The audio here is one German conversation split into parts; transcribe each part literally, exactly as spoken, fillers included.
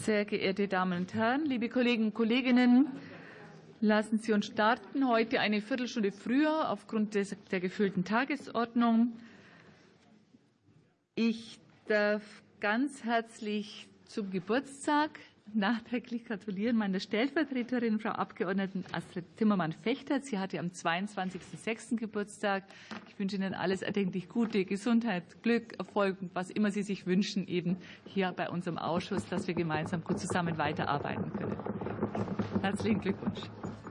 Sehr geehrte Damen und Herren, liebe Kolleginnen und Kollegen, lassen Sie uns starten. Heute eine Viertelstunde früher aufgrund des, der gefüllten Tagesordnung. Ich darf ganz herzlich zum Geburtstag nachträglich gratulieren meiner Stellvertreterin, Frau Abgeordneten Astrid Zimmermann-Fechter. Sie hatte am zweiundzwanzigsten sechsten Geburtstag. Ich wünsche Ihnen alles erdenklich Gute, Gesundheit, Glück, Erfolg und was immer Sie sich wünschen, eben hier bei unserem Ausschuss, dass wir gemeinsam gut zusammen weiterarbeiten können. Herzlichen Glückwunsch.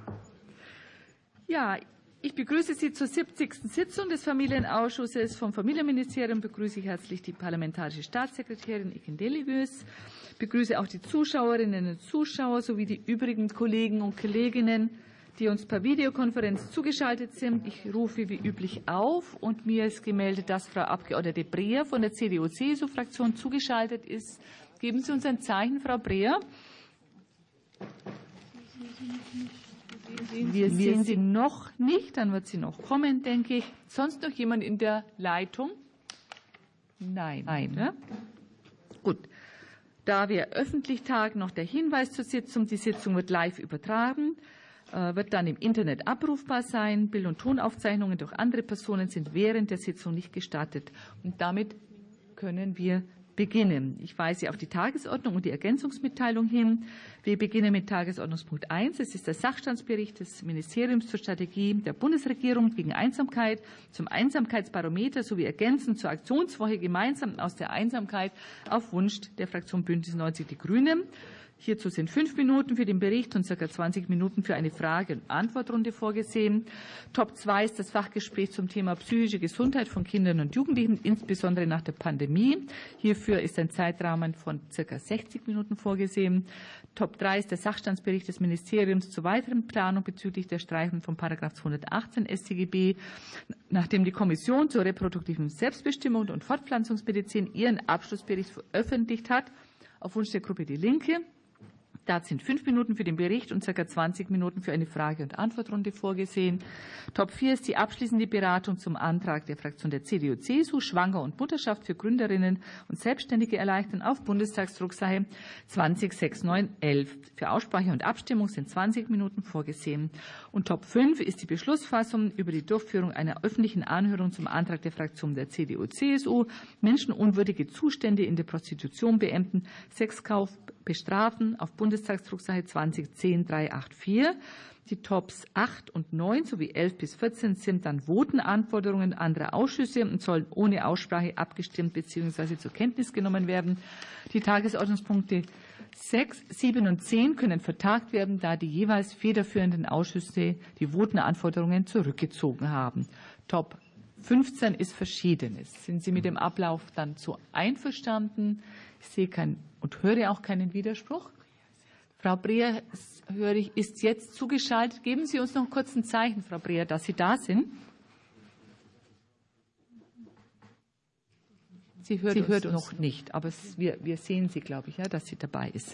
Ja, ich begrüße Sie zur siebzigsten Sitzung des Familienausschusses. Vom Familienministerium begrüße ich herzlich die parlamentarische Staatssekretärin Iken Deligius. Ich begrüße auch die Zuschauerinnen und Zuschauer sowie die übrigen Kollegen und Kolleginnen, die uns per Videokonferenz zugeschaltet sind. Ich rufe wie üblich auf und mir ist gemeldet, dass Frau Abgeordnete Breer von der C D U C S U-Fraktion zugeschaltet ist. Geben Sie uns ein Zeichen, Frau Breer. Wir sehen sie noch nicht, dann wird sie noch kommen, denke ich. Sonst noch jemand in der Leitung? Nein. Nein. Ja? Gut. Da wir öffentlich tagen, noch der Hinweis zur Sitzung. Die Sitzung wird live übertragen, wird dann im Internet abrufbar sein. Bild- und Tonaufzeichnungen durch andere Personen sind während der Sitzung nicht gestattet. Und damit können wir beginnen. Ich weise auf die Tagesordnung und die Ergänzungsmitteilung hin. Wir beginnen mit Tagesordnungspunkt eins. Es ist der Sachstandsbericht des Ministeriums zur Strategie der Bundesregierung gegen Einsamkeit, zum Einsamkeitsbarometer sowie ergänzend zur Aktionswoche gemeinsam aus der Einsamkeit auf Wunsch der Fraktion Bündnis neunzig Die Grünen. Hierzu sind fünf Minuten für den Bericht und ca. zwanzig Minuten für eine Frage- und Antwortrunde vorgesehen. Top zwei ist das Fachgespräch zum Thema psychische Gesundheit von Kindern und Jugendlichen, insbesondere nach der Pandemie. Hierfür ist ein Zeitrahmen von ca. sechzig Minuten vorgesehen. Top drei ist der Sachstandsbericht des Ministeriums zur weiteren Planung bezüglich der Streichung von Paragraph zweihundertachtzehn S tG B, nachdem die Kommission zur reproduktiven Selbstbestimmung und Fortpflanzungsmedizin ihren Abschlussbericht veröffentlicht hat, auf Wunsch der Gruppe Die Linke. Dazu sind fünf Minuten für den Bericht und ca. zwanzig Minuten für eine Frage- und Antwortrunde vorgesehen. Top vier ist die abschließende Beratung zum Antrag der Fraktion der C D U C S U, Schwanger- und Mutterschaft für Gründerinnen und Selbstständige erleichtern, auf Bundestagsdrucksache zwanzig neunundsechzig elf. Für Aussprache und Abstimmung sind zwanzig Minuten vorgesehen. Und Top fünf ist die Beschlussfassung über die Durchführung einer öffentlichen Anhörung zum Antrag der Fraktion der C D U C S U, menschenunwürdige Zustände in der Prostitution beenden, Sexkauf bestrafen, auf Bundestagsdrucksache zwanzig zehn dreihundertvierundachtzig. Die Tops acht und neun sowie elf bis vierzehn sind dann Votenanforderungen anderer Ausschüsse und sollen ohne Aussprache abgestimmt bzw. zur Kenntnis genommen werden. Die Tagesordnungspunkte sechs, sieben und zehn können vertagt werden, da die jeweils federführenden Ausschüsse die Votenanforderungen zurückgezogen haben. Top fünfzehn ist Verschiedenes. Sind Sie mit dem Ablauf dann so einverstanden? Ich sehe keinen und höre auch keinen Widerspruch. Frau Breer, höre ich, ist jetzt zugeschaltet. Geben Sie uns noch kurz ein Zeichen, Frau Breer, dass Sie da sind. Sie hört, Sie hört uns noch nicht, aber es, wir, wir sehen Sie, glaube ich, ja, dass sie dabei ist.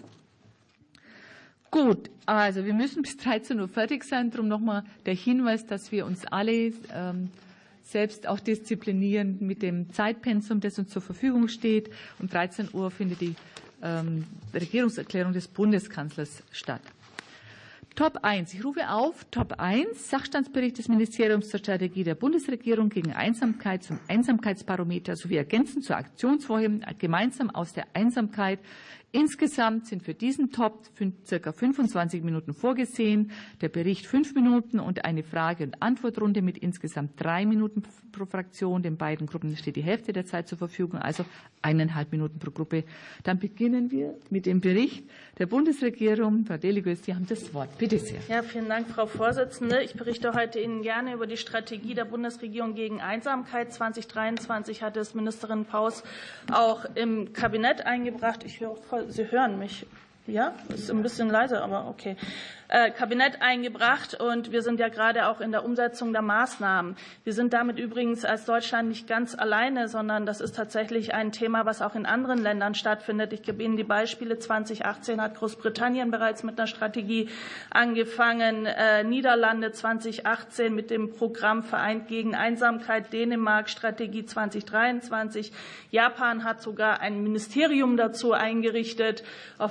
Gut, also wir müssen bis dreizehn Uhr fertig sein. Darum nochmal der Hinweis, dass wir uns alle ähm, selbst auch disziplinieren mit dem Zeitpensum, das uns zur Verfügung steht. Um dreizehn Uhr findet die ähm, Regierungserklärung des Bundeskanzlers statt. Top eins. Ich rufe auf Top eins, Sachstandsbericht des Ministeriums zur Strategie der Bundesregierung gegen Einsamkeit, zum Einsamkeitsbarometer sowie ergänzend zur Aktionswoche gemeinsam aus der Einsamkeit. Insgesamt sind für diesen Top ca. fünfundzwanzig Minuten vorgesehen, der Bericht fünf Minuten und eine Frage- und Antwortrunde mit insgesamt drei Minuten pro Fraktion. Den beiden Gruppen steht die Hälfte der Zeit zur Verfügung, also eineinhalb Minuten pro Gruppe. Dann beginnen wir mit dem Bericht der Bundesregierung. Frau Deligius, Sie haben das Wort. Bitte sehr. Ja, vielen Dank, Frau Vorsitzende. Ich berichte heute Ihnen gerne über die Strategie der Bundesregierung gegen Einsamkeit. zwanzig dreiundzwanzig hatte es Ministerin Paus auch im Kabinett eingebracht. Ich höre voll, Sie hören mich. Ja, ist ein bisschen leise, aber okay. Äh, Kabinett eingebracht und wir sind ja gerade auch in der Umsetzung der Maßnahmen. Wir sind damit übrigens als Deutschland nicht ganz alleine, sondern das ist tatsächlich ein Thema, was auch in anderen Ländern stattfindet. Ich gebe Ihnen die Beispiele. zwanzig achtzehn hat Großbritannien bereits mit einer Strategie angefangen, äh, Niederlande zwanzig achtzehn mit dem Programm Vereint gegen Einsamkeit, Dänemark Strategie zwanzig dreiundzwanzig. Japan hat sogar ein Ministerium dazu eingerichtet. Offensichtlich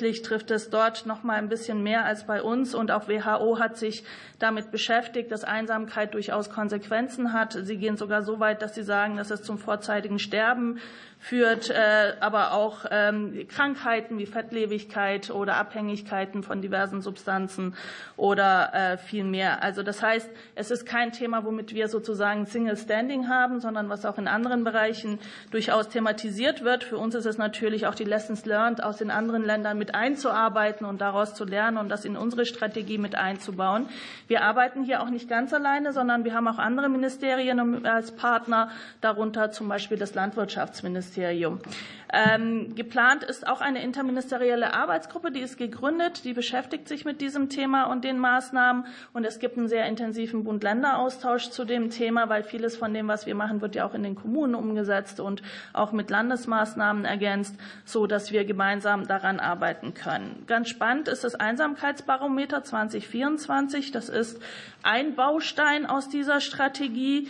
Natürlich trifft es dort noch mal ein bisschen mehr als bei uns. Und auch W H O hat sich damit beschäftigt, dass Einsamkeit durchaus Konsequenzen hat. Sie gehen sogar so weit, dass sie sagen, dass es zum vorzeitigen Sterben führt, aber auch Krankheiten wie Fettlebigkeit oder Abhängigkeiten von diversen Substanzen oder viel mehr. Also das heißt, es ist kein Thema, womit wir sozusagen Single Standing haben, sondern was auch in anderen Bereichen durchaus thematisiert wird. Für uns ist es natürlich auch die Lessons learned aus den anderen Ländern mit einzuarbeiten und daraus zu lernen und das in unsere Strategie mit einzubauen. Wir arbeiten hier auch nicht ganz alleine, sondern wir haben auch andere Ministerien als Partner, darunter zum Beispiel das Landwirtschaftsministerium. Ähm, geplant ist auch eine interministerielle Arbeitsgruppe, die ist gegründet, die beschäftigt sich mit diesem Thema und den Maßnahmen. Und es gibt einen sehr intensiven Bund-Länder-Austausch zu dem Thema, weil vieles von dem, was wir machen, wird ja auch in den Kommunen umgesetzt und auch mit Landesmaßnahmen ergänzt, so dass wir gemeinsam daran arbeiten können. Ganz spannend ist das Einsamkeitsbarometer zwanzig vierundzwanzig. Das ist ein Baustein aus dieser Strategie,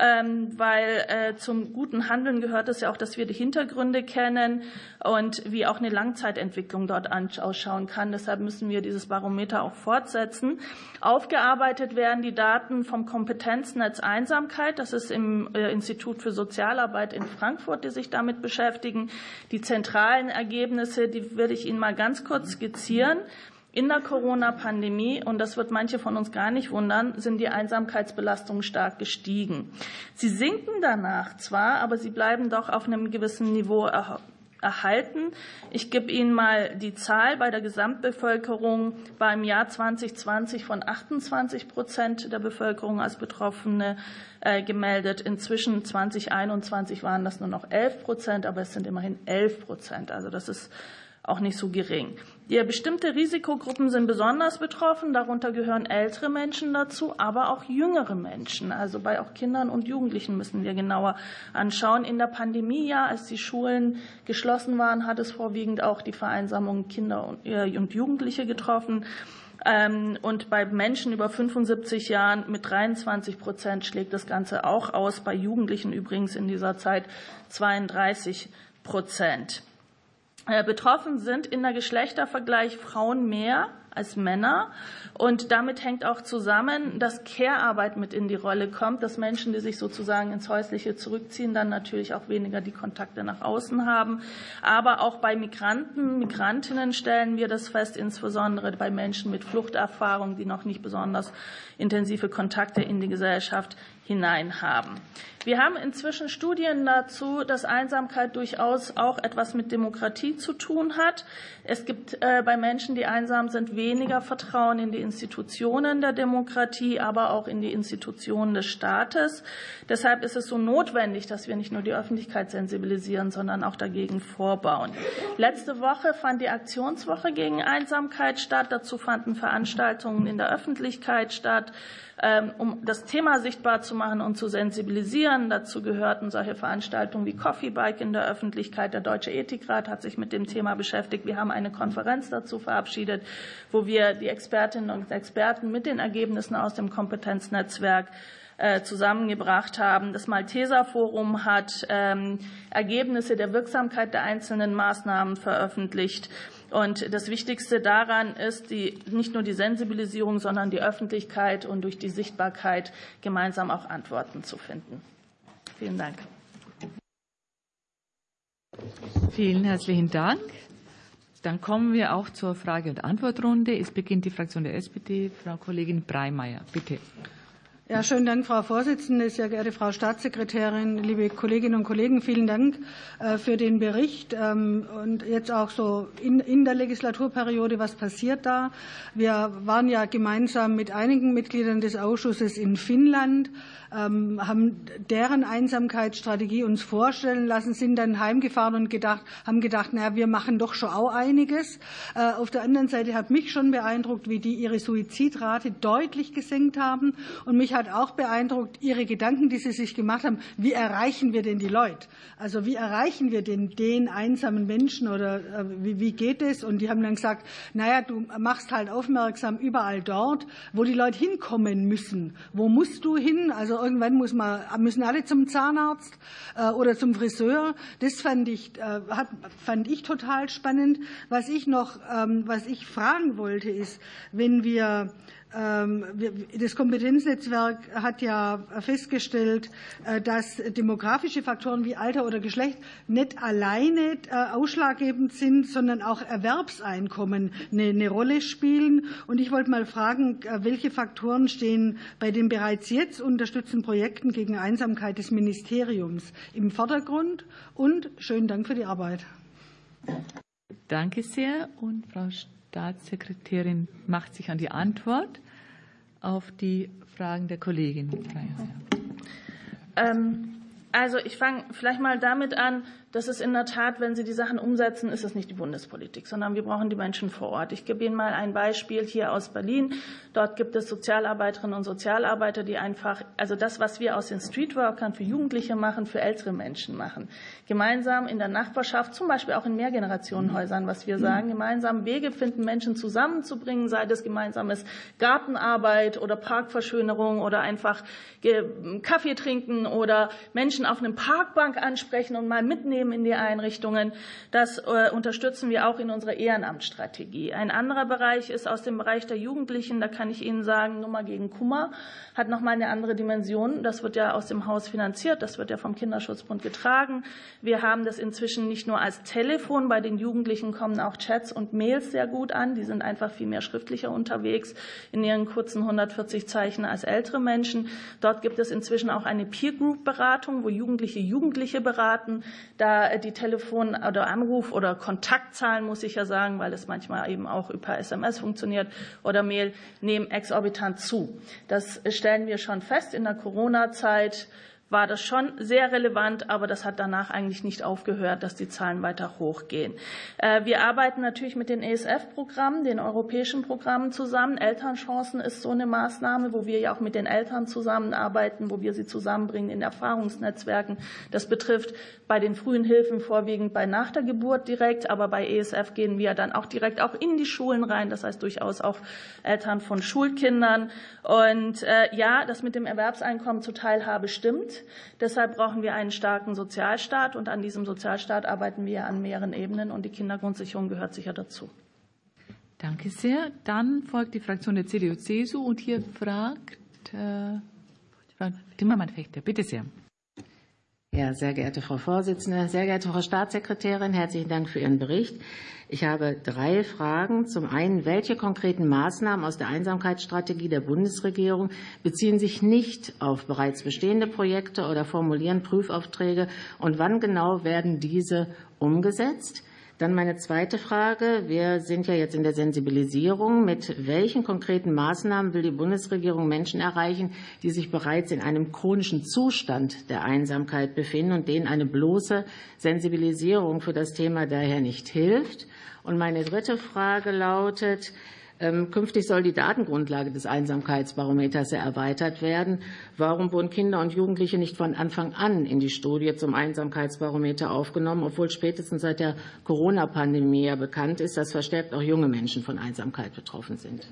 weil zum guten Handeln gehört es ja auch, dass wir die Hintergründe kennen und wie auch eine Langzeitentwicklung dort ausschauen kann. Deshalb müssen wir dieses Barometer auch fortsetzen. Aufgearbeitet werden die Daten vom Kompetenznetz Einsamkeit. Das ist im Institut für Sozialarbeit in Frankfurt, die sich damit beschäftigen. Die zentralen Ergebnisse, die würde ich Ihnen mal ganz kurz skizzieren. In der Corona-Pandemie, und das wird manche von uns gar nicht wundern, sind die Einsamkeitsbelastungen stark gestiegen. Sie sinken danach zwar, aber sie bleiben doch auf einem gewissen Niveau erhalten. Ich gebe Ihnen mal die Zahl. Bei der Gesamtbevölkerung war im Jahr zwanzig zwanzig von achtundzwanzig Prozent der Bevölkerung als Betroffene gemeldet. Inzwischen zwanzig einundzwanzig waren das nur noch elf Prozent, aber es sind immerhin elf Prozent. Also das ist auch nicht so gering. Die bestimmte Risikogruppen sind besonders betroffen. Darunter gehören ältere Menschen dazu, aber auch jüngere Menschen. Also bei auch Kindern und Jugendlichen müssen wir genauer anschauen. In der Pandemie, ja, als die Schulen geschlossen waren, hat es vorwiegend auch die Vereinsamung Kinder und Jugendliche getroffen. Und bei Menschen über fünfundsiebzig Jahren mit dreiundzwanzig Prozent schlägt das Ganze auch aus. Bei Jugendlichen übrigens in dieser Zeit zweiunddreißig Prozent. Betroffen sind in der Geschlechtervergleich Frauen mehr als Männer. Und damit hängt auch zusammen, dass Care-Arbeit mit in die Rolle kommt, dass Menschen, die sich sozusagen ins Häusliche zurückziehen, dann natürlich auch weniger die Kontakte nach außen haben. Aber auch bei Migranten, Migrantinnen stellen wir das fest, insbesondere bei Menschen mit Fluchterfahrung, die noch nicht besonders intensive Kontakte in die Gesellschaft hinein haben. Wir haben inzwischen Studien dazu, dass Einsamkeit durchaus auch etwas mit Demokratie zu tun hat. Es gibt bei Menschen, die einsam sind, weniger Vertrauen in die Institutionen der Demokratie, aber auch in die Institutionen des Staates. Deshalb ist es so notwendig, dass wir nicht nur die Öffentlichkeit sensibilisieren, sondern auch dagegen vorbauen. Letzte Woche fand die Aktionswoche gegen Einsamkeit statt. Dazu fanden Veranstaltungen in der Öffentlichkeit statt, um das Thema sichtbar zu machen und zu sensibilisieren. Dazu gehörten solche Veranstaltungen wie Coffee Bike in der Öffentlichkeit. Der Deutsche Ethikrat hat sich mit dem Thema beschäftigt. Wir haben eine Konferenz dazu verabschiedet, wo wir die Expertinnen und Experten mit den Ergebnissen aus dem Kompetenznetzwerk zusammengebracht haben. Das Malteser Forum hat ähm, Ergebnisse der Wirksamkeit der einzelnen Maßnahmen veröffentlicht. Und das Wichtigste daran ist, die, nicht nur die Sensibilisierung, sondern die Öffentlichkeit und durch die Sichtbarkeit gemeinsam auch Antworten zu finden. Vielen Dank. Vielen herzlichen Dank. Dann kommen wir auch zur Frage- und Antwortrunde. Es beginnt die Fraktion der S P D. Frau Kollegin Breimeyer, bitte. Ja, schönen Dank, Frau Vorsitzende, sehr geehrte Frau Staatssekretärin, liebe Kolleginnen und Kollegen. Vielen Dank für den Bericht und jetzt auch so in, in der Legislaturperiode, was passiert da. Wir waren ja gemeinsam mit einigen Mitgliedern des Ausschusses in Finnland, haben deren Einsamkeitsstrategie uns vorstellen lassen, sind dann heimgefahren und gedacht, haben gedacht, naja, wir machen doch schon auch einiges. Auf der anderen Seite hat mich schon beeindruckt, wie die ihre Suizidrate deutlich gesenkt haben. Und mich hat auch beeindruckt Ihre Gedanken, die Sie sich gemacht haben. Wie erreichen wir denn die Leute? Also wie erreichen wir denn den einsamen Menschen oder wie, wie geht es? Und die haben dann gesagt, naja, du machst halt aufmerksam überall dort, wo die Leute hinkommen müssen. Wo musst du hin? Also irgendwann muss man, müssen alle zum Zahnarzt oder zum Friseur. Das fand ich, hat, fand ich total spannend. Was ich noch, was ich fragen wollte, ist, wenn wir das Kompetenznetzwerk hat ja festgestellt, dass demografische Faktoren wie Alter oder Geschlecht nicht alleine ausschlaggebend sind, sondern auch Erwerbseinkommen eine Rolle spielen. Und ich wollte mal fragen, welche Faktoren stehen bei den bereits jetzt unterstützten Projekten gegen Einsamkeit des Ministeriums im Vordergrund? Und schönen Dank für die Arbeit. Danke sehr. Und Frau Staatssekretärin macht sich an die Antwort auf die Fragen der Kollegin. Ähm, also ich fange vielleicht mal damit an, dass es in der Tat, wenn Sie die Sachen umsetzen, ist es nicht die Bundespolitik, sondern wir brauchen die Menschen vor Ort. Ich gebe Ihnen mal ein Beispiel hier aus Berlin. Dort gibt es Sozialarbeiterinnen und Sozialarbeiter, die einfach, also das, was wir aus den Streetworkern für Jugendliche machen, für ältere Menschen machen. Gemeinsam in der Nachbarschaft, zum Beispiel auch in Mehrgenerationenhäusern, was wir sagen, gemeinsam Wege finden, Menschen zusammenzubringen, sei das gemeinsames Gartenarbeit oder Parkverschönerung oder einfach Kaffee trinken oder Menschen auf einem Parkbank ansprechen und mal mitnehmen in die Einrichtungen. Das äh, unterstützen wir auch in unserer Ehrenamtsstrategie. Ein anderer Bereich ist aus dem Bereich der Jugendlichen. Da kann ich Ihnen sagen, Nummer gegen Kummer hat noch mal eine andere Dimension. Das wird ja aus dem Haus finanziert. Das wird ja vom Kinderschutzbund getragen. Wir haben das inzwischen nicht nur als Telefon. Bei den Jugendlichen kommen auch Chats und Mails sehr gut an. Die sind einfach viel mehr schriftlicher unterwegs in ihren kurzen hundertvierzig Zeichen als ältere Menschen. Dort gibt es inzwischen auch eine Peer-Group-Beratung, wo Jugendliche Jugendliche beraten. Da die Telefon- oder Anruf- oder Kontaktzahlen, muss ich ja sagen, weil es manchmal eben auch über S M S funktioniert oder Mail, nehmen exorbitant zu. Das stellen wir schon fest. In der Corona-Zeit war das schon sehr relevant, aber das hat danach eigentlich nicht aufgehört, dass die Zahlen weiter hochgehen. Wir arbeiten natürlich mit den E S F-Programmen, den europäischen Programmen zusammen. Elternchancen ist so eine Maßnahme, wo wir ja auch mit den Eltern zusammenarbeiten, wo wir sie zusammenbringen in Erfahrungsnetzwerken. Das betrifft bei den frühen Hilfen vorwiegend bei nach der Geburt direkt, aber bei E S F gehen wir dann auch direkt auch in die Schulen rein, das heißt durchaus auch Eltern von Schulkindern. Und äh, ja, das mit dem Erwerbseinkommen zur Teilhabe stimmt. Deshalb brauchen wir einen starken Sozialstaat und an diesem Sozialstaat arbeiten wir an mehreren Ebenen und die Kindergrundsicherung gehört sicher dazu. Danke sehr. Dann folgt die Fraktion der C D U C S U und hier fragt äh, Frau Timmermann-Fechter. Bitte sehr. Ja, sehr geehrte Frau Vorsitzende, sehr geehrte Frau Staatssekretärin, herzlichen Dank für Ihren Bericht. Ich habe drei Fragen. Zum einen, welche konkreten Maßnahmen aus der Einsamkeitsstrategie der Bundesregierung beziehen sich nicht auf bereits bestehende Projekte oder formulieren Prüfaufträge und wann genau werden diese umgesetzt? Dann meine zweite Frage. Wir sind ja jetzt in der Sensibilisierung. Mit welchen konkreten Maßnahmen will die Bundesregierung Menschen erreichen, die sich bereits in einem chronischen Zustand der Einsamkeit befinden und denen eine bloße Sensibilisierung für das Thema daher nicht hilft? Und meine dritte Frage lautet, künftig soll die Datengrundlage des Einsamkeitsbarometers erweitert werden. Warum wurden Kinder und Jugendliche nicht von Anfang an in die Studie zum Einsamkeitsbarometer aufgenommen, obwohl spätestens seit der Corona-Pandemie ja bekannt ist, dass verstärkt auch junge Menschen von Einsamkeit betroffen sind?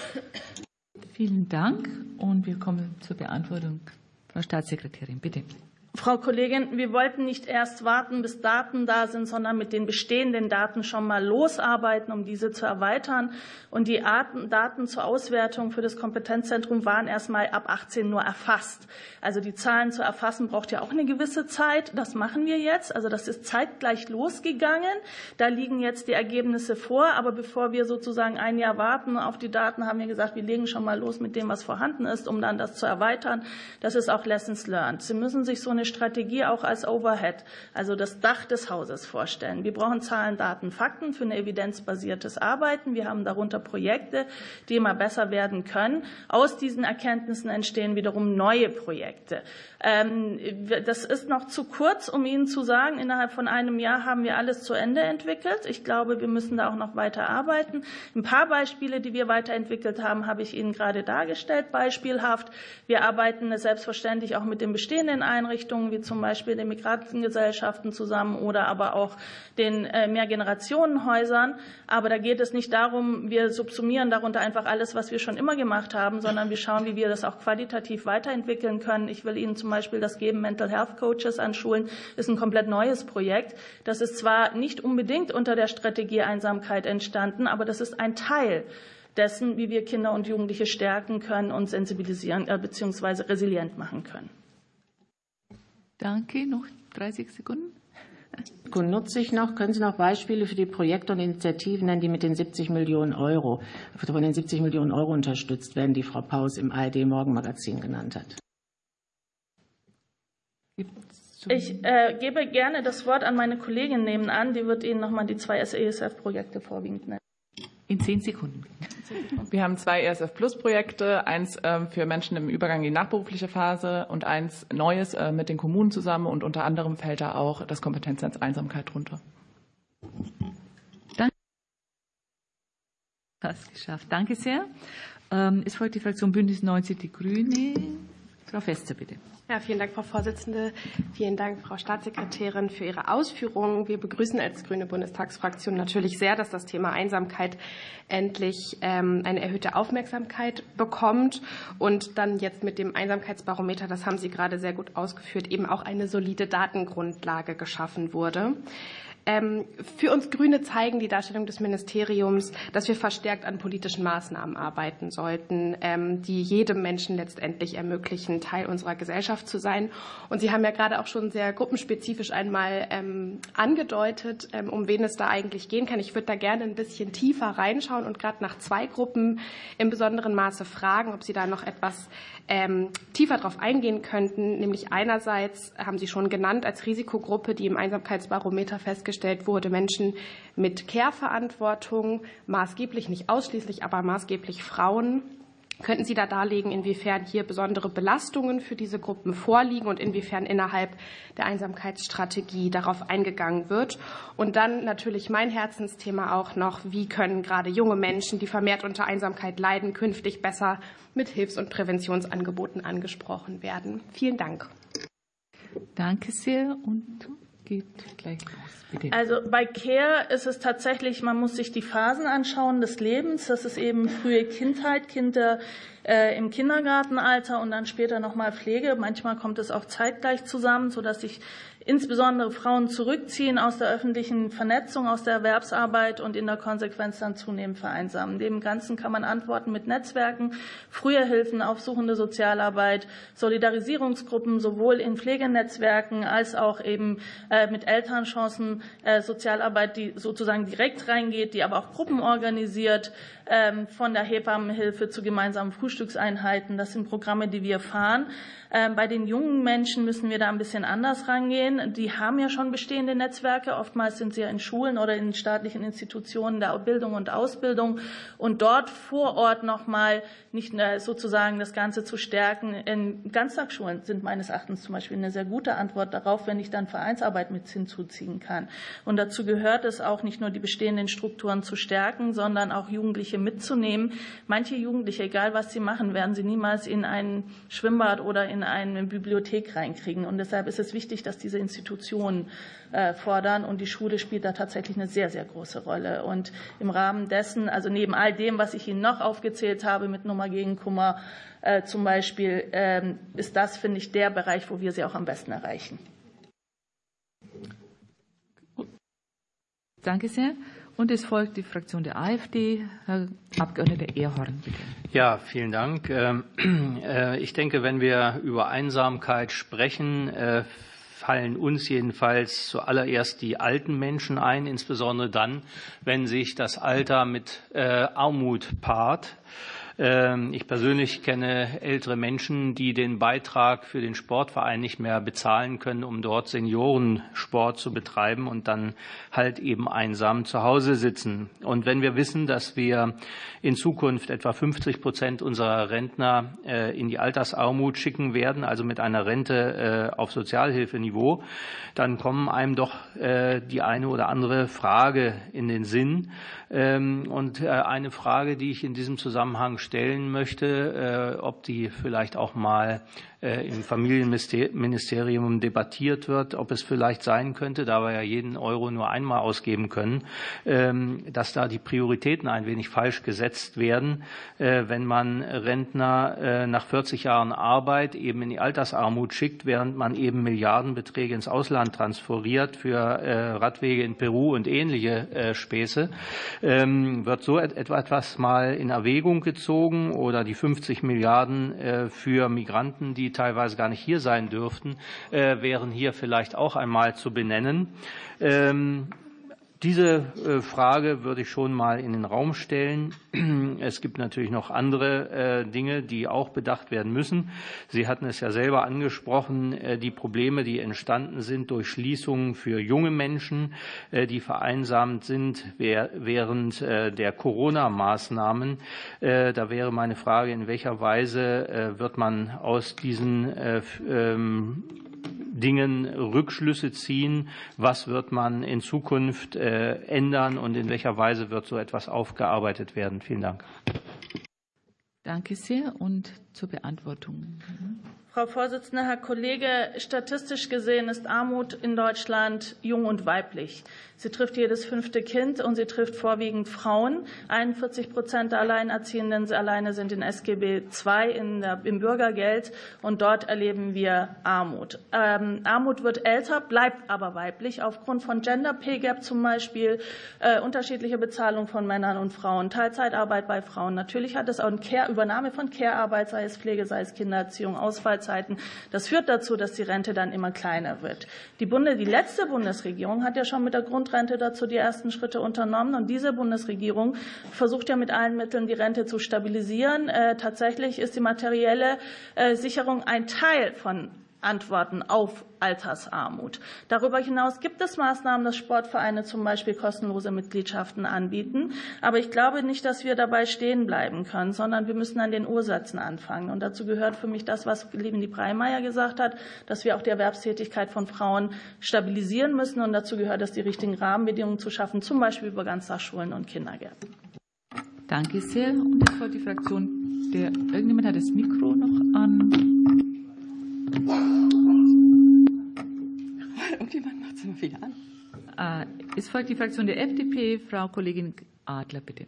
Vielen Dank. Und wir kommen zur Beantwortung. Frau Staatssekretärin, bitte. Frau Kollegin, wir wollten nicht erst warten, bis Daten da sind, sondern mit den bestehenden Daten schon mal losarbeiten, um diese zu erweitern. Und die Daten zur Auswertung für das Kompetenzzentrum waren erst mal ab achtzehn nur erfasst. Also die Zahlen zu erfassen braucht ja auch eine gewisse Zeit. Das machen wir jetzt. Also das ist zeitgleich losgegangen. Da liegen jetzt die Ergebnisse vor. Aber bevor wir sozusagen ein Jahr warten auf die Daten, haben wir gesagt, wir legen schon mal los mit dem, was vorhanden ist, um dann das zu erweitern. Das ist auch Lessons learned. Sie müssen sich so eine eine Strategie auch als Overhead, also das Dach des Hauses, vorstellen. Wir brauchen Zahlen, Daten, Fakten für ein evidenzbasiertes Arbeiten. Wir haben darunter Projekte, die immer besser werden können. Aus diesen Erkenntnissen entstehen wiederum neue Projekte. Das ist noch zu kurz, um Ihnen zu sagen, innerhalb von einem Jahr haben wir alles zu Ende entwickelt. Ich glaube, wir müssen da auch noch weiter arbeiten. Ein paar Beispiele, die wir weiterentwickelt haben, habe ich Ihnen gerade dargestellt. Beispielhaft, wir arbeiten selbstverständlich auch mit den bestehenden Einrichtungen, wie zum Beispiel den Migrantengesellschaften zusammen oder aber auch den Mehrgenerationenhäusern. Aber da geht es nicht darum, wir subsumieren darunter einfach alles, was wir schon immer gemacht haben, sondern wir schauen, wie wir das auch qualitativ weiterentwickeln können. Ich will Ihnen zum Beispiel das Geben Mental Health Coaches an Schulen, ist ein komplett neues Projekt. Das ist zwar nicht unbedingt unter der Strategie Einsamkeit entstanden, aber das ist ein Teil dessen, wie wir Kinder und Jugendliche stärken können und sensibilisieren äh, bzw. resilient machen können. Danke. Noch dreißig Sekunden. Gut, nutze ich noch. Können Sie noch Beispiele für die Projekte und Initiativen nennen, die mit den siebzig Millionen Euro, von den siebzig Millionen Euro unterstützt werden, die Frau Paus im A R D-Morgenmagazin genannt hat? Ich äh, gebe gerne das Wort an meine Kollegin nebenan. Die wird Ihnen nochmal die zwei E S F-Projekte vorwiegend nennen. In zehn Sekunden. Wir haben zwei E S F-Plus-Projekte, eins für Menschen im Übergang in die nachberufliche Phase und eins Neues mit den Kommunen zusammen. Und unter anderem fällt da auch das Kompetenznetz Einsamkeit drunter. Danke. Hast geschafft. Danke sehr. Es folgt die Fraktion Bündnis neunzig Die Grüne. Frau Fester, bitte. Ja, vielen Dank, Frau Vorsitzende. Vielen Dank, Frau Staatssekretärin, für Ihre Ausführungen. Wir begrüßen als Grüne Bundestagsfraktion natürlich sehr, dass das Thema Einsamkeit endlich ähm, eine erhöhte Aufmerksamkeit bekommt und dann jetzt mit dem Einsamkeitsbarometer, das haben Sie gerade sehr gut ausgeführt, eben auch eine solide Datengrundlage geschaffen wurde. Für uns Grüne zeigen die Darstellung des Ministeriums, dass wir verstärkt an politischen Maßnahmen arbeiten sollten, die jedem Menschen letztendlich ermöglichen, Teil unserer Gesellschaft zu sein. Und Sie haben ja gerade auch schon sehr gruppenspezifisch einmal angedeutet, um wen es da eigentlich gehen kann. Ich würde da gerne ein bisschen tiefer reinschauen und gerade nach zwei Gruppen im besonderen Maße fragen, ob Sie da noch etwas ähm, tiefer darauf eingehen könnten. Nämlich einerseits haben Sie schon genannt als Risikogruppe, die im Einsamkeitsbarometer festgestellt wurde, Menschen mit Care-Verantwortung, maßgeblich, nicht ausschließlich, aber maßgeblich Frauen. Könnten Sie da darlegen, inwiefern hier besondere Belastungen für diese Gruppen vorliegen und inwiefern innerhalb der Einsamkeitsstrategie darauf eingegangen wird? Und dann natürlich mein Herzensthema auch noch, wie können gerade junge Menschen, die vermehrt unter Einsamkeit leiden, künftig besser mit Hilfs- und Präventionsangeboten angesprochen werden? Vielen Dank. Danke sehr und geht gleich los. Bitte. Also bei Care ist es tatsächlich, man muss sich die Phasen anschauen des Lebens. Das ist eben frühe Kindheit, Kinder äh, im Kindergartenalter und dann später nochmal Pflege. Manchmal kommt es auch zeitgleich zusammen, sodass sich insbesondere Frauen zurückziehen aus der öffentlichen Vernetzung, aus der Erwerbsarbeit und in der Konsequenz dann zunehmend vereinsamen. Dem Ganzen kann man antworten mit Netzwerken, frühe Hilfen, aufsuchende Sozialarbeit, Solidarisierungsgruppen, sowohl in Pflegenetzwerken als auch eben äh, mit Elternchancen, äh, Sozialarbeit, die sozusagen direkt reingeht, die aber auch Gruppen organisiert, ähm, von der Hebammenhilfe zu gemeinsamen Frühstückseinheiten. Das sind Programme, die wir fahren. Ähm, bei den jungen Menschen müssen wir da ein bisschen anders rangehen. Die haben ja schon bestehende Netzwerke. Oftmals sind sie ja in Schulen oder in staatlichen Institutionen der Bildung und Ausbildung. Und dort vor Ort nochmal nicht sozusagen das Ganze zu stärken. In Ganztagsschulen sind meines Erachtens zum Beispiel eine sehr gute Antwort darauf, wenn ich dann Vereinsarbeit mit hinzuziehen kann. Und dazu gehört es auch, nicht nur die bestehenden Strukturen zu stärken, sondern auch Jugendliche mitzunehmen. Manche Jugendliche, egal was sie machen, werden sie niemals in ein Schwimmbad oder in eine Bibliothek reinkriegen. Und deshalb ist es wichtig, dass diese Institutionen fordern. Und die Schule spielt da tatsächlich eine sehr, sehr große Rolle. Und im Rahmen dessen, also neben all dem, was ich Ihnen noch aufgezählt habe, mit Nummer gegen Kummer äh, zum Beispiel, ähm, ist das, finde ich, der Bereich, wo wir sie auch am besten erreichen. Danke sehr. Und es folgt die Fraktion der AfD. Herr Abgeordneter Ehrhorn, bitte. Ja, vielen Dank. Ich denke, wenn wir über Einsamkeit sprechen, fallen uns jedenfalls zuallererst die alten Menschen ein, insbesondere dann, wenn sich das Alter mit Armut paart. Ich persönlich kenne ältere Menschen, die den Beitrag für den Sportverein nicht mehr bezahlen können, um dort Seniorensport zu betreiben und dann halt eben einsam zu Hause sitzen. Und wenn wir wissen, dass wir in Zukunft etwa fünfzig Prozent unserer Rentner in die Altersarmut schicken werden, also mit einer Rente auf Sozialhilfeniveau, dann kommen einem doch die eine oder andere Frage in den Sinn. Und eine Frage, die ich in diesem Zusammenhang stellen möchte, ob die vielleicht auch mal im Familienministerium debattiert wird, ob es vielleicht sein könnte, da wir ja jeden Euro nur einmal ausgeben können, dass da die Prioritäten ein wenig falsch gesetzt werden, wenn man Rentner nach vierzig Jahren Arbeit eben in die Altersarmut schickt, während man eben Milliardenbeträge ins Ausland transferiert für Radwege in Peru und ähnliche Späße. Wird so etwas mal in Erwägung gezogen oder die fünfzig Milliarden für Migranten, die teilweise gar nicht hier sein dürften, äh, wären hier vielleicht auch einmal zu benennen. Ähm, Diese Frage würde ich schon mal in den Raum stellen. Es gibt natürlich noch andere Dinge, die auch bedacht werden müssen. Sie hatten es ja selber angesprochen, die Probleme, die entstanden sind durch Schließungen für junge Menschen, die vereinsamt sind während der Corona-Maßnahmen. Da wäre meine Frage, in welcher Weise wird man aus diesen Dingen Rückschlüsse ziehen? Was wird man in Zukunft äh, ändern und in welcher Weise wird so etwas aufgearbeitet werden? Vielen Dank. Danke sehr. Und zur Beantwortung. Frau Vorsitzende, Herr Kollege, statistisch gesehen ist Armut in Deutschland jung und weiblich. Sie trifft jedes fünfte Kind und sie trifft vorwiegend Frauen. einundvierzig Prozent der Alleinerziehenden alleine sind in S G B zwei in der, im Bürgergeld und dort erleben wir Armut. Ähm, Armut wird älter, bleibt aber weiblich aufgrund von Gender Pay Gap zum Beispiel, äh, unterschiedliche Bezahlung von Männern und Frauen, Teilzeitarbeit bei Frauen. Natürlich hat es auch eine Care, Übernahme von Care-Arbeit, sei es Pflege, sei es Kindererziehung, Ausfallzeiten. Das führt dazu, dass die Rente dann immer kleiner wird. Die, Bunde, die letzte Bundesregierung hat ja schon mit der Grundrente dazu die ersten Schritte unternommen. Und diese Bundesregierung versucht ja mit allen Mitteln, die Rente zu stabilisieren. Äh, tatsächlich ist die materielle äh, Sicherung ein Teil von Antworten auf Altersarmut. Darüber hinaus gibt es Maßnahmen, dass Sportvereine zum Beispiel kostenlose Mitgliedschaften anbieten. Aber ich glaube nicht, dass wir dabei stehen bleiben können, sondern wir müssen an den Ursätzen anfangen. Und dazu gehört für mich das, was Leonie Breimeyer gesagt hat, dass wir auch die Erwerbstätigkeit von Frauen stabilisieren müssen. Und dazu gehört es, die richtigen Rahmenbedingungen zu schaffen, zum Beispiel über Ganztagsschulen und Kindergärten. Danke sehr. Und jetzt folgt die Fraktion der, irgendjemand hat das Mikro noch an. Irgendjemand macht es immer wieder an. Äh, es folgt die Fraktion der F D P. Frau Kollegin Adler, bitte.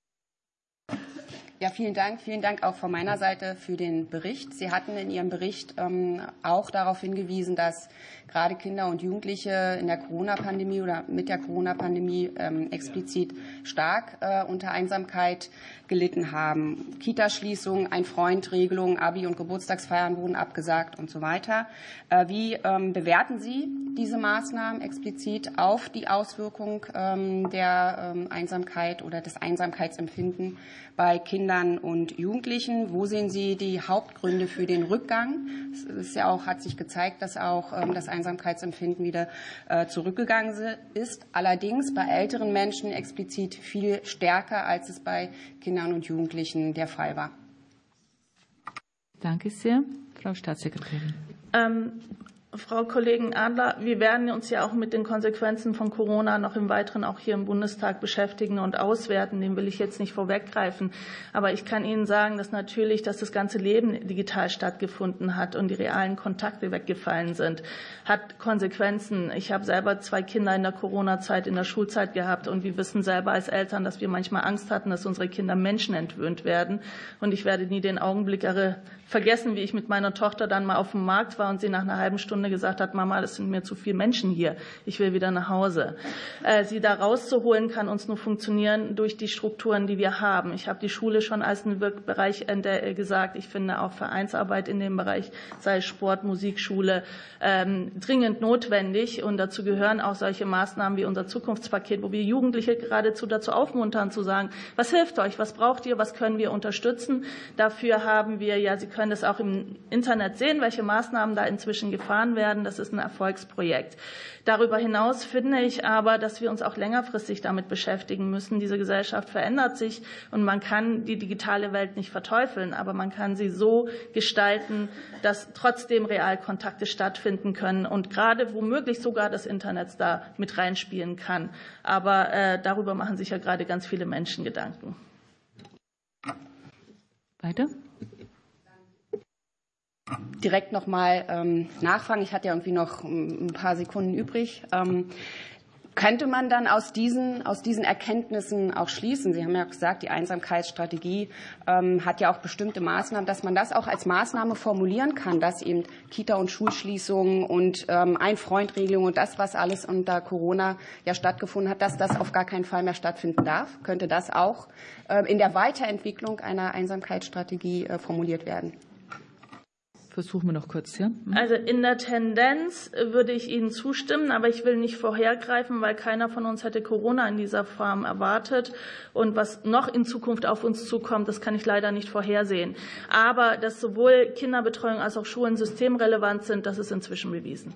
Ja, vielen Dank. Vielen Dank auch von meiner Seite für den Bericht. Sie hatten in Ihrem Bericht ähm, auch darauf hingewiesen, dass gerade Kinder und Jugendliche in der Corona-Pandemie oder mit der Corona-Pandemie ähm, explizit stark äh, unter Einsamkeit gelitten haben. Kitaschließungen, Ein-Freund-Regelung, Abi- und Geburtstagsfeiern wurden abgesagt und so weiter. Äh, wie ähm, bewerten Sie diese Maßnahmen explizit auf die Auswirkung ähm, der ähm, Einsamkeit oder des Einsamkeitsempfinden bei Kindern und Jugendlichen? Wo sehen Sie die Hauptgründe für den Rückgang? Es ist ja auch, hat sich gezeigt, dass auch ähm, das Einsamkeitsempfinden wieder äh, zurückgegangen ist. Allerdings bei älteren Menschen explizit viel stärker, als es bei Kindern und Jugendlichen der Fall war. Danke sehr. Frau Staatssekretärin. Ähm Frau Kollegin Adler, wir werden uns ja auch mit den Konsequenzen von Corona noch im Weiteren auch hier im Bundestag beschäftigen und auswerten. Dem will ich jetzt nicht vorweggreifen. Aber ich kann Ihnen sagen, dass natürlich, dass das ganze Leben digital stattgefunden hat und die realen Kontakte weggefallen sind, hat Konsequenzen. Ich habe selber zwei Kinder in der Corona-Zeit, in der Schulzeit gehabt und wir wissen selber als Eltern, dass wir manchmal Angst hatten, dass unsere Kinder menschenentwöhnt werden. Und ich werde nie den Augenblick vergessen, wie ich mit meiner Tochter dann mal auf dem Markt war und sie nach einer halben Stunde Stunde gesagt hat, Mama, das sind mir zu viele Menschen hier, ich will wieder nach Hause. Sie da rauszuholen, kann uns nur funktionieren durch die Strukturen, die wir haben. Ich habe die Schule schon als einen Wirkbereich gesagt. Ich finde auch Vereinsarbeit in dem Bereich, sei es Sport, Musikschule, ähm, dringend notwendig. Und dazu gehören auch solche Maßnahmen wie unser Zukunftspaket, wo wir Jugendliche geradezu dazu aufmuntern, zu sagen, was hilft euch, was braucht ihr, was können wir unterstützen. Dafür haben wir, ja, Sie können es auch im Internet sehen, welche Maßnahmen da inzwischen gefahren werden. Das ist ein Erfolgsprojekt. Darüber hinaus finde ich aber, dass wir uns auch längerfristig damit beschäftigen müssen. Diese Gesellschaft verändert sich und man kann die digitale Welt nicht verteufeln, aber man kann sie so gestalten, dass trotzdem Realkontakte stattfinden können und gerade womöglich sogar das Internet da mit reinspielen kann. Aber äh, darüber machen sich ja gerade ganz viele Menschen Gedanken. Weiter? Direkt noch mal ähm, nachfragen. Ich hatte ja irgendwie noch ein paar Sekunden übrig. Ähm, könnte man dann aus diesen, aus diesen Erkenntnissen auch schließen? Sie haben ja gesagt, die Einsamkeitsstrategie ähm, hat ja auch bestimmte Maßnahmen, dass man das auch als Maßnahme formulieren kann, dass eben Kita- und Schulschließungen und ähm, Ein-Freund-Regelung und das, was alles unter Corona ja stattgefunden hat, dass das auf gar keinen Fall mehr stattfinden darf? Könnte das auch äh, in der Weiterentwicklung einer Einsamkeitsstrategie äh, formuliert werden? Versuchen wir noch kurz, ja? Also in der Tendenz würde ich Ihnen zustimmen, aber ich will nicht vorhergreifen, weil keiner von uns hätte Corona in dieser Form erwartet. Und was noch in Zukunft auf uns zukommt, das kann ich leider nicht vorhersehen. Aber dass sowohl Kinderbetreuung als auch Schulen systemrelevant sind, das ist inzwischen bewiesen.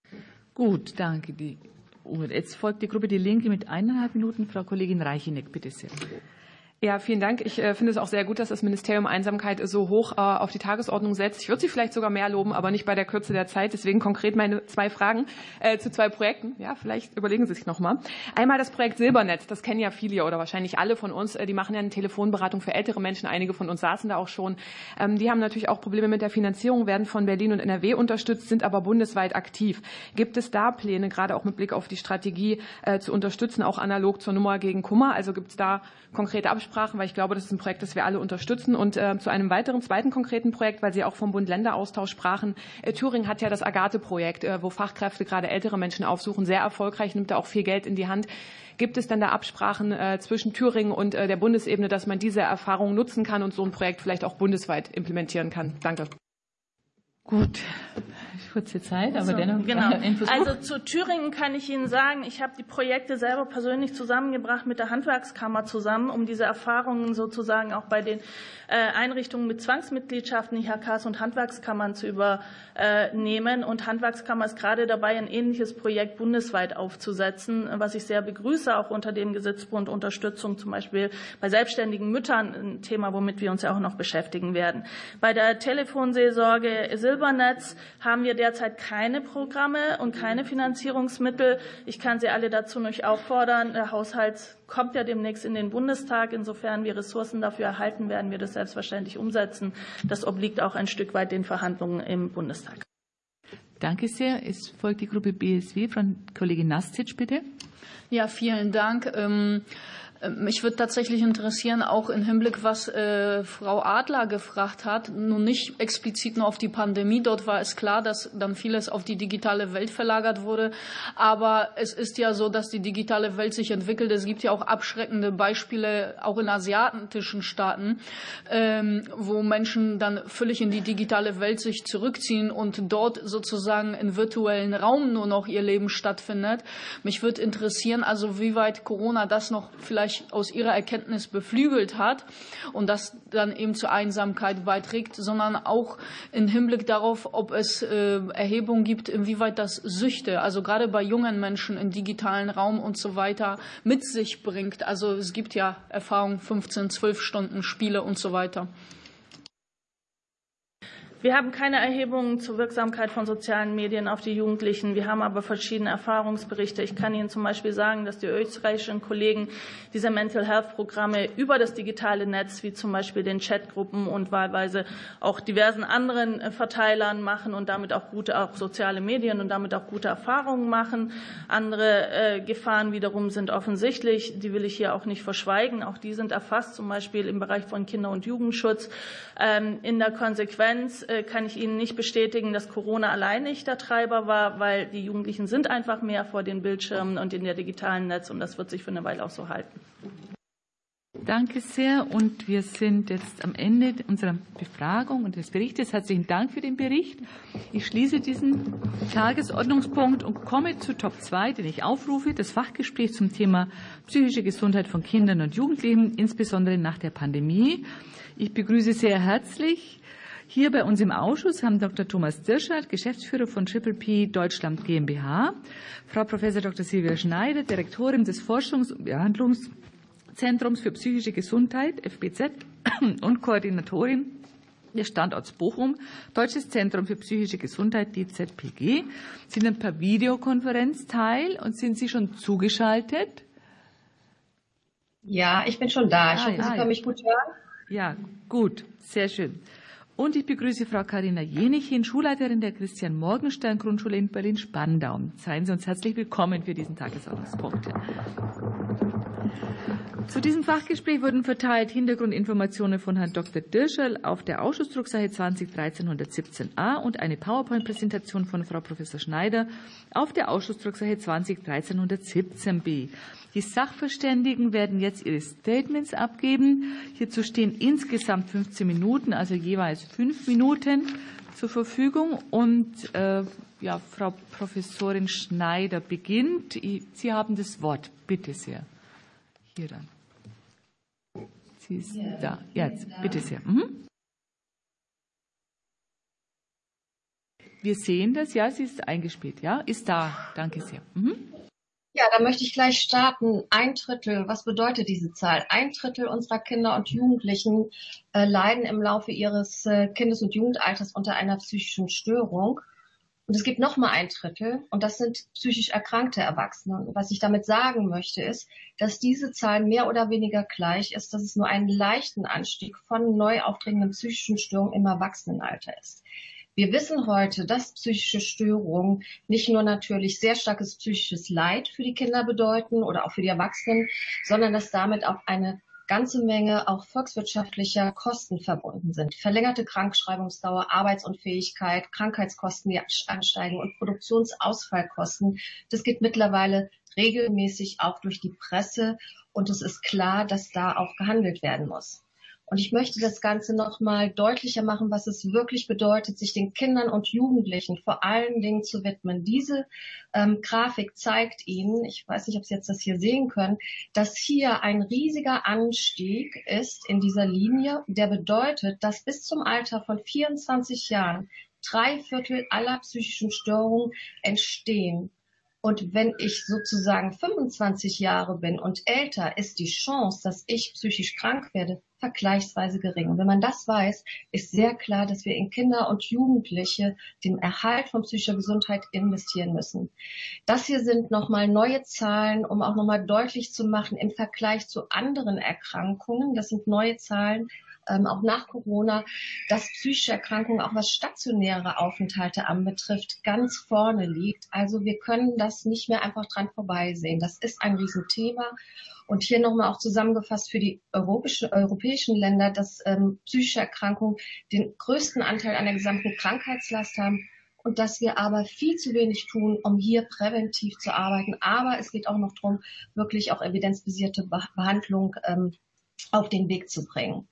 Gut, danke. Die, jetzt folgt die Gruppe Die Linke mit eineinhalb Minuten. Frau Kollegin Reicheneck, bitte sehr. Ja, vielen Dank. Ich äh, finde es auch sehr gut, dass das Ministerium Einsamkeit so hoch äh, auf die Tagesordnung setzt. Ich würde Sie vielleicht sogar mehr loben, aber nicht bei der Kürze der Zeit. Deswegen konkret meine zwei Fragen äh, zu zwei Projekten. Ja, vielleicht überlegen Sie sich noch mal. Einmal das Projekt Silbernetz. Das kennen ja viele oder wahrscheinlich alle von uns. Äh, die machen ja eine Telefonberatung für ältere Menschen. Einige von uns saßen da auch schon. Ähm, die haben natürlich auch Probleme mit der Finanzierung, werden von Berlin und N R W unterstützt, sind aber bundesweit aktiv. Gibt es da Pläne, gerade auch mit Blick auf die Strategie, äh, zu unterstützen, auch analog zur Nummer gegen Kummer? Also gibt es da konkrete Absprachen? Weil ich glaube, das ist ein Projekt, das wir alle unterstützen. Und äh, zu einem weiteren, zweiten konkreten Projekt, weil Sie auch vom Bund-Länder-Austausch sprachen. Äh, Thüringen hat ja das Agathe-Projekt, äh, wo Fachkräfte gerade ältere Menschen aufsuchen. Sehr erfolgreich, nimmt da auch viel Geld in die Hand. Gibt es denn da Absprachen äh, zwischen Thüringen und äh, der Bundesebene, dass man diese Erfahrung nutzen kann und so ein Projekt vielleicht auch bundesweit implementieren kann? Danke. Gut, kurze Zeit, aber so, dennoch. Genau. Also zu Thüringen kann ich Ihnen sagen, ich habe die Projekte selber persönlich zusammengebracht mit der Handwerkskammer zusammen, um diese Erfahrungen sozusagen auch bei den Einrichtungen mit Zwangsmitgliedschaften, I H Ks und Handwerkskammern zu übernehmen. Und Handwerkskammer ist gerade dabei, ein ähnliches Projekt bundesweit aufzusetzen, was ich sehr begrüße, auch unter dem Gesichtspunkt Unterstützung zum Beispiel bei selbstständigen Müttern, ein Thema, womit wir uns ja auch noch beschäftigen werden. Bei der Telefonseelsorge Silbernetz haben wir derzeit keine Programme und keine Finanzierungsmittel. Ich kann Sie alle dazu nicht auffordern. Der Haushalt kommt ja demnächst in den Bundestag. Insofern wir Ressourcen dafür erhalten, werden wir das selbstverständlich umsetzen. Das obliegt auch ein Stück weit den Verhandlungen im Bundestag. Danke sehr. Es folgt die Gruppe B S W von Kollegin Nastic, bitte. Ja, vielen Dank. Mich würde tatsächlich interessieren, auch im Hinblick, was äh, Frau Adler gefragt hat, nun nicht explizit nur auf die Pandemie. Dort war es klar, dass dann vieles auf die digitale Welt verlagert wurde. Aber es ist ja so, dass die digitale Welt sich entwickelt. Es gibt ja auch abschreckende Beispiele, auch in asiatischen Staaten, ähm, wo Menschen dann völlig in die digitale Welt sich zurückziehen und dort sozusagen im virtuellen Raum nur noch ihr Leben stattfindet. Mich würde interessieren, also wie weit Corona das noch vielleicht aus ihrer Erkenntnis beflügelt hat und das dann eben zur Einsamkeit beiträgt, sondern auch im Hinblick darauf, ob es äh, Erhebungen gibt, inwieweit das Süchte, also gerade bei jungen Menschen im digitalen Raum und so weiter, mit sich bringt. Also es gibt ja Erfahrungen, fünfzehn, zwölf Stunden Spiele und so weiter. Wir haben keine Erhebungen zur Wirksamkeit von sozialen Medien auf die Jugendlichen. Wir haben aber verschiedene Erfahrungsberichte. Ich kann Ihnen zum Beispiel sagen, dass die österreichischen Kollegen diese Mental Health Programme über das digitale Netz, wie zum Beispiel den Chatgruppen und wahlweise auch diversen anderen Verteilern machen und damit auch gute, auch soziale Medien und damit auch gute Erfahrungen machen. Andere äh, Gefahren wiederum sind offensichtlich. Die will ich hier auch nicht verschweigen. Auch die sind erfasst, zum Beispiel im Bereich von Kinder- und Jugendschutz. Ähm, in der Konsequenz kann ich Ihnen nicht bestätigen, dass Corona allein nicht der Treiber war, weil die Jugendlichen sind einfach mehr vor den Bildschirmen und in der digitalen Netz, und das wird sich für eine Weile auch so halten. Danke sehr. Und wir sind jetzt am Ende unserer Befragung und des Berichtes. Herzlichen Dank für den Bericht. Ich schließe diesen Tagesordnungspunkt und komme zu Top zwei, den ich aufrufe, das Fachgespräch zum Thema psychische Gesundheit von Kindern und Jugendlichen, insbesondere nach der Pandemie. Ich begrüße sehr herzlich hier bei uns im Ausschuss Herrn Doktor Thomas Dirschert, Geschäftsführer von Triple P Deutschland GmbH, Frau Professor Doktor Silvia Schneider, Direktorin des Forschungs- und Behandlungszentrums für psychische Gesundheit, F B Z, und Koordinatorin des Standorts Bochum, Deutsches Zentrum für psychische Gesundheit, D Z P G. Sie sind per Videokonferenz teil und sind Sie schon zugeschaltet? Ja, ich bin schon da. Ich ah, hoffe, ja, Sie können ja. mich gut hören. Ja, gut, sehr schön. Und ich begrüße Frau Carina Jenichin, Schulleiterin der Christian-Morgenstern-Grundschule in Berlin-Spandau. Seien Sie uns herzlich willkommen für diesen Tagesordnungspunkt. Zu diesem Fachgespräch wurden verteilt Hintergrundinformationen von Herrn Doktor Dirscherl auf der Ausschussdrucksache zwanzig dreizehn hundertsiebzehn a und eine PowerPoint-Präsentation von Frau Professor Schneider auf der Ausschussdrucksache zwanzig dreizehn hundertsiebzehn b. Die Sachverständigen werden jetzt ihre Statements abgeben. Hierzu stehen insgesamt fünfzehn Minuten, also jeweils fünf Minuten zur Verfügung. Und äh, ja, Frau Professorin Schneider beginnt. Sie haben das Wort. Bitte sehr. Hier dann. Sie ist ja, da. Jetzt, bitte sehr. Mhm. Wir sehen das. Ja, sie ist eingespielt. Ja, ist da. Danke sehr. Mhm. Ja, da möchte ich gleich starten. Ein Drittel, was bedeutet diese Zahl? Ein Drittel unserer Kinder und Jugendlichen äh, leiden im Laufe ihres äh, Kindes- und Jugendalters unter einer psychischen Störung. Und es gibt noch mal ein Drittel, und das sind psychisch erkrankte Erwachsene. Und was ich damit sagen möchte, ist, dass diese Zahl mehr oder weniger gleich ist, dass es nur einen leichten Anstieg von neu auftretenden psychischen Störungen im Erwachsenenalter ist. Wir wissen heute, dass psychische Störungen nicht nur natürlich sehr starkes psychisches Leid für die Kinder bedeuten oder auch für die Erwachsenen, sondern dass damit auch eine ganze Menge auch volkswirtschaftlicher Kosten verbunden sind. Verlängerte Krankschreibungsdauer, Arbeitsunfähigkeit, Krankheitskosten, die ansteigen und Produktionsausfallkosten. Das geht mittlerweile regelmäßig auch durch die Presse, und es ist klar, dass da auch gehandelt werden muss. Und ich möchte das Ganze noch mal deutlicher machen, was es wirklich bedeutet, sich den Kindern und Jugendlichen vor allen Dingen zu widmen. Diese ähm, Grafik zeigt Ihnen, ich weiß nicht, ob Sie jetzt das hier sehen können, dass hier ein riesiger Anstieg ist in dieser Linie, der bedeutet, dass bis zum Alter von vierundzwanzig Jahren drei Viertel aller psychischen Störungen entstehen. Und wenn ich sozusagen fünfundzwanzig Jahre bin und älter, ist die Chance, dass ich psychisch krank werde, vergleichsweise gering. Und wenn man das weiß, ist sehr klar, dass wir in Kinder und Jugendliche den Erhalt von psychischer Gesundheit investieren müssen. Das hier sind nochmal neue Zahlen, um auch nochmal deutlich zu machen, im Vergleich zu anderen Erkrankungen, das sind neue Zahlen, Ähm, auch nach Corona, dass psychische Erkrankungen, auch was stationäre Aufenthalte anbetrifft, ganz vorne liegt. Also wir können das nicht mehr einfach dran vorbeisehen. Das ist ein Riesenthema. Und hier nochmal auch zusammengefasst für die europäischen, europäischen Länder, dass ähm, psychische Erkrankungen den größten Anteil an der gesamten Krankheitslast haben und dass wir aber viel zu wenig tun, um hier präventiv zu arbeiten. Aber es geht auch noch darum, wirklich auch evidenzbasierte Behandlung ähm, auf den Weg zu bringen.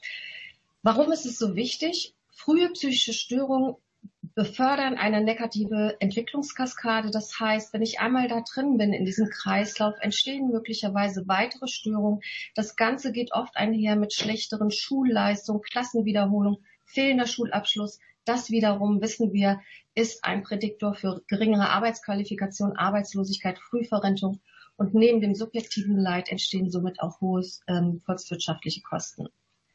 Warum ist es so wichtig? Frühe psychische Störungen befördern eine negative Entwicklungskaskade. Das heißt, wenn ich einmal da drin bin in diesem Kreislauf, entstehen möglicherweise weitere Störungen. Das Ganze geht oft einher mit schlechteren Schulleistungen, Klassenwiederholung, fehlender Schulabschluss. Das wiederum, wissen wir, ist ein Prädiktor für geringere Arbeitsqualifikation, Arbeitslosigkeit, Frühverrentung. Und neben dem subjektiven Leid entstehen somit auch hohe ähm, volkswirtschaftliche Kosten.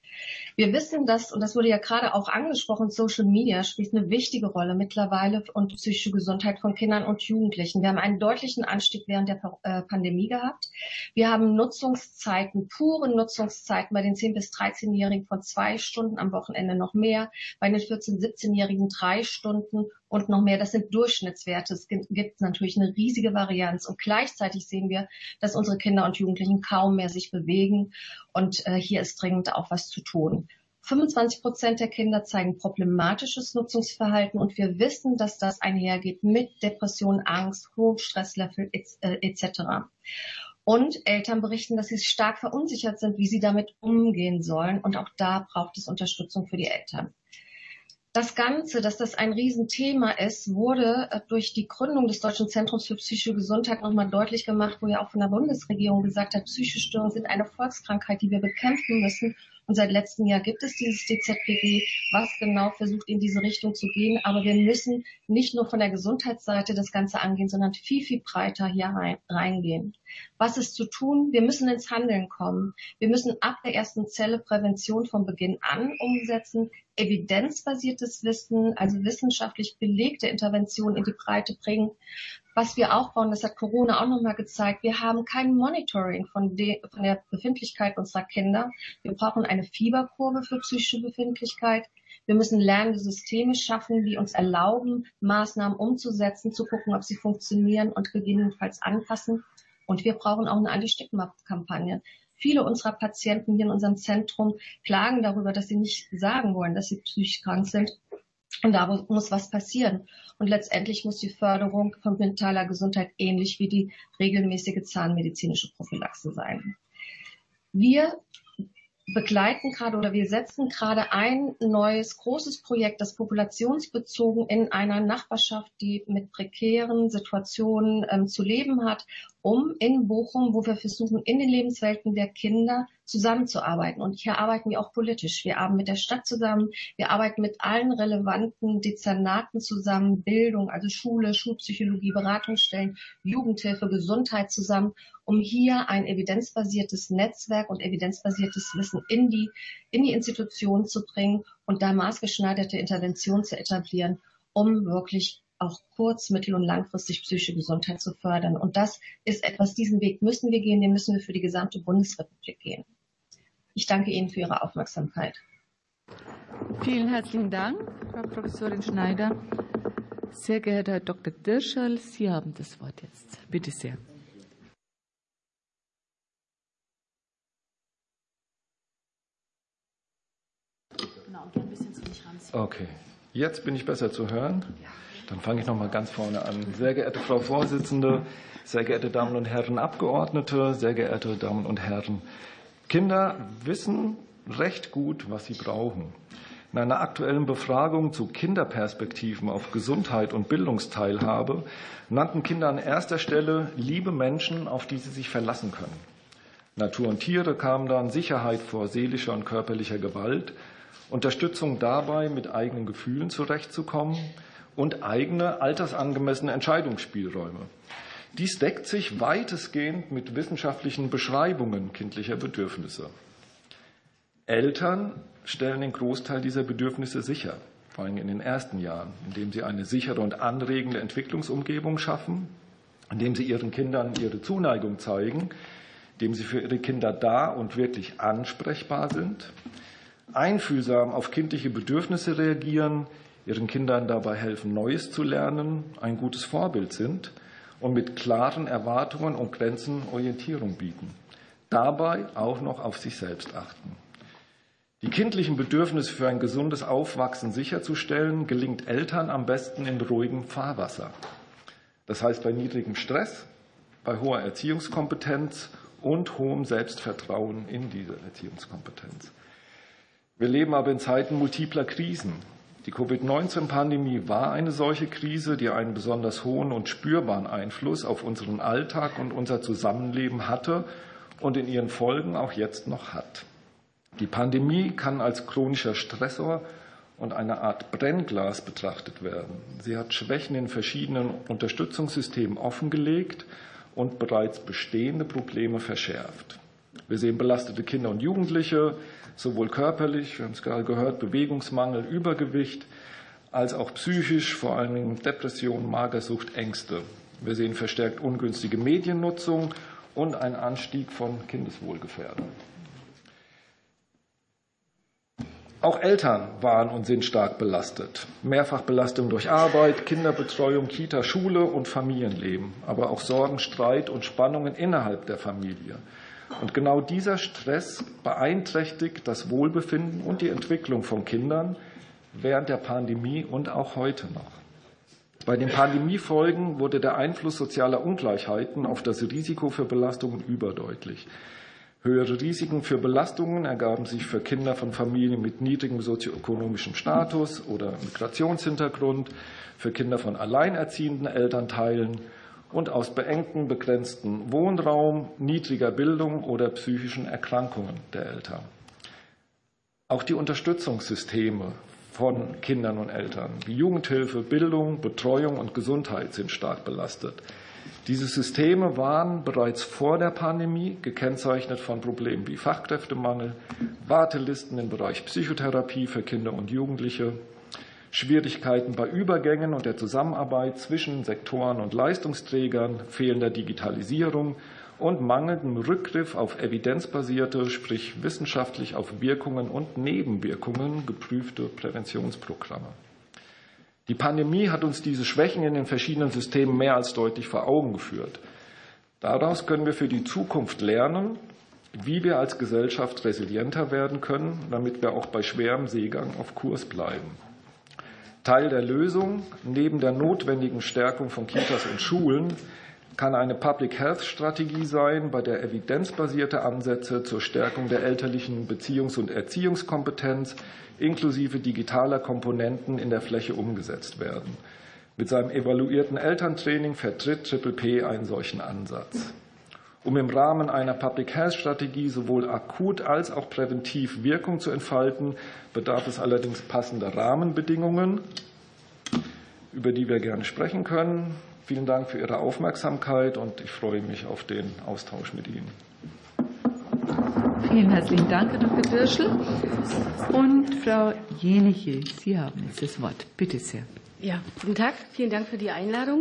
Wir wissen, dass, und das wurde ja gerade auch angesprochen, Social Media spielt eine wichtige Rolle mittlerweile und psychische Gesundheit von Kindern und Jugendlichen. Wir haben einen deutlichen Anstieg während der äh, Pandemie gehabt. Wir haben Nutzungszeiten, pure Nutzungszeiten bei den zehn- bis dreizehnjährigen von zwei Stunden, am Wochenende noch mehr, bei den vierzehn-, siebzehnjährigen drei Stunden und noch mehr. Das sind Durchschnittswerte. Es gibt natürlich eine riesige Varianz. Und gleichzeitig sehen wir, dass unsere Kinder und Jugendlichen kaum mehr sich bewegen. Und äh, hier ist dringend auch was zu tun. fünfundzwanzig Prozent der Kinder zeigen problematisches Nutzungsverhalten und wir wissen, dass das einhergeht mit Depression, Angst, hohem Stresslevel et cetera. Und Eltern berichten, dass sie stark verunsichert sind, wie sie damit umgehen sollen. Und auch da braucht es Unterstützung für die Eltern. Das Ganze, dass das ein Riesenthema ist, wurde durch die Gründung des Deutschen Zentrums für psychische Gesundheit nochmal deutlich gemacht, wo ja auch von der Bundesregierung gesagt hat, psychische Störungen sind eine Volkskrankheit, die wir bekämpfen müssen. Und seit letztem Jahr gibt es dieses D Z P G, was genau versucht, in diese Richtung zu gehen. Aber wir müssen nicht nur von der Gesundheitsseite das Ganze angehen, sondern viel, viel breiter hier rein, reingehen. Was ist zu tun? Wir müssen ins Handeln kommen. Wir müssen ab der ersten Zelle Prävention von Beginn an umsetzen, evidenzbasiertes Wissen, also wissenschaftlich belegte Interventionen in die Breite bringen. Was wir auch brauchen, das hat Corona auch nochmal gezeigt, wir haben kein Monitoring von, de, von der Befindlichkeit unserer Kinder. Wir brauchen eine Fieberkurve für psychische Befindlichkeit. Wir müssen lernende Systeme schaffen, die uns erlauben, Maßnahmen umzusetzen, zu gucken, ob sie funktionieren und gegebenenfalls anpassen. Und wir brauchen auch eine Anti-Stigma-Kampagne. Viele unserer Patienten hier in unserem Zentrum klagen darüber, dass sie nicht sagen wollen, dass sie psychisch krank sind. Und da muss was passieren. Und letztendlich muss die Förderung von mentaler Gesundheit ähnlich wie die regelmäßige zahnmedizinische Prophylaxe sein. Wir begleiten gerade oder wir setzen gerade ein neues großes Projekt, das populationsbezogen in einer Nachbarschaft, die mit prekären Situationen ähm, zu leben hat, um in Bochum, wo wir versuchen, in den Lebenswelten der Kinder zusammenzuarbeiten. Und hier arbeiten wir auch politisch. Wir arbeiten mit der Stadt zusammen, wir arbeiten mit allen relevanten Dezernaten zusammen, Bildung, also Schule, Schulpsychologie, Beratungsstellen, Jugendhilfe, Gesundheit zusammen, um hier ein evidenzbasiertes Netzwerk und evidenzbasiertes Wissen in die, in die Institutionen zu bringen und da maßgeschneiderte Interventionen zu etablieren, um wirklich auch kurz-, mittel- und langfristig psychische Gesundheit zu fördern. Und das ist etwas, diesen Weg müssen wir gehen, den müssen wir für die gesamte Bundesrepublik gehen. Ich danke Ihnen für Ihre Aufmerksamkeit. Vielen herzlichen Dank, Frau Professorin Schneider. Sehr geehrter Herr Doktor Dirschall, Sie haben das Wort jetzt. Bitte sehr. Okay, jetzt bin ich besser zu hören. Dann fange ich noch mal ganz vorne an. Sehr geehrte Frau Vorsitzende, sehr geehrte Damen und Herren Abgeordnete, sehr geehrte Damen und Herren. Kinder wissen recht gut, was sie brauchen. In einer aktuellen Befragung zu Kinderperspektiven auf Gesundheit und Bildungsteilhabe nannten Kinder an erster Stelle liebe Menschen, auf die sie sich verlassen können. Natur und Tiere kamen dann, Sicherheit vor seelischer und körperlicher Gewalt, Unterstützung dabei, mit eigenen Gefühlen zurechtzukommen und eigene altersangemessene Entscheidungsspielräume. Dies deckt sich weitestgehend mit wissenschaftlichen Beschreibungen kindlicher Bedürfnisse. Eltern stellen den Großteil dieser Bedürfnisse sicher, vor allem in den ersten Jahren, indem sie eine sichere und anregende Entwicklungsumgebung schaffen, indem sie ihren Kindern ihre Zuneigung zeigen, indem sie für ihre Kinder da und wirklich ansprechbar sind, einfühlsam auf kindliche Bedürfnisse reagieren, ihren Kindern dabei helfen, Neues zu lernen, ein gutes Vorbild sind und mit klaren Erwartungen und Grenzen Orientierung bieten. Dabei auch noch auf sich selbst achten. Die kindlichen Bedürfnisse für ein gesundes Aufwachsen sicherzustellen, gelingt Eltern am besten in ruhigem Fahrwasser. Das heißt bei niedrigem Stress, bei hoher Erziehungskompetenz und hohem Selbstvertrauen in diese Erziehungskompetenz. Wir leben aber in Zeiten multipler Krisen. Die Covid neunzehn Pandemie war eine solche Krise, die einen besonders hohen und spürbaren Einfluss auf unseren Alltag und unser Zusammenleben hatte und in ihren Folgen auch jetzt noch hat. Die Pandemie kann als chronischer Stressor und eine Art Brennglas betrachtet werden. Sie hat Schwächen in verschiedenen Unterstützungssystemen offengelegt und bereits bestehende Probleme verschärft. Wir sehen belastete Kinder und Jugendliche, sowohl körperlich, wir haben es gerade gehört, Bewegungsmangel, Übergewicht, als auch psychisch, vor allen Dingen Depression, Magersucht, Ängste. Wir sehen verstärkt ungünstige Mediennutzung und einen Anstieg von Kindeswohlgefährdung. Auch Eltern waren und sind stark belastet. Mehrfachbelastung durch Arbeit, Kinderbetreuung, Kita, Schule und Familienleben, aber auch Sorgen, Streit und Spannungen innerhalb der Familie. Und genau dieser Stress beeinträchtigt das Wohlbefinden und die Entwicklung von Kindern während der Pandemie und auch heute noch. Bei den Pandemiefolgen wurde der Einfluss sozialer Ungleichheiten auf das Risiko für Belastungen überdeutlich. Höhere Risiken für Belastungen ergaben sich für Kinder von Familien mit niedrigem sozioökonomischem Status oder Migrationshintergrund, für Kinder von alleinerziehenden Elternteilen und aus beengtem, begrenzten Wohnraum, niedriger Bildung oder psychischen Erkrankungen der Eltern. Auch die Unterstützungssysteme von Kindern und Eltern wie Jugendhilfe, Bildung, Betreuung und Gesundheit sind stark belastet. Diese Systeme waren bereits vor der Pandemie gekennzeichnet von Problemen wie Fachkräftemangel, Wartelisten im Bereich Psychotherapie für Kinder und Jugendliche, Schwierigkeiten bei Übergängen und der Zusammenarbeit zwischen Sektoren und Leistungsträgern, fehlender Digitalisierung und mangelndem Rückgriff auf evidenzbasierte, sprich wissenschaftlich auf Wirkungen und Nebenwirkungen geprüfte Präventionsprogramme. Die Pandemie hat uns diese Schwächen in den verschiedenen Systemen mehr als deutlich vor Augen geführt. Daraus können wir für die Zukunft lernen, wie wir als Gesellschaft resilienter werden können, damit wir auch bei schwerem Seegang auf Kurs bleiben. Teil der Lösung, neben der notwendigen Stärkung von Kitas und Schulen, kann eine Public Health Strategie sein, bei der evidenzbasierte Ansätze zur Stärkung der elterlichen Beziehungs- und Erziehungskompetenz inklusive digitaler Komponenten in der Fläche umgesetzt werden. Mit seinem evaluierten Elterntraining vertritt Triple P einen solchen Ansatz. Um im Rahmen einer Public Health Strategie sowohl akut als auch präventiv Wirkung zu entfalten, bedarf es allerdings passender Rahmenbedingungen, über die wir gerne sprechen können. Vielen Dank für Ihre Aufmerksamkeit und ich freue mich auf den Austausch mit Ihnen. Vielen herzlichen Dank, Herr Doktor Dirschl. Und Frau Jeniche, Sie haben jetzt das Wort. Bitte sehr. Ja, guten Tag. Vielen Dank für die Einladung.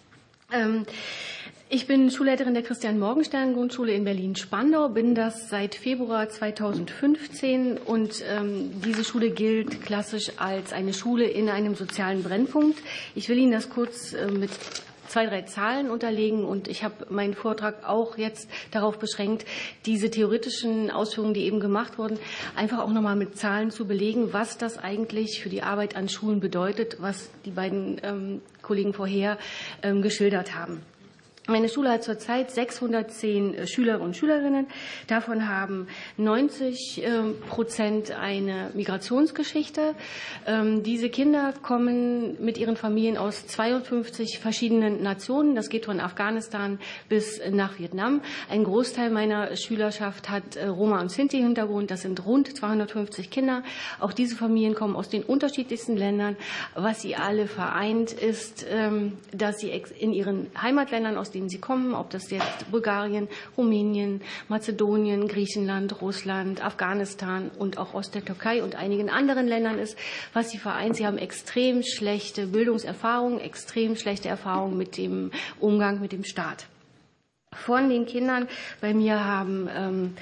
Ich bin Schulleiterin der Christian-Morgenstern-Grundschule in Berlin-Spandau, bin das seit Februar zweitausendfünfzehn und ähm, diese Schule gilt klassisch als eine Schule in einem sozialen Brennpunkt. Ich will Ihnen das kurz äh, mit zwei, drei Zahlen unterlegen und ich habe meinen Vortrag auch jetzt darauf beschränkt, diese theoretischen Ausführungen, die eben gemacht wurden, einfach auch nochmal mit Zahlen zu belegen, was das eigentlich für die Arbeit an Schulen bedeutet, was die beiden ähm, Kollegen vorher ähm, geschildert haben. Meine Schule hat zurzeit sechshundertzehn Schüler und Schülerinnen. Davon haben neunzig Prozent eine Migrationsgeschichte. Diese Kinder kommen mit ihren Familien aus zweiundfünfzig verschiedenen Nationen. Das geht von Afghanistan bis nach Vietnam. Ein Großteil meiner Schülerschaft hat Roma- und Sinti-Hintergrund. Das sind rund zweihundertfünfzig Kinder. Auch diese Familien kommen aus den unterschiedlichsten Ländern. Was sie alle vereint, ist, dass sie in ihren Heimatländern, aus denen sie kommen, ob das jetzt Bulgarien, Rumänien, Mazedonien, Griechenland, Russland, Afghanistan und auch aus der Türkei und einigen anderen Ländern ist, was sie vereint. Sie haben extrem schlechte Bildungserfahrungen, extrem schlechte Erfahrungen mit dem Umgang mit dem Staat. Von den Kindern bei mir haben ähm,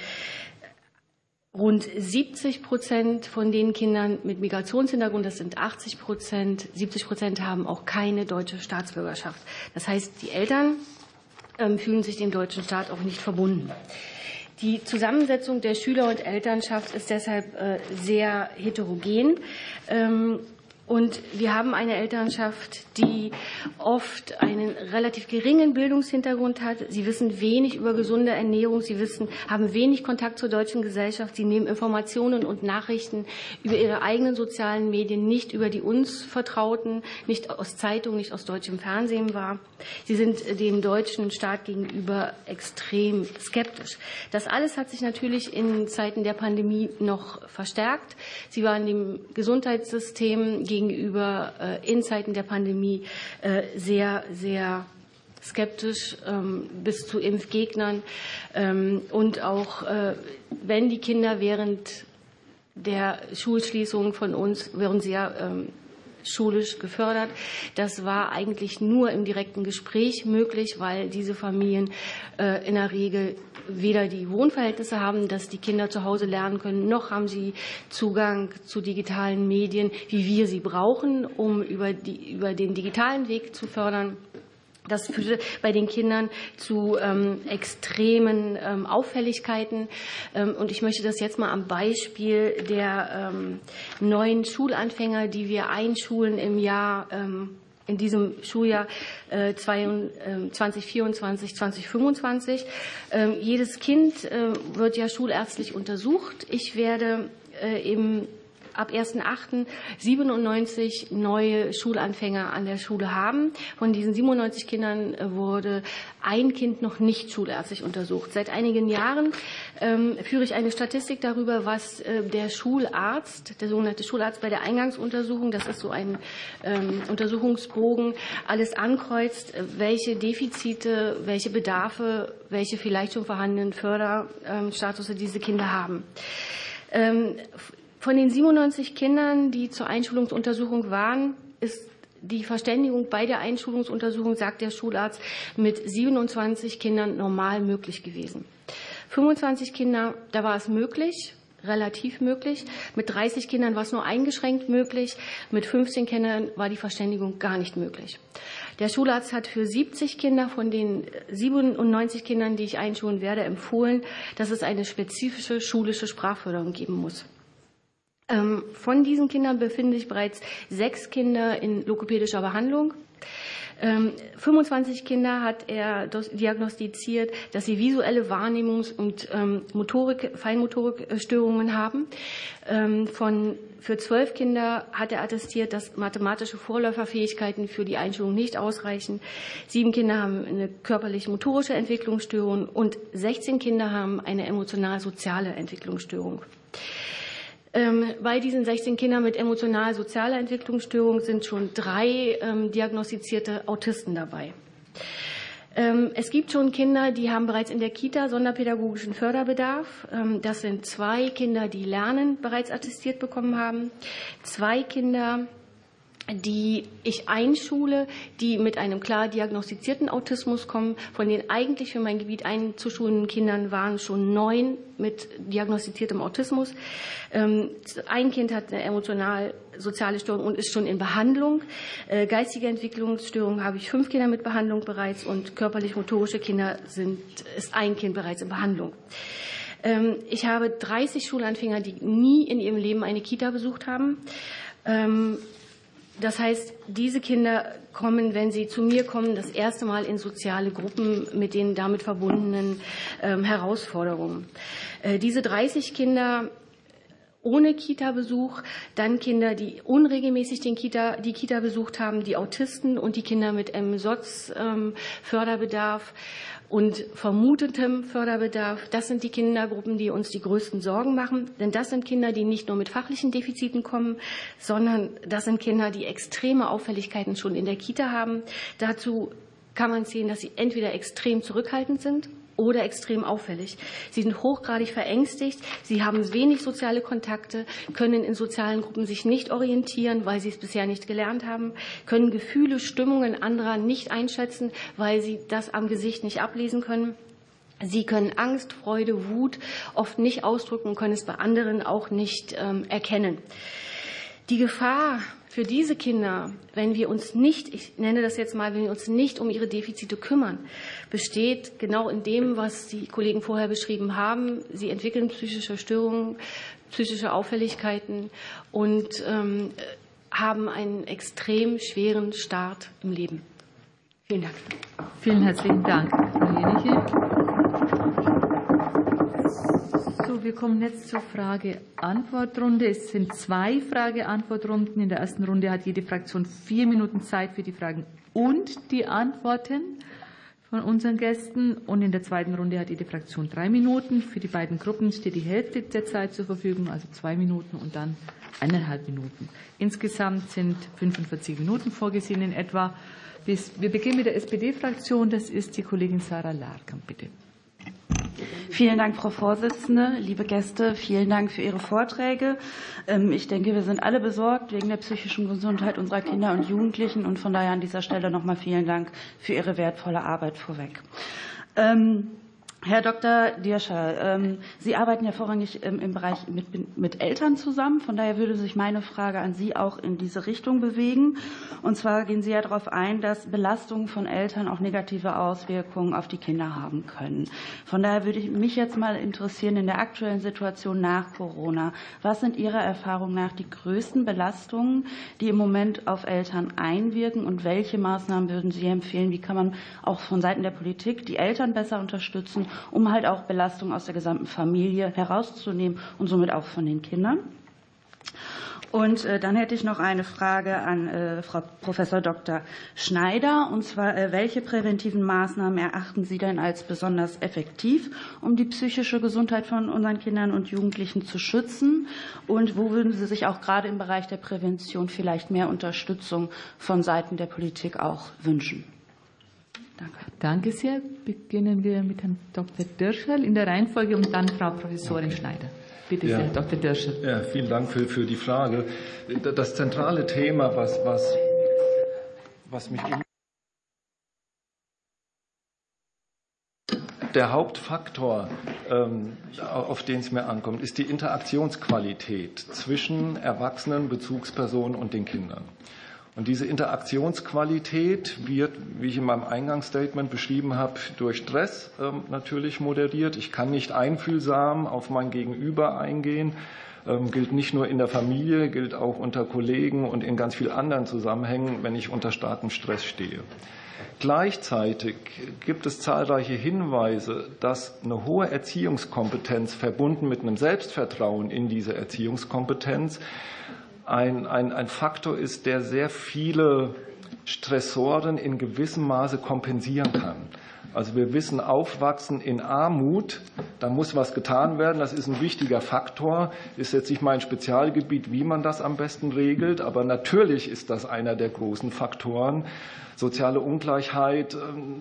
rund siebzig Prozent von den Kindern mit Migrationshintergrund, das sind achtzig Prozent, siebzig Prozent haben auch keine deutsche Staatsbürgerschaft. Das heißt, die Eltern ähm, fühlen sich dem deutschen Staat auch nicht verbunden. Die Zusammensetzung der Schüler- und Elternschaft ist deshalb äh, sehr heterogen. Ähm, Und wir haben eine Elternschaft, die oft einen relativ geringen Bildungshintergrund hat. Sie wissen wenig über gesunde Ernährung. Sie wissen, haben wenig Kontakt zur deutschen Gesellschaft. Sie nehmen Informationen und Nachrichten über ihre eigenen sozialen Medien, nicht über die uns vertrauten, nicht aus Zeitungen, nicht aus deutschem Fernsehen wahr. Sie sind dem deutschen Staat gegenüber extrem skeptisch. Das alles hat sich natürlich in Zeiten der Pandemie noch verstärkt. Sie waren dem Gesundheitssystem gegenüber gegenüber äh, in Zeiten der Pandemie äh, sehr, sehr skeptisch ähm, bis zu Impfgegnern. Ähm, und auch äh, wenn die Kinder während der Schulschließung von uns, wären sehr ähm, schulisch gefördert. Das war eigentlich nur im direkten Gespräch möglich, weil diese Familien äh, in der Regel weder die Wohnverhältnisse haben, dass die Kinder zu Hause lernen können, noch haben sie Zugang zu digitalen Medien, wie wir sie brauchen, um über, die, über den digitalen Weg zu fördern. Das führte bei den Kindern zu ähm, extremen ähm, Auffälligkeiten. Ähm, und ich möchte das jetzt mal am Beispiel der ähm, neuen Schulanfänger, die wir einschulen im Jahr, ähm, in diesem Schuljahr äh, zwanzig vierundzwanzig, zwanzig fünfundzwanzig. Ähm, jedes Kind äh, wird ja schulärztlich untersucht. Ich werde äh, im ab ersten achten siebenundneunzig neue Schulanfänger an der Schule haben. Von diesen siebenundneunzig Kindern wurde ein Kind noch nicht schulärztlich untersucht. Seit einigen Jahren ähm, führe ich eine Statistik darüber, was äh, der Schularzt, der sogenannte Schularzt bei der Eingangsuntersuchung, das ist so ein ähm, Untersuchungsbogen, alles ankreuzt, welche Defizite, welche Bedarfe, welche vielleicht schon vorhandenen Förderstatus diese Kinder haben. Ähm, Von den siebenundneunzig Kindern, die zur Einschulungsuntersuchung waren, ist die Verständigung bei der Einschulungsuntersuchung, sagt der Schularzt, mit siebenundzwanzig Kindern normal möglich gewesen. fünfundzwanzig Kinder, da war es möglich, relativ möglich. Mit dreißig Kindern war es nur eingeschränkt möglich. Mit fünfzehn Kindern war die Verständigung gar nicht möglich. Der Schularzt hat für siebzig Kinder von den siebenundneunzig Kindern, die ich einschulen werde, empfohlen, dass es eine spezifische schulische Sprachförderung geben muss. Von diesen Kindern befinden sich bereits sechs Kinder in logopädischer Behandlung. fünfundzwanzig Kinder hat er diagnostiziert, dass sie visuelle Wahrnehmungs- und Motorik, Feinmotorikstörungen haben. Von, für zwölf Kinder hat er attestiert, dass mathematische Vorläuferfähigkeiten für die Einschulung nicht ausreichen. Sieben Kinder haben eine körperlich-motorische Entwicklungsstörung und sechzehn Kinder haben eine emotional-soziale Entwicklungsstörung. Bei diesen sechzehn Kindern mit emotional-sozialer Entwicklungsstörung sind schon drei ähm, diagnostizierte Autisten dabei. Ähm, es gibt schon Kinder, die haben bereits in der Kita sonderpädagogischen Förderbedarf. Ähm, das sind zwei Kinder, die Lernen bereits attestiert bekommen haben, zwei Kinder, die ich einschule, die mit einem klar diagnostizierten Autismus kommen. Von den eigentlich für mein Gebiet einzuschulenden Kindern waren schon neun mit diagnostiziertem Autismus. Ein Kind hat eine emotional-soziale Störung und ist schon in Behandlung. Geistige Entwicklungsstörungen habe ich fünf Kinder mit Behandlung bereits und körperlich-motorische Kinder sind, ist ein Kind bereits in Behandlung. Ich habe dreißig Schulanfänger, die nie in ihrem Leben eine Kita besucht haben. Das heißt, diese Kinder kommen, wenn sie zu mir kommen, das erste Mal in soziale Gruppen mit den damit verbundenen ähm, Herausforderungen. Äh, diese dreißig Kinder ohne Kita-Besuch, dann Kinder, die unregelmäßig den Kita, die Kita besucht haben, die Autisten und die Kinder mit M S O Z-Förderbedarf und vermutetem Förderbedarf. Das sind die Kindergruppen, die uns die größten Sorgen machen. Denn das sind Kinder, die nicht nur mit fachlichen Defiziten kommen, sondern das sind Kinder, die extreme Auffälligkeiten schon in der Kita haben. Dazu kann man sehen, dass sie entweder extrem zurückhaltend sind oder extrem auffällig. Sie sind hochgradig verängstigt, sie haben wenig soziale Kontakte, können in sozialen Gruppen sich nicht orientieren, weil sie es bisher nicht gelernt haben, können Gefühle, Stimmungen anderer nicht einschätzen, weil sie das am Gesicht nicht ablesen können. Sie können Angst, Freude, Wut oft nicht ausdrücken und können es bei anderen auch nicht ähm, erkennen. Die Gefahr für diese Kinder, wenn wir uns nicht, ich nenne das jetzt mal, wenn wir uns nicht um ihre Defizite kümmern, besteht genau in dem, was die Kollegen vorher beschrieben haben. Sie entwickeln psychische Störungen, psychische Auffälligkeiten und ähm, haben einen extrem schweren Start im Leben. Vielen Dank. Vielen herzlichen Dank, Frau Jeniche. So, wir kommen jetzt zur Frage-Antwort-Runde. Es sind zwei Frage-Antwort-Runden. In der ersten Runde hat jede Fraktion vier Minuten Zeit für die Fragen und die Antworten von unseren Gästen. Und in der zweiten Runde hat jede Fraktion drei Minuten. Für die beiden Gruppen steht die Hälfte der Zeit zur Verfügung, also zwei Minuten und dann eineinhalb Minuten. Insgesamt sind fünfundvierzig Minuten vorgesehen in etwa. Wir beginnen mit der S P D-Fraktion. Das ist die Kollegin Sarah Larkamp, bitte. Vielen Dank, Frau Vorsitzende. Liebe Gäste, vielen Dank für Ihre Vorträge. Ich denke, wir sind alle besorgt wegen der psychischen Gesundheit unserer Kinder und Jugendlichen. Und von daher an dieser Stelle nochmal vielen Dank für Ihre wertvolle Arbeit vorweg. Herr Doktor Dirscher, Sie arbeiten ja vorrangig im Bereich mit, mit Eltern zusammen. Von daher würde sich meine Frage an Sie auch in diese Richtung bewegen. Und zwar gehen Sie ja darauf ein, dass Belastungen von Eltern auch negative Auswirkungen auf die Kinder haben können. Von daher würde ich mich jetzt mal interessieren, in der aktuellen Situation nach Corona, was sind Ihrer Erfahrung nach die größten Belastungen, die im Moment auf Eltern einwirken, und welche Maßnahmen würden Sie empfehlen? Wie kann man auch von Seiten der Politik die Eltern besser unterstützen, um halt auch Belastungen aus der gesamten Familie herauszunehmen und somit auch von den Kindern? Und dann hätte ich noch eine Frage an Frau Professor Doktor Schneider, und zwar, welche präventiven Maßnahmen erachten Sie denn als besonders effektiv, um die psychische Gesundheit von unseren Kindern und Jugendlichen zu schützen? Und wo würden Sie sich auch gerade im Bereich der Prävention vielleicht mehr Unterstützung von Seiten der Politik auch wünschen? Danke. Danke sehr. Beginnen wir mit Herrn Doktor Dirschel in der Reihenfolge und dann Frau Professorin okay. Schneider. Bitte sehr, ja. Herr Doktor Dirschel. Ja, vielen Dank für, für die Frage. Das zentrale Thema, was, was, was mich der Hauptfaktor, auf den es mir ankommt, ist die Interaktionsqualität zwischen Erwachsenen, Bezugspersonen und den Kindern. Und diese Interaktionsqualität wird, wie ich in meinem Eingangsstatement beschrieben habe, durch Stress ähm, natürlich moderiert. Ich kann nicht einfühlsam auf mein Gegenüber eingehen. Ähm, gilt nicht nur in der Familie, gilt auch unter Kollegen und in ganz vielen anderen Zusammenhängen, wenn ich unter starkem Stress stehe. Gleichzeitig gibt es zahlreiche Hinweise, dass eine hohe Erziehungskompetenz verbunden mit einem Selbstvertrauen in diese Erziehungskompetenz Ein, ein, ein Faktor ist, der sehr viele Stressoren in gewissem Maße kompensieren kann. Also wir wissen, Aufwachsen in Armut, da muss was getan werden, das ist ein wichtiger Faktor, ist jetzt nicht mein Spezialgebiet, wie man das am besten regelt, aber natürlich ist das einer der großen Faktoren. Soziale Ungleichheit,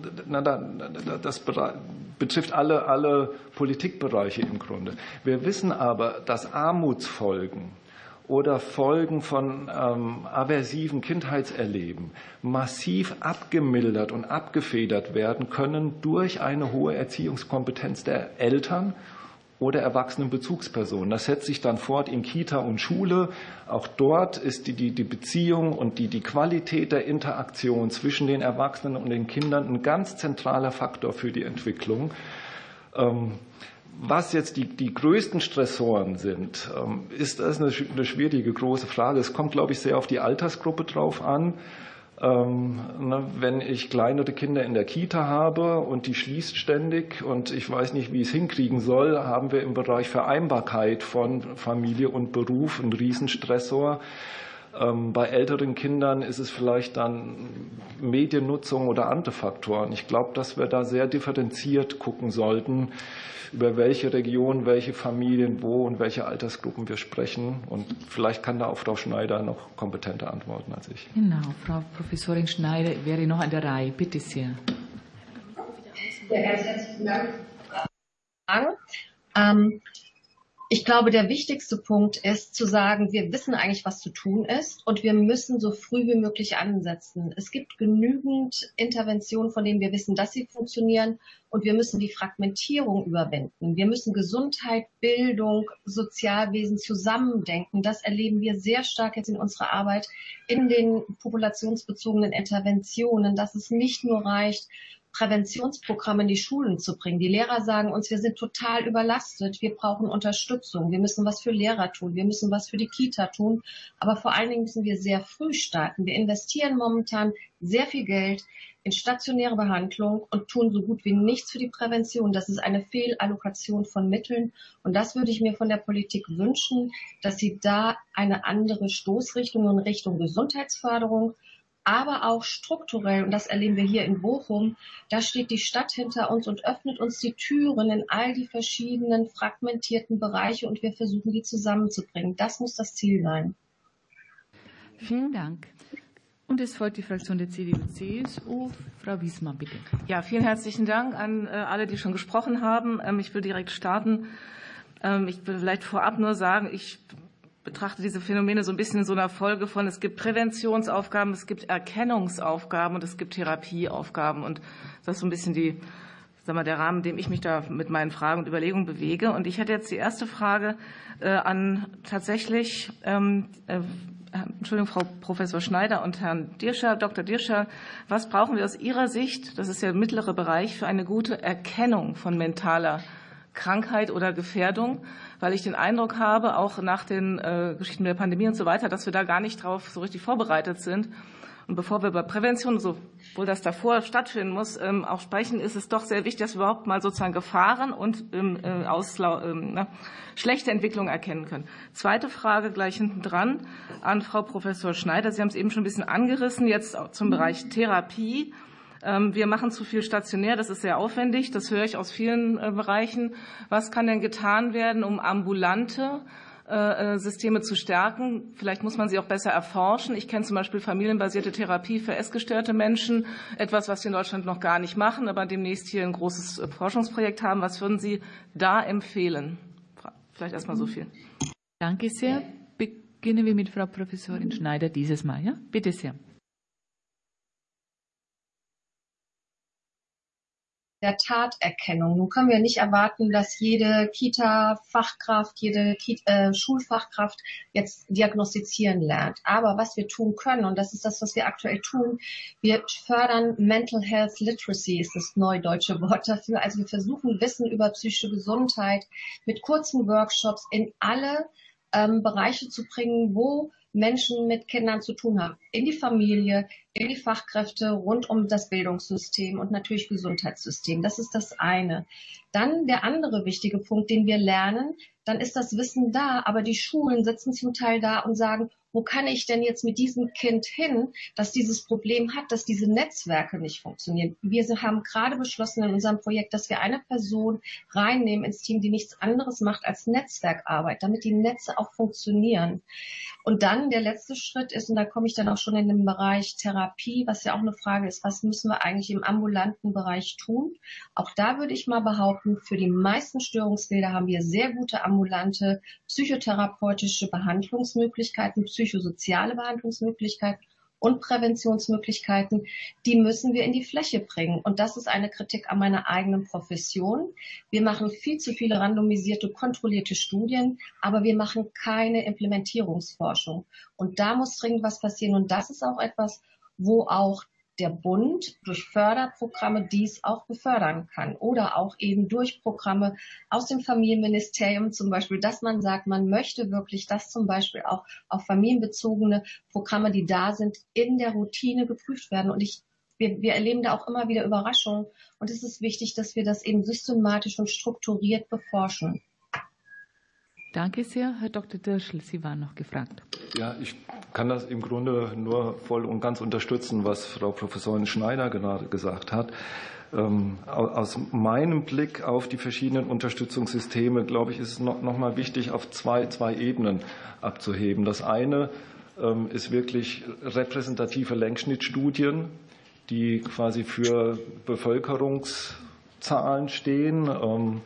das betrifft alle, alle Politikbereiche im Grunde. Wir wissen aber, dass Armutsfolgen oder Folgen von ähm, aversiven Kindheitserleben massiv abgemildert und abgefedert werden können durch eine hohe Erziehungskompetenz der Eltern oder erwachsenen Bezugspersonen. Das setzt sich dann fort in Kita und Schule. Auch dort ist die, die, die Beziehung und die, die Qualität der Interaktion zwischen den Erwachsenen und den Kindern ein ganz zentraler Faktor für die Entwicklung. Ähm, Was jetzt die, die größten Stressoren sind, ist das eine, eine schwierige, große Frage. Es kommt, glaube ich, sehr auf die Altersgruppe drauf an. Ähm, ne, wenn ich kleinere Kinder in der Kita habe und die schließt ständig und ich weiß nicht, wie ich es hinkriegen soll, haben wir im Bereich Vereinbarkeit von Familie und Beruf einen Riesenstressor. Ähm, bei älteren Kindern ist es vielleicht dann Mediennutzung oder andere Faktoren. Ich glaube, dass wir da sehr differenziert gucken sollten, über welche Region, welche Familien, wo und welche Altersgruppen wir sprechen. Und vielleicht kann da auch Frau Schneider noch kompetenter antworten als ich. Genau, Frau Professorin Schneider wäre noch an der Reihe. Bitte sehr. Ja, ganz herzlichen Dank. Ähm, Ich glaube, der wichtigste Punkt ist zu sagen, wir wissen eigentlich, was zu tun ist und wir müssen so früh wie möglich ansetzen. Es gibt genügend Interventionen, von denen wir wissen, dass sie funktionieren und wir müssen die Fragmentierung überwinden. Wir müssen Gesundheit, Bildung, Sozialwesen zusammendenken. Das erleben wir sehr stark jetzt in unserer Arbeit in den populationsbezogenen Interventionen, dass es nicht nur reicht, Präventionsprogramme in die Schulen zu bringen. Die Lehrer sagen uns, wir sind total überlastet, wir brauchen Unterstützung, wir müssen was für Lehrer tun, wir müssen was für die Kita tun, aber vor allen Dingen müssen wir sehr früh starten. Wir investieren momentan sehr viel Geld in stationäre Behandlung und tun so gut wie nichts für die Prävention. Das ist eine Fehlallokation von Mitteln und das würde ich mir von der Politik wünschen, dass sie da eine andere Stoßrichtung in Richtung Gesundheitsförderung, aber auch strukturell, und das erleben wir hier in Bochum, da steht die Stadt hinter uns und öffnet uns die Türen in all die verschiedenen fragmentierten Bereiche und wir versuchen, die zusammenzubringen. Das muss das Ziel sein. Vielen Dank. Und es folgt die Fraktion der C D U C S U. Frau Wiesmann, bitte. Ja, vielen herzlichen Dank an alle, die schon gesprochen haben. Ich will direkt starten. Ich will vielleicht vorab nur sagen, ich betrachte diese Phänomene so ein bisschen in so einer Folge von, es gibt Präventionsaufgaben, es gibt Erkennungsaufgaben und es gibt Therapieaufgaben. Und das ist so ein bisschen die, sag mal, der Rahmen, in dem ich mich da mit meinen Fragen und Überlegungen bewege. Und ich hätte jetzt die erste Frage äh, an tatsächlich, ähm, äh, Entschuldigung, Frau Professor Schneider und Herrn Dirscher, Doktor Dirscher, was brauchen wir aus Ihrer Sicht, das ist der mittlere Bereich, für eine gute Erkennung von mentaler Krankheit oder Gefährdung? Weil ich den Eindruck habe, auch nach den äh, Geschichten der Pandemie und so weiter, dass wir da gar nicht drauf so richtig vorbereitet sind. Und bevor wir über Prävention, sowohl das davor stattfinden muss, ähm, auch sprechen, ist es doch sehr wichtig, dass wir überhaupt mal sozusagen Gefahren und ähm, äh, Auslau ähm, na, schlechte Entwicklungen erkennen können. Zweite Frage gleich hinten dran an Frau Professor Schneider. Sie haben es eben schon ein bisschen angerissen, jetzt auch zum Bereich Therapie. Ähm, wir machen zu viel stationär, das ist sehr aufwendig, das höre ich aus vielen äh, Bereichen. Was kann denn getan werden, um ambulante Systeme zu stärken? Vielleicht muss man sie auch besser erforschen. Ich kenne zum Beispiel familienbasierte Therapie für essgestörte Menschen, etwas, was wir in Deutschland noch gar nicht machen, aber demnächst hier ein großes Forschungsprojekt haben. Was würden Sie da empfehlen? Vielleicht erst mal so viel. Danke sehr. Beginnen wir mit Frau Professorin Schneider dieses Mal. Ja? Bitte sehr. Der Taterkennung. Nun können wir nicht erwarten, dass jede Kita-Fachkraft, jede Kita, äh, Schulfachkraft jetzt diagnostizieren lernt. Aber was wir tun können, und das ist das, was wir aktuell tun, wir fördern Mental Health Literacy, ist das neudeutsche Wort dafür. Also wir versuchen, Wissen über psychische Gesundheit mit kurzen Workshops in alle ähm, Bereiche zu bringen, wo Menschen mit Kindern zu tun haben. In die Familie, in die Fachkräfte, rund um das Bildungssystem und natürlich Gesundheitssystem. Das ist das eine. Dann der andere wichtige Punkt, den wir lernen, dann ist das Wissen da, aber die Schulen sitzen zum Teil da und sagen, wo kann ich denn jetzt mit diesem Kind hin, das dieses Problem hat, dass diese Netzwerke nicht funktionieren. Wir haben gerade beschlossen in unserem Projekt, dass wir eine Person reinnehmen ins Team, die nichts anderes macht als Netzwerkarbeit, damit die Netze auch funktionieren. Und dann der letzte Schritt ist, und da komme ich dann auch schon in den Bereich Therapie, was ja auch eine Frage ist, was müssen wir eigentlich im ambulanten Bereich tun? Auch da würde ich mal behaupten, für die meisten Störungsbilder haben wir sehr gute ambulante psychotherapeutische Behandlungsmöglichkeiten, psychosoziale Behandlungsmöglichkeiten und Präventionsmöglichkeiten, die müssen wir in die Fläche bringen. Und das ist eine Kritik an meiner eigenen Profession. Wir machen viel zu viele randomisierte, kontrollierte Studien, aber wir machen keine Implementierungsforschung. Und da muss dringend was passieren. Und das ist auch etwas, wo auch der Bund durch Förderprogramme dies auch befördern kann oder auch eben durch Programme aus dem Familienministerium zum Beispiel, dass man sagt, man möchte wirklich, dass zum Beispiel auch auf familienbezogene Programme, die da sind, in der Routine geprüft werden. Und ich, wir, wir erleben da auch immer wieder Überraschungen. Und es ist wichtig, dass wir das eben systematisch und strukturiert beforschen. Danke sehr. Herr Doktor Dirschl, Sie waren noch gefragt. Ja, ich kann das im Grunde nur voll und ganz unterstützen, was Frau Professorin Schneider gerade gesagt hat. Aus meinem Blick auf die verschiedenen Unterstützungssysteme, glaube ich, ist es noch, noch mal wichtig, auf zwei, zwei Ebenen abzuheben. Das eine ist wirklich repräsentative Längsschnittstudien, die quasi für Bevölkerungszahlen stehen.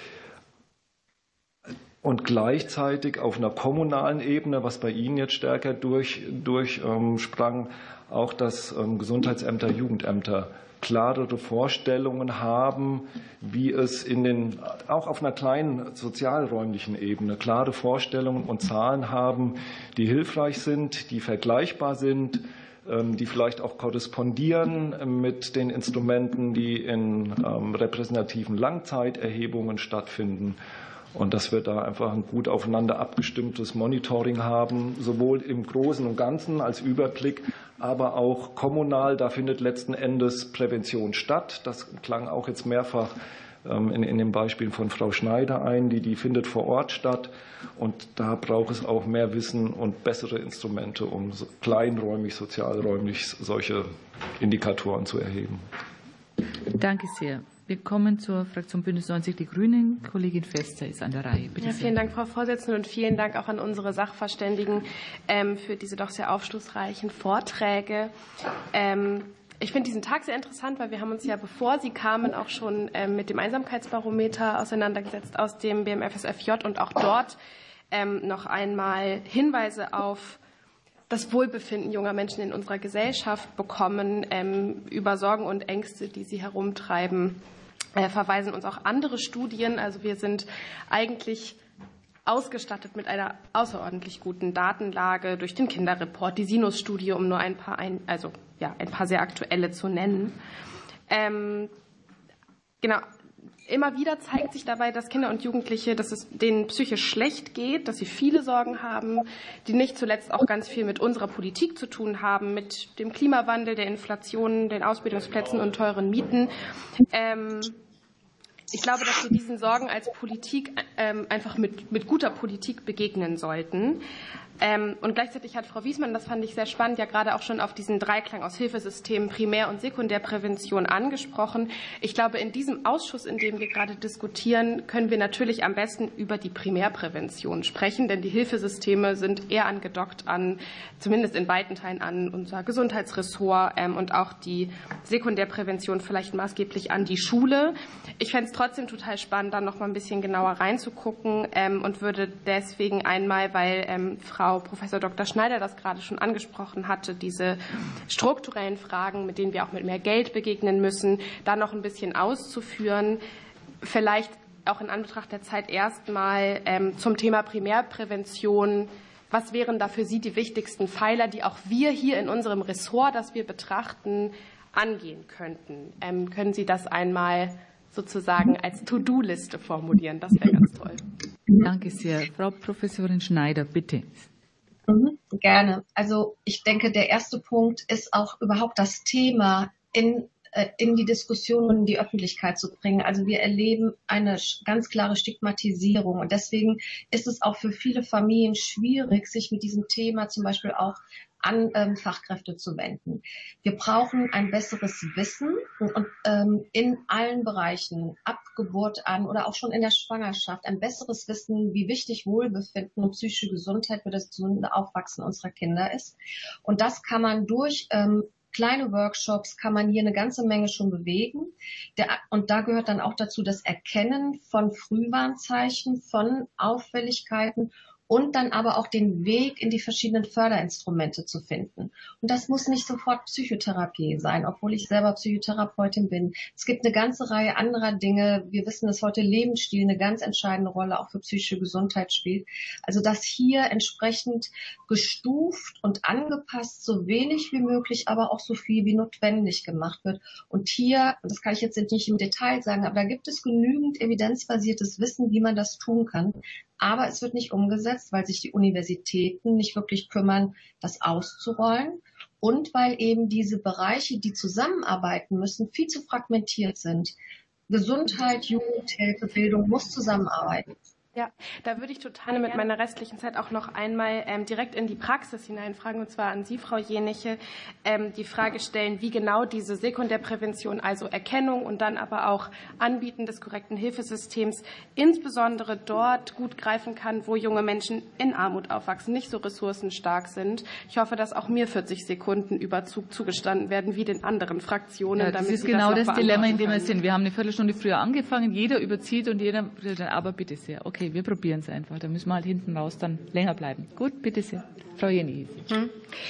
Und gleichzeitig auf einer kommunalen Ebene, was bei Ihnen jetzt stärker durch, durchsprang, auch dass Gesundheitsämter, Jugendämter klarere Vorstellungen haben, wie es in den, auch auf einer kleinen sozialräumlichen Ebene, klare Vorstellungen und Zahlen haben, die hilfreich sind, die vergleichbar sind, die vielleicht auch korrespondieren mit den Instrumenten, die in repräsentativen Langzeiterhebungen stattfinden. Und dass wir da einfach ein gut aufeinander abgestimmtes Monitoring haben, sowohl im Großen und Ganzen als Überblick, aber auch kommunal. Da findet letzten Endes Prävention statt. Das klang auch jetzt mehrfach in, in den Beispielen von Frau Schneider ein. Die, die findet vor Ort statt. Und da braucht es auch mehr Wissen und bessere Instrumente, um so kleinräumig, sozialräumig solche Indikatoren zu erheben. Danke sehr. Wir kommen zur Fraktion Bündnis neunzig Die Grünen. Kollegin Fester ist an der Reihe. Bitte ja, vielen Dank, Frau Vorsitzende, und vielen Dank auch an unsere Sachverständigen ähm, für diese doch sehr aufschlussreichen Vorträge. Ähm, ich finde diesen Tag sehr interessant, weil wir haben uns ja, bevor Sie kamen, auch schon ähm, mit dem Einsamkeitsbarometer auseinandergesetzt aus dem B M F S F J und auch dort ähm, noch einmal Hinweise auf das Wohlbefinden junger Menschen in unserer Gesellschaft bekommen, ähm, über Sorgen und Ängste, die sie herumtreiben, verweisen uns auch andere Studien. Also wir sind eigentlich ausgestattet mit einer außerordentlich guten Datenlage durch den Kinderreport, die Sinus-Studie, um nur ein paar, ein, also, ja, ein paar sehr aktuelle zu nennen. Ähm, genau. Immer wieder zeigt sich dabei, dass Kinder und Jugendliche, dass es denen psychisch schlecht geht, dass sie viele Sorgen haben, die nicht zuletzt auch ganz viel mit unserer Politik zu tun haben, mit dem Klimawandel, der Inflation, den Ausbildungsplätzen und teuren Mieten. Ähm, Ich glaube, dass wir diesen Sorgen als Politik ähm, einfach mit, mit guter Politik begegnen sollten. Ähm, und gleichzeitig hat Frau Wiesmann, das fand ich sehr spannend, ja gerade auch schon auf diesen Dreiklang aus Hilfesystemen, Primär- und Sekundärprävention angesprochen. Ich glaube, in diesem Ausschuss, in dem wir gerade diskutieren, können wir natürlich am besten über die Primärprävention sprechen, denn die Hilfesysteme sind eher angedockt an, zumindest in weiten Teilen an unser Gesundheitsressort ähm, und auch die Sekundärprävention vielleicht maßgeblich an die Schule. Ich fände es trotzdem total spannend, da noch mal ein bisschen genauer reinzugucken ähm, und würde deswegen einmal, weil ähm, Frau Professor Doktor Schneider das gerade schon angesprochen hatte, diese strukturellen Fragen, mit denen wir auch mit mehr Geld begegnen müssen, da noch ein bisschen auszuführen. Vielleicht auch in Anbetracht der Zeit erstmal ähm, zum Thema Primärprävention. Was wären da für Sie die wichtigsten Pfeiler, die auch wir hier in unserem Ressort, das wir betrachten, angehen könnten? Ähm, können Sie das einmal sozusagen als To-Do-Liste formulieren? Das wäre ganz toll. Danke sehr. Frau Professorin Schneider, bitte. Mhm, gerne. Also ich denke, der erste Punkt ist auch überhaupt das Thema in, äh, in die Diskussion und in die Öffentlichkeit zu bringen. Also wir erleben eine ganz klare Stigmatisierung und deswegen ist es auch für viele Familien schwierig, sich mit diesem Thema zum Beispiel auch an ähm, Fachkräfte zu wenden. Wir brauchen ein besseres Wissen und, und ähm, in allen Bereichen, ab Geburt an oder auch schon in der Schwangerschaft, ein besseres Wissen, wie wichtig Wohlbefinden und psychische Gesundheit für das gesunde Aufwachsen unserer Kinder ist. Und das kann man durch ähm, kleine Workshops, kann man hier eine ganze Menge schon bewegen. Der, und da gehört dann auch dazu das Erkennen von Frühwarnzeichen, von Auffälligkeiten und dann aber auch den Weg in die verschiedenen Förderinstrumente zu finden. Und das muss nicht sofort Psychotherapie sein, obwohl ich selber Psychotherapeutin bin. Es gibt eine ganze Reihe anderer Dinge. Wir wissen, dass heute Lebensstil eine ganz entscheidende Rolle auch für psychische Gesundheit spielt. Also dass hier entsprechend gestuft und angepasst so wenig wie möglich, aber auch so viel wie notwendig gemacht wird. Und hier, das kann ich jetzt nicht im Detail sagen, aber da gibt es genügend evidenzbasiertes Wissen, wie man das tun kann. Aber es wird nicht umgesetzt, weil sich die Universitäten nicht wirklich kümmern, das auszurollen und weil eben diese Bereiche, die zusammenarbeiten müssen, viel zu fragmentiert sind. Gesundheit, Jugendhilfe, Bildung muss zusammenarbeiten. Ja, da würde ich total mit meiner restlichen Zeit auch noch einmal ähm, direkt in die Praxis hineinfragen, und zwar an Sie, Frau Jeniche, ähm, die Frage stellen, wie genau diese Sekundärprävention, also Erkennung und dann aber auch Anbieten des korrekten Hilfesystems, insbesondere dort gut greifen kann, wo junge Menschen in Armut aufwachsen, nicht so ressourcenstark sind. Ich hoffe, dass auch mir vierzig Sekunden Überzug zugestanden werden, wie den anderen Fraktionen. Ja, das damit ist Sie genau das, das Dilemma, in dem wir sind. Wir haben eine Viertelstunde früher angefangen, jeder überzieht und jeder, aber bitte sehr. Okay. Okay, wir probieren es einfach. Da müssen wir halt hinten raus dann länger bleiben. Gut, bitte sehr. Frau Jenny. Hm.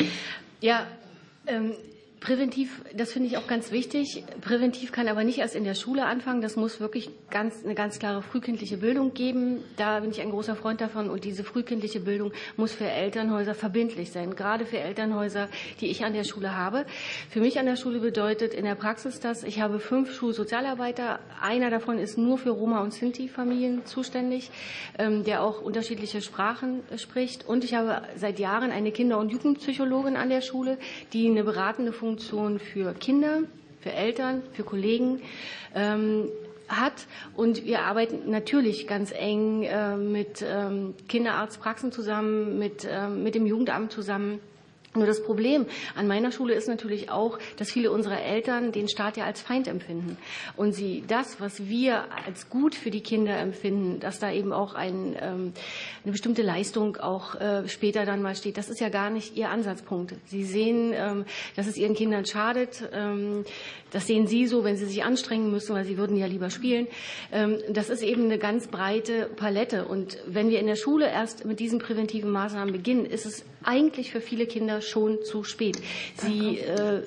Ja, ähm, präventiv, das finde ich auch ganz wichtig. Präventiv kann aber nicht erst in der Schule anfangen. Das muss wirklich ganz, eine ganz klare frühkindliche Bildung geben. Da bin ich ein großer Freund davon. Und diese frühkindliche Bildung muss für Elternhäuser verbindlich sein. Gerade für Elternhäuser, die ich an der Schule habe. Für mich an der Schule bedeutet in der Praxis das, ich habe fünf Schulsozialarbeiter. Einer davon ist nur für Roma- und Sinti-Familien zuständig, der auch unterschiedliche Sprachen spricht. Und ich habe seit Jahren eine Kinder- und Jugendpsychologin an der Schule, die eine beratende Funktion für Kinder, für Eltern, für Kollegen ähm, hat. Und wir arbeiten natürlich ganz eng äh, mit ähm, Kinderarztpraxen zusammen, mit, äh, mit dem Jugendamt zusammen. Nur das Problem an meiner Schule ist natürlich auch, dass viele unserer Eltern den Staat ja als Feind empfinden. Und sie das, was wir als gut für die Kinder empfinden, dass da eben auch ein, ähm, eine bestimmte Leistung auch äh, später dann mal steht, das ist ja gar nicht ihr Ansatzpunkt. Sie sehen, ähm, dass es ihren Kindern schadet. Ähm, das sehen sie so, wenn sie sich anstrengen müssen, weil sie würden ja lieber spielen. Ähm, das ist eben eine ganz breite Palette. Und wenn wir in der Schule erst mit diesen präventiven Maßnahmen beginnen, ist es eigentlich für viele Kinder schon zu spät. Sie äh,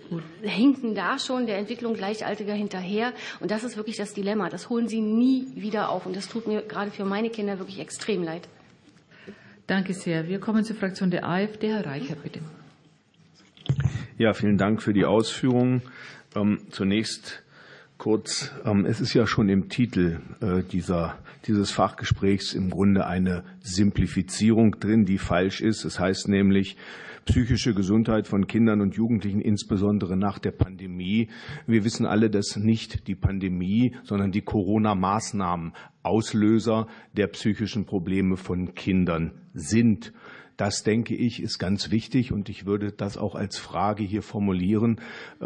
hinken da schon der Entwicklung Gleichaltriger hinterher. Und das ist wirklich das Dilemma. Das holen sie nie wieder auf. Und das tut mir gerade für meine Kinder wirklich extrem leid. Danke sehr. Wir kommen zur Fraktion der AfD. Herr Reichert, bitte. Ja, vielen Dank für die Ausführungen. Ähm, zunächst kurz, ähm, es ist ja schon im Titel äh, dieser, dieses Fachgesprächs im Grunde eine Simplifizierung drin, die falsch ist. Es heißt nämlich psychische Gesundheit von Kindern und Jugendlichen, insbesondere nach der Pandemie. Wir wissen alle, dass nicht die Pandemie, sondern die Corona-Maßnahmen Auslöser der psychischen Probleme von Kindern sind. Das, denke ich, ist ganz wichtig, und ich würde das auch als Frage hier formulieren.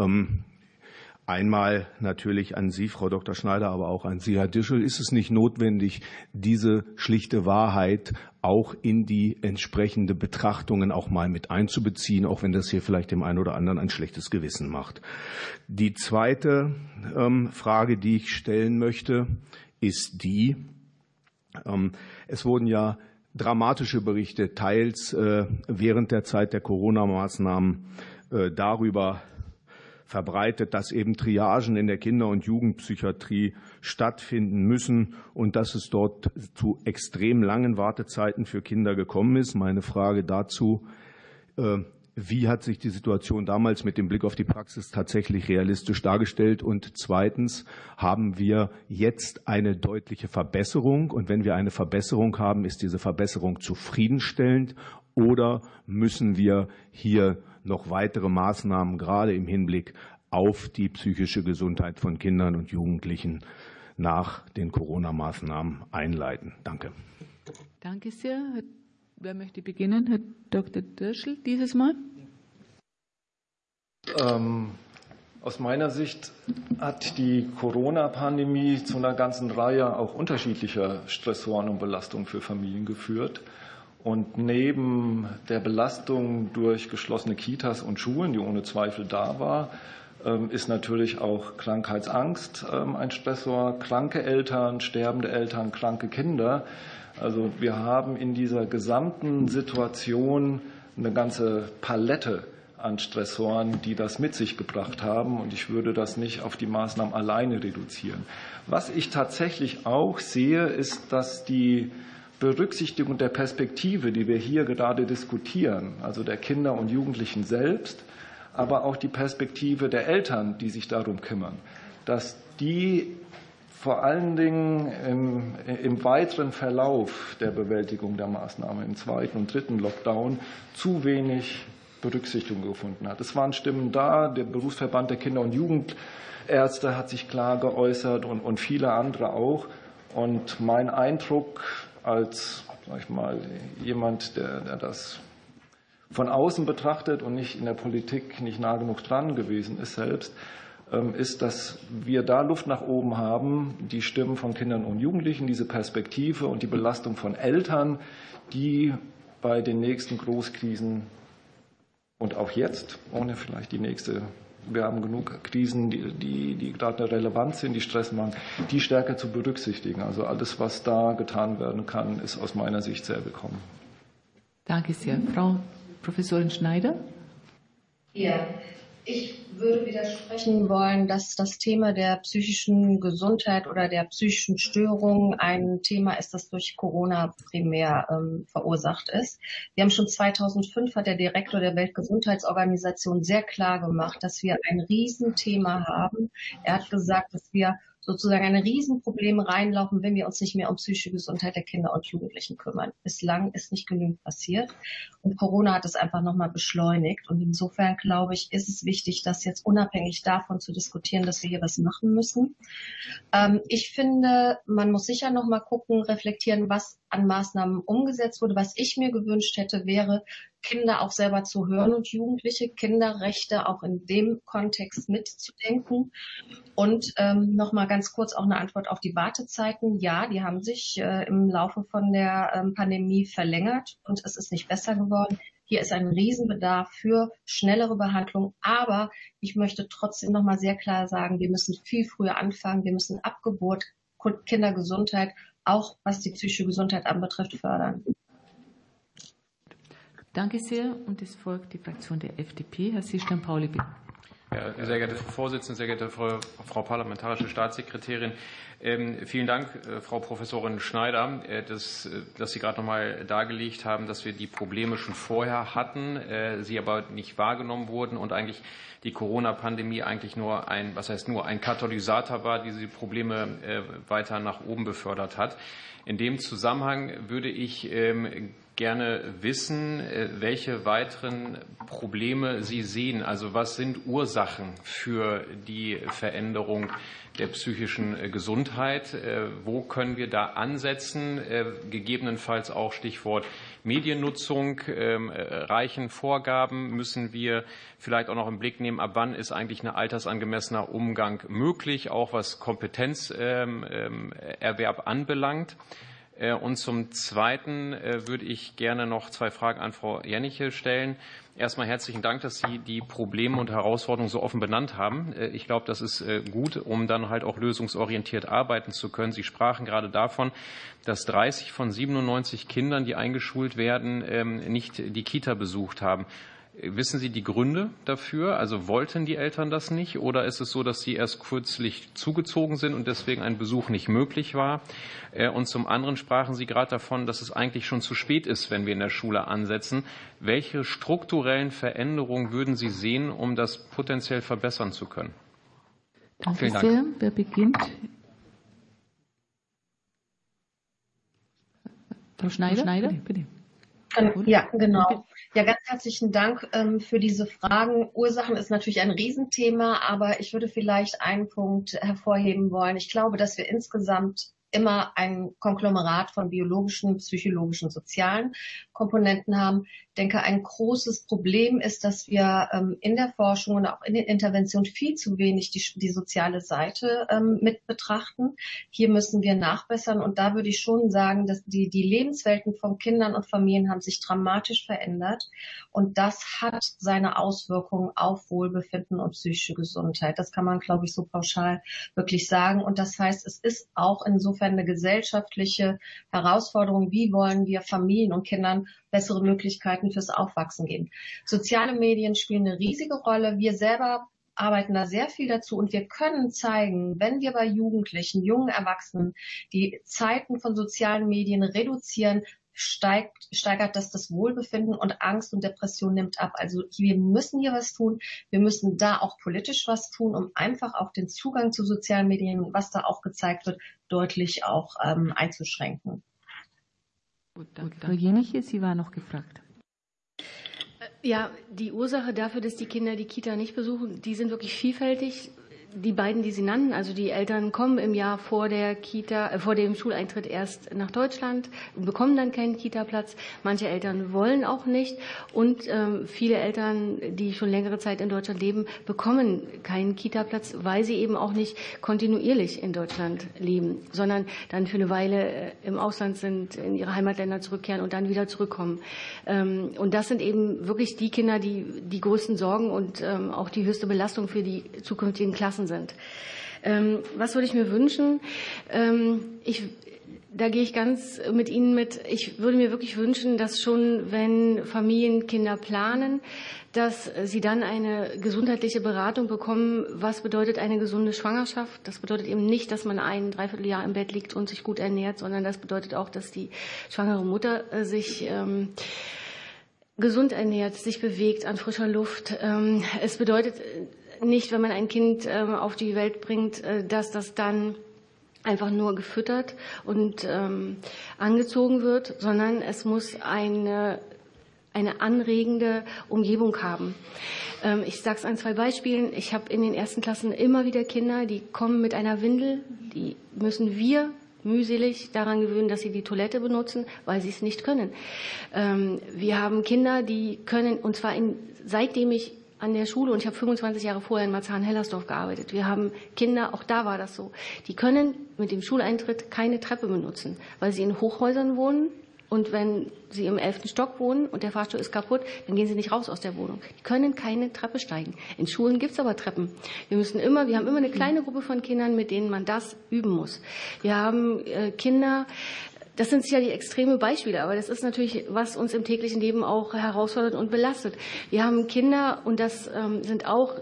Einmal natürlich an Sie, Frau Doktor Schneider, aber auch an Sie, Herr Dischel. Ist es nicht notwendig, diese schlichte Wahrheit auch in die entsprechende Betrachtungen auch mal mit einzubeziehen, auch wenn das hier vielleicht dem einen oder anderen ein schlechtes Gewissen macht? Die zweite ähm, Frage, die ich stellen möchte, ist die, ähm, es wurden ja dramatische Berichte teils äh, während der Zeit der Corona-Maßnahmen äh, darüber verbreitet, dass eben Triagen in der Kinder- und Jugendpsychiatrie stattfinden müssen und dass es dort zu extrem langen Wartezeiten für Kinder gekommen ist. Meine Frage dazu, äh, wie hat sich die Situation damals mit dem Blick auf die Praxis tatsächlich realistisch dargestellt? Und zweitens, haben wir jetzt eine deutliche Verbesserung? Und wenn wir eine Verbesserung haben, ist diese Verbesserung zufriedenstellend? Oder müssen wir hier noch weitere Maßnahmen, gerade im Hinblick auf die psychische Gesundheit von Kindern und Jugendlichen, nach den Corona-Maßnahmen einleiten? Danke. Danke sehr. Wer möchte beginnen? Herr Doktor Dirschl, dieses Mal. Ähm, aus meiner Sicht hat die Corona-Pandemie zu einer ganzen Reihe auch unterschiedlicher Stressoren und Belastungen für Familien geführt. Und neben der Belastung durch geschlossene Kitas und Schulen, die ohne Zweifel da war, ist natürlich auch Krankheitsangst ein Stressor, kranke Eltern, sterbende Eltern, kranke Kinder. Also wir haben in dieser gesamten Situation eine ganze Palette an Stressoren, die das mit sich gebracht haben. Und ich würde das nicht auf die Maßnahmen alleine reduzieren. Was ich tatsächlich auch sehe, ist, dass die Berücksichtigung der Perspektive, die wir hier gerade diskutieren, also der Kinder und Jugendlichen selbst, aber auch die Perspektive der Eltern, die sich darum kümmern, dass die vor allen Dingen im, im weiteren Verlauf der Bewältigung der Maßnahmen, im zweiten und dritten Lockdown, zu wenig Berücksichtigung gefunden hat. Es waren Stimmen da, der Berufsverband der Kinder- und Jugendärzte hat sich klar geäußert und, und viele andere auch. Und mein Eindruck als, sag ich mal, jemand, der, der das von außen betrachtet und nicht in der Politik nicht nah genug dran gewesen ist selbst, ist, dass wir da Luft nach oben haben, die Stimmen von Kindern und Jugendlichen, diese Perspektive und die Belastung von Eltern, die bei den nächsten Großkrisen und auch jetzt, ohne vielleicht die nächste, wir haben genug Krisen, die, die, die gerade relevant sind, die Stress machen, die stärker zu berücksichtigen. Also alles, was da getan werden kann, ist aus meiner Sicht sehr willkommen. Danke sehr. Frau Professorin Schneider? Ja, ich würde widersprechen wollen, dass das Thema der psychischen Gesundheit oder der psychischen Störung ein Thema ist, das durch Corona primär ähm, verursacht ist. Wir haben schon zweitausendfünf, hat der Direktor der Weltgesundheitsorganisation sehr klar gemacht, dass wir ein Riesenthema haben. Er hat gesagt, dass wir sozusagen ein Riesenproblem reinlaufen, wenn wir uns nicht mehr um psychische Gesundheit der Kinder und Jugendlichen kümmern. Bislang ist nicht genügend passiert und Corona hat es einfach nochmal beschleunigt. Und insofern, glaube ich, ist es wichtig, das jetzt unabhängig davon zu diskutieren, dass wir hier was machen müssen. Ähm, ich finde, man muss sicher nochmal gucken, reflektieren, was an Maßnahmen umgesetzt wurde. Was ich mir gewünscht hätte, wäre, Kinder auch selber zu hören und Jugendliche, Kinderrechte auch in dem Kontext mitzudenken. Und ähm, nochmal ganz kurz auch eine Antwort auf die Wartezeiten. Ja, die haben sich äh, im Laufe von der ähm, Pandemie verlängert und es ist nicht besser geworden. Hier ist ein Riesenbedarf für schnellere Behandlung. Aber ich möchte trotzdem nochmal sehr klar sagen, wir müssen viel früher anfangen. Wir müssen ab Geburt Kindergesundheit, auch was die psychische Gesundheit anbetrifft, fördern. Danke sehr. Und es folgt die Fraktion der F D P. Herr Seestein-Pauli, bitte. Ja, sehr geehrte Frau Vorsitzende, sehr geehrte Frau, Frau Parlamentarische Staatssekretärin, ähm, vielen Dank, äh, Frau Professorin Schneider, äh, dass, dass Sie gerade noch mal dargelegt haben, dass wir die Probleme schon vorher hatten, äh, sie aber nicht wahrgenommen wurden und eigentlich die Corona-Pandemie eigentlich nur ein, was heißt nur, ein Katalysator war, die diese Probleme äh, weiter nach oben befördert hat. In dem Zusammenhang würde ich ähm, gerne wissen, welche weiteren Probleme Sie sehen. Also was sind Ursachen für die Veränderung der psychischen Gesundheit? Wo können wir da ansetzen? Gegebenenfalls auch Stichwort Mediennutzung. Reichen Vorgaben müssen wir vielleicht auch noch im Blick nehmen. Ab wann ist eigentlich ein altersangemessener Umgang möglich, auch was Kompetenzerwerb anbelangt? Und zum Zweiten würde ich gerne noch zwei Fragen an Frau Jeniche stellen. Erstmal herzlichen Dank, dass Sie die Probleme und Herausforderungen so offen benannt haben. Ich glaube, das ist gut, um dann halt auch lösungsorientiert arbeiten zu können. Sie sprachen gerade davon, dass dreißig von siebenundneunzig Kindern, die eingeschult werden, nicht die Kita besucht haben. Wissen Sie die Gründe dafür? Also wollten die Eltern das nicht oder ist es so, dass sie erst kürzlich zugezogen sind und deswegen ein Besuch nicht möglich war? Und zum anderen sprachen Sie gerade davon, dass es eigentlich schon zu spät ist, wenn wir in der Schule ansetzen. Welche strukturellen Veränderungen würden Sie sehen, um das potenziell verbessern zu können? Danke Vielen Dank. sehr. Wer beginnt? Frau Schneider? Frau Schneider? Bitte, bitte. Ja, genau. Ja, ganz herzlichen Dank ähm, für diese Fragen. Ursachen ist natürlich ein Riesenthema, aber ich würde vielleicht einen Punkt hervorheben wollen. Ich glaube, dass wir insgesamt immer ein Konglomerat von biologischen, psychologischen, sozialen Komponenten haben. Ich denke, ein großes Problem ist, dass wir ähm, in der Forschung und auch in den Interventionen viel zu wenig die, die soziale Seite ähm, mit betrachten. Hier müssen wir nachbessern und da würde ich schon sagen, dass die, die Lebenswelten von Kindern und Familien haben sich dramatisch verändert und das hat seine Auswirkungen auf Wohlbefinden und psychische Gesundheit. Das kann man, glaube ich, so pauschal wirklich sagen und das heißt, es ist auch insofern eine gesellschaftliche Herausforderung, wie wollen wir Familien und Kindern bessere Möglichkeiten fürs Aufwachsen geben. Soziale Medien spielen eine riesige Rolle. Wir selber arbeiten da sehr viel dazu und wir können zeigen, wenn wir bei Jugendlichen, jungen Erwachsenen die Zeiten von sozialen Medien reduzieren, steigt, steigert das das Wohlbefinden und Angst und Depression nimmt ab. Also wir müssen hier was tun. Wir müssen da auch politisch was tun, um einfach auch den Zugang zu sozialen Medien, was da auch gezeigt wird, deutlich auch ähm, einzuschränken. Gut, danke. Frau Jeniche, Sie war noch gefragt. Ja, die Ursache dafür, dass die Kinder die Kita nicht besuchen, die sind wirklich vielfältig. Die beiden, die Sie nannten, also die Eltern kommen im Jahr vor der Kita, äh, vor dem Schuleintritt erst nach Deutschland und bekommen dann keinen Kita-Platz. Manche Eltern wollen auch nicht und ähm, viele Eltern, die schon längere Zeit in Deutschland leben, bekommen keinen Kita-Platz, weil sie eben auch nicht kontinuierlich in Deutschland leben, sondern dann für eine Weile äh, im Ausland sind, in ihre Heimatländer zurückkehren und dann wieder zurückkommen. Ähm, und das sind eben wirklich die Kinder, die die größten Sorgen und ähm, auch die höchste Belastung für die zukünftigen Klassen sind. Ähm, was würde ich mir wünschen? Ähm, ich, da gehe ich ganz mit Ihnen mit. Ich würde mir wirklich wünschen, dass schon, wenn Familien Kinder planen, dass sie dann eine gesundheitliche Beratung bekommen. Was bedeutet eine gesunde Schwangerschaft? Das bedeutet eben nicht, dass man ein Dreivierteljahr im Bett liegt und sich gut ernährt, sondern das bedeutet auch, dass die schwangere Mutter äh, sich ähm, gesund ernährt, sich bewegt an frischer Luft. Ähm, es bedeutet nicht, wenn man ein Kind ähm, auf die Welt bringt, äh, dass das dann einfach nur gefüttert und ähm, angezogen wird, sondern es muss eine, eine anregende Umgebung haben. Ähm, ich sage es an zwei Beispielen. Ich habe in den ersten Klassen immer wieder Kinder, die kommen mit einer Windel, die müssen wir mühselig daran gewöhnen, dass sie die Toilette benutzen, weil sie es nicht können. Ähm, wir haben Kinder, die können, und zwar in, seitdem ich an der Schule, und ich habe fünfundzwanzig Jahre vorher in Marzahn-Hellersdorf gearbeitet. Wir haben Kinder, auch da war das so, die können mit dem Schuleintritt keine Treppe benutzen, weil sie in Hochhäusern wohnen und wenn sie im elften Stock wohnen und der Fahrstuhl ist kaputt, dann gehen sie nicht raus aus der Wohnung. Die können keine Treppe steigen. In Schulen gibt es aber Treppen. Wir müssen immer, wir haben immer eine kleine Gruppe von Kindern, mit denen man das üben muss. Wir haben äh, Kinder, das sind ja die extreme Beispiele, aber das ist natürlich, was uns im täglichen Leben auch herausfordert und belastet. Wir haben Kinder, und das ähm, sind auch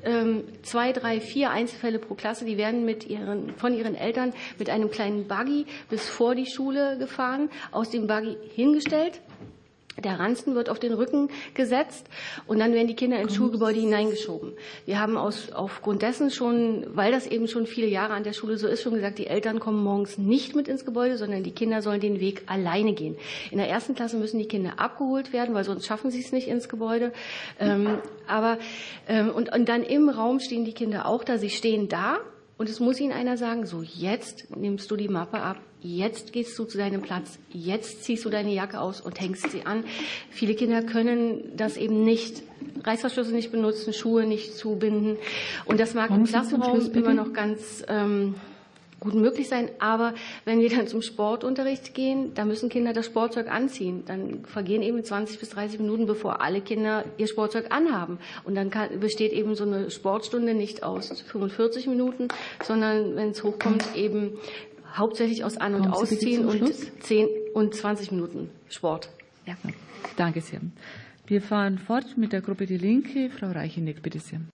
zwei, drei, vier Einzelfälle pro Klasse, die werden mit ihren, von ihren Eltern mit einem kleinen Buggy bis vor die Schule gefahren, aus dem Buggy hingestellt. Der Ranzen wird auf den Rücken gesetzt und dann werden die Kinder ins Schulgebäude hineingeschoben. Wir haben aus, aufgrund dessen schon, weil das eben schon viele Jahre an der Schule so ist, schon gesagt, die Eltern kommen morgens nicht mit ins Gebäude, sondern die Kinder sollen den Weg alleine gehen. In der ersten Klasse müssen die Kinder abgeholt werden, weil sonst schaffen sie es nicht ins Gebäude. Ähm, aber, ähm, und, und dann im Raum stehen die Kinder auch da, sie stehen da. Und es muss ihnen einer sagen, so jetzt nimmst du die Mappe ab, jetzt gehst du zu deinem Platz, jetzt ziehst du deine Jacke aus und hängst sie an. Viele Kinder können das eben nicht, Reißverschlüsse nicht benutzen, Schuhe nicht zubinden. Und das mag im Klassenraum immer noch ganz ähm, gut möglich sein. Aber wenn wir dann zum Sportunterricht gehen, da müssen Kinder das Sportzeug anziehen. Dann vergehen eben zwanzig bis dreißig Minuten, bevor alle Kinder ihr Sportzeug anhaben. Und dann kann, besteht eben so eine Sportstunde nicht aus fünfundvierzig Minuten, sondern wenn es hochkommt, eben hauptsächlich aus An- und Kommen Ausziehen und zehn und zwanzig Minuten Sport. Ja. Danke sehr. Wir fahren fort mit der Gruppe Die Linke. Frau Reicheneck, bitte sehr.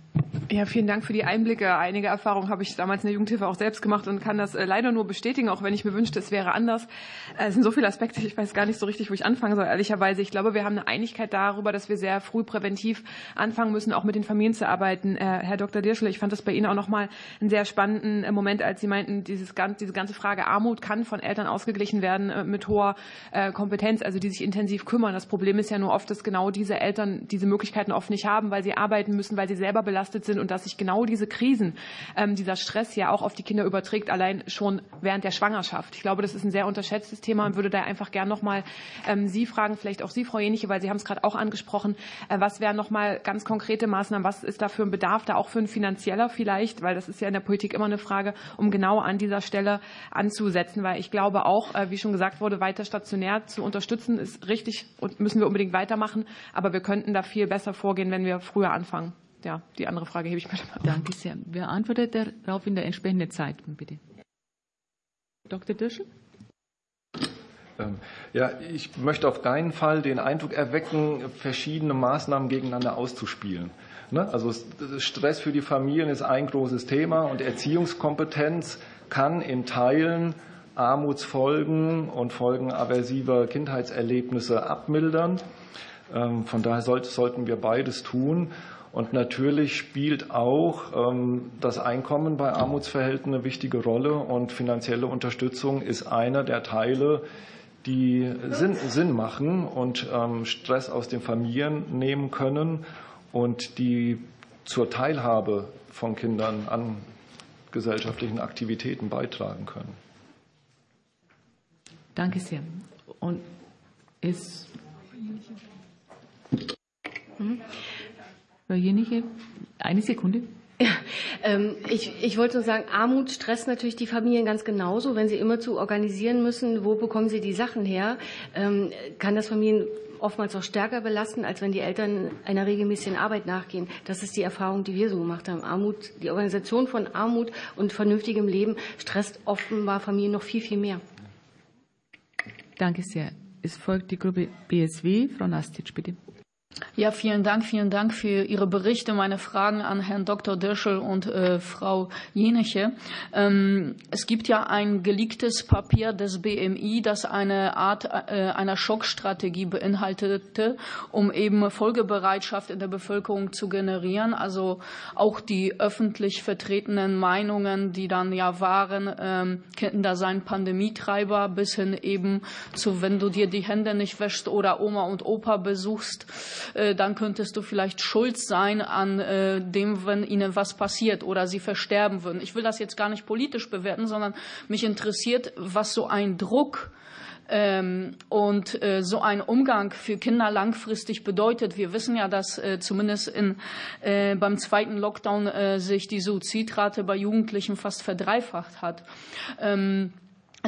Ja, vielen Dank für die Einblicke. Einige Erfahrungen habe ich damals in der Jugendhilfe auch selbst gemacht und kann das leider nur bestätigen, auch wenn ich mir wünschte, es wäre anders. Es sind so viele Aspekte, ich weiß gar nicht so richtig, wo ich anfangen soll, ehrlicherweise. Ich glaube, wir haben eine Einigkeit darüber, dass wir sehr früh präventiv anfangen müssen, auch mit den Familien zu arbeiten. Herr Doktor Dirschel, ich fand das bei Ihnen auch nochmal einen sehr spannenden Moment, als Sie meinten, dieses, diese ganze Frage Armut kann von Eltern ausgeglichen werden mit hoher Kompetenz, also die sich intensiv kümmern. Das Problem ist ja nur oft, dass genau diese Eltern diese Möglichkeiten oft nicht haben, weil sie arbeiten müssen, weil sie selber belastet sind und dass sich genau diese Krisen, ähm, dieser Stress ja auch auf die Kinder überträgt, allein schon während der Schwangerschaft. Ich glaube, das ist ein sehr unterschätztes Thema und würde da einfach gern noch mal ähm, Sie fragen, vielleicht auch Sie, Frau Jeniche, weil Sie haben es gerade auch angesprochen, äh, was wären noch mal ganz konkrete Maßnahmen, was ist da für ein Bedarf, da auch für ein finanzieller vielleicht, weil das ist ja in der Politik immer eine Frage, um genau an dieser Stelle anzusetzen, weil ich glaube auch, äh, wie schon gesagt wurde, weiter stationär zu unterstützen ist richtig und müssen wir unbedingt weitermachen, aber wir könnten da viel besser vorgehen, wenn wir früher anfangen. Ja, die andere Frage hebe ich mir mal. Danke sehr. Wer antwortet darauf in der entsprechenden Zeit, bitte? Doktor Dirschel? Ja, ich möchte auf keinen Fall den Eindruck erwecken, verschiedene Maßnahmen gegeneinander auszuspielen. Also Stress für die Familien ist ein großes Thema und Erziehungskompetenz kann in Teilen Armutsfolgen und Folgen aversiver Kindheitserlebnisse abmildern. Von daher sollten wir beides tun. Und natürlich spielt auch ähm, das Einkommen bei Armutsverhältnissen eine wichtige Rolle und finanzielle Unterstützung ist einer der Teile, die Sinn, Sinn machen und ähm, Stress aus den Familien nehmen können und die zur Teilhabe von Kindern an gesellschaftlichen Aktivitäten beitragen können. Danke sehr. Und ist Mhm. Frau Jeniche, eine Sekunde. Ja, ähm, ich, ich wollte nur sagen, Armut stresst natürlich die Familien ganz genauso. Wenn sie immer zu organisieren müssen, wo bekommen sie die Sachen her, ähm, kann das Familien oftmals auch stärker belasten, als wenn die Eltern einer regelmäßigen Arbeit nachgehen. Das ist die Erfahrung, die wir so gemacht haben. Armut, die Organisation von Armut und vernünftigem Leben stresst offenbar Familien noch viel, viel mehr. Danke sehr. Es folgt die Gruppe B S W. Frau Nastic, bitte. Ja, vielen Dank, vielen Dank für Ihre Berichte. Meine Fragen an Herrn Doktor Dirschel und äh, Frau Jeniche. Ähm, es gibt ja ein geleaktes Papier des B M I, das eine Art äh, einer Schockstrategie beinhaltete, um eben Folgebereitschaft in der Bevölkerung zu generieren. Also auch die öffentlich vertretenen Meinungen, die dann ja waren, ähm, Kinder seien Pandemietreiber, bis hin eben zu, wenn du dir die Hände nicht wäschst oder Oma und Opa besuchst, dann könntest du vielleicht schuld sein an äh, dem, wenn ihnen was passiert oder sie versterben würden. Ich will das jetzt gar nicht politisch bewerten, sondern mich interessiert, was so ein Druck ähm, und äh, so ein Umgang für Kinder langfristig bedeutet. Wir wissen ja, dass äh, zumindest in, äh, beim zweiten Lockdown äh, sich die Suizidrate bei Jugendlichen fast verdreifacht hat. Ähm,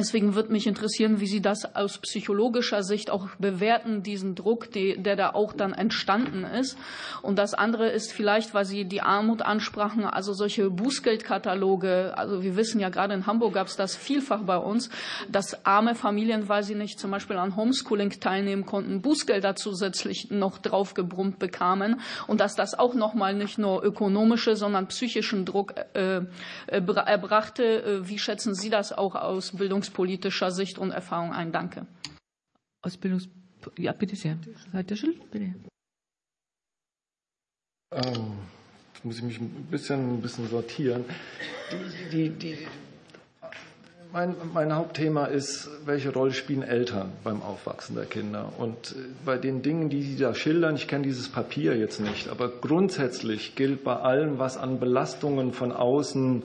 Deswegen würde mich interessieren, wie Sie das aus psychologischer Sicht auch bewerten, diesen Druck, der da auch dann entstanden ist. Und das andere ist vielleicht, weil Sie die Armut ansprachen, also solche Bußgeldkataloge. Also wir wissen ja, gerade in Hamburg gab es das vielfach bei uns, dass arme Familien, weil sie nicht zum Beispiel an Homeschooling teilnehmen konnten, Bußgelder zusätzlich noch draufgebrummt bekamen und dass das auch nochmal nicht nur ökonomische, sondern psychischen Druck äh, erbrachte. Wie schätzen Sie das auch aus Bildungs politischer Sicht und Erfahrung ein? Danke. Ausbildungs ja, bitte sehr. Herr Dischl, bitte. Ähm, jetzt muss ich mich ein bisschen, ein bisschen sortieren. Die, die, die, mein, mein Hauptthema ist, welche Rolle spielen Eltern beim Aufwachsen der Kinder? Und bei den Dingen, die Sie da schildern, ich kenne dieses Papier jetzt nicht, aber grundsätzlich gilt bei allem, was an Belastungen von außen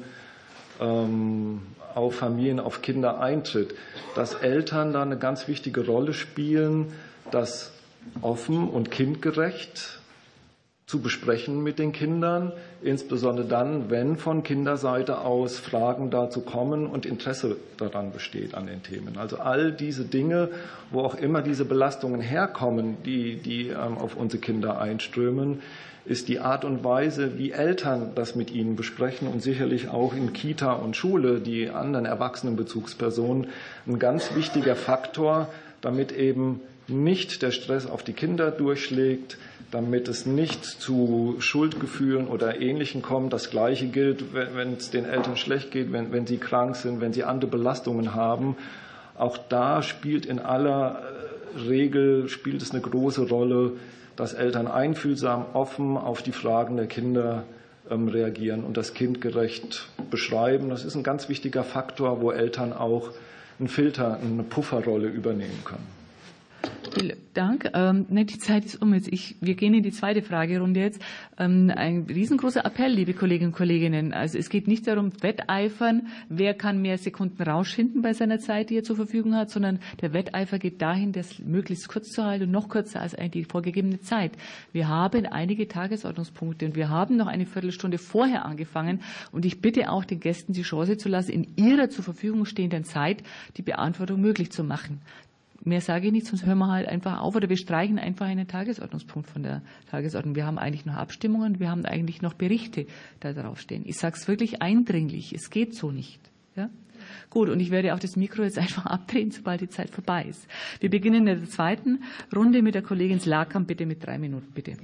ähm, auf Familien, auf Kinder eintritt, dass Eltern da eine ganz wichtige Rolle spielen, das offen und kindgerecht zu besprechen mit den Kindern, insbesondere dann, wenn von Kinderseite aus Fragen dazu kommen und Interesse daran besteht an den Themen. Also all diese Dinge, wo auch immer diese Belastungen herkommen, die, die auf unsere Kinder einströmen, ist die Art und Weise, wie Eltern das mit ihnen besprechen und sicherlich auch in Kita und Schule, die anderen Erwachsenenbezugspersonen, ein ganz wichtiger Faktor, damit eben nicht der Stress auf die Kinder durchschlägt, damit es nicht zu Schuldgefühlen oder Ähnlichem kommt. Das Gleiche gilt, wenn es den Eltern schlecht geht, wenn, wenn sie krank sind, wenn sie andere Belastungen haben. Auch da spielt in aller Regel spielt es eine große Rolle, dass Eltern einfühlsam, offen auf die Fragen der Kinder ähm, reagieren und das kindgerecht beschreiben. Das ist ein ganz wichtiger Faktor, wo Eltern auch einen Filter, eine Pufferrolle übernehmen können. Vielen Dank. Ähm, ne, die Zeit ist um. Jetzt ich, wir gehen in die zweite Fragerunde jetzt. Ähm, ein riesengroßer Appell, liebe Kolleginnen und Kollegen. Also es geht nicht darum, wetteifern, wer kann mehr Sekunden rausschinden bei seiner Zeit, die er zur Verfügung hat, sondern der Wetteifer geht dahin, das möglichst kurz zu halten und noch kürzer als eigentlich die vorgegebene Zeit. Wir haben einige Tagesordnungspunkte und wir haben noch eine Viertelstunde vorher angefangen. Und ich bitte auch den Gästen die Chance zu lassen, in ihrer zur Verfügung stehenden Zeit die Beantwortung möglich zu machen. Mehr sage ich nicht, sonst hören wir halt einfach auf oder wir streichen einfach einen Tagesordnungspunkt von der Tagesordnung. Wir haben eigentlich noch Abstimmungen, wir haben eigentlich noch Berichte, da draufstehen. Ich sage es wirklich eindringlich, es geht so nicht. Ja? Gut, und ich werde auch das Mikro jetzt einfach abdrehen, sobald die Zeit vorbei ist. Wir beginnen in der zweiten Runde mit der Kollegin Slakam, bitte mit drei Minuten, bitte.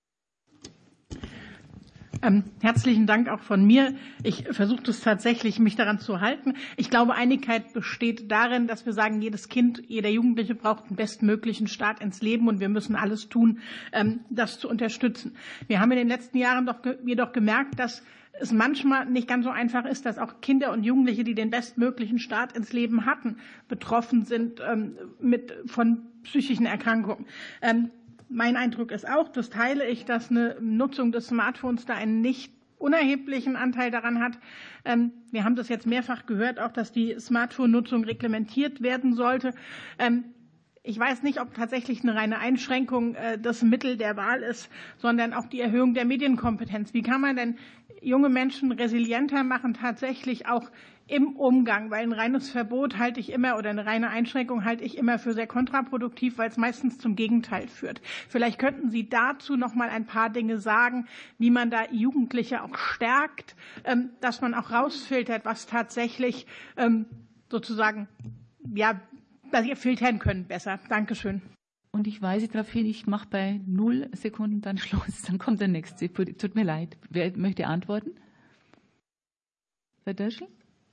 Ähm, herzlichen Dank auch von mir. Ich versuche es tatsächlich, mich daran zu halten. Ich glaube, Einigkeit besteht darin, dass wir sagen, jedes Kind, jeder Jugendliche braucht einen bestmöglichen Start ins Leben und wir müssen alles tun, ähm, das zu unterstützen. Wir haben in den letzten Jahren doch jedoch gemerkt, dass es manchmal nicht ganz so einfach ist, dass auch Kinder und Jugendliche, die den bestmöglichen Start ins Leben hatten, betroffen sind ähm, mit, von psychischen Erkrankungen. Ähm, Mein Eindruck ist auch, das teile ich, dass eine Nutzung des Smartphones da einen nicht unerheblichen Anteil daran hat. Wir haben das jetzt mehrfach gehört, auch dass die Smartphone-Nutzung reglementiert werden sollte. Ich weiß nicht, ob tatsächlich eine reine Einschränkung das Mittel der Wahl ist, sondern auch die Erhöhung der Medienkompetenz. Wie kann man denn junge Menschen resilienter machen, tatsächlich auch im Umgang, weil ein reines Verbot halte ich immer oder eine reine Einschränkung halte ich immer für sehr kontraproduktiv, weil es meistens zum Gegenteil führt. Vielleicht könnten Sie dazu noch mal ein paar Dinge sagen, wie man da Jugendliche auch stärkt, dass man auch rausfiltert, was tatsächlich sozusagen, ja, dass Sie filtern können besser. Dankeschön. Und ich weise darauf hin, ich mache bei null Sekunden dann Schluss, dann kommt der nächste. Tut mir leid. Wer möchte antworten? Herr Döschl?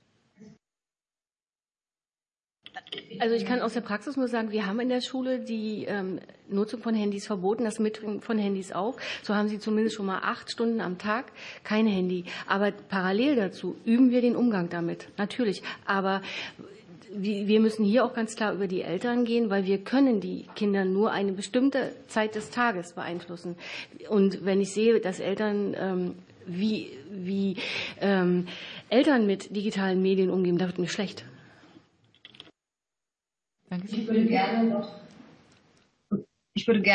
Also ich kann aus der Praxis nur sagen, wir haben in der Schule die ähm, Nutzung von Handys verboten, das Mitbringen von Handys auch. So haben sie zumindest schon mal acht Stunden am Tag kein Handy. Aber parallel dazu üben wir den Umgang damit, natürlich. Aber wir müssen hier auch ganz klar über die Eltern gehen, weil wir können die Kinder nur eine bestimmte Zeit des Tages beeinflussen. Und wenn ich sehe, dass Eltern, ähm, wie, wie ähm, Eltern mit digitalen Medien umgehen, da wird mir schlecht. Ich würde gerne noch, ich würde gerne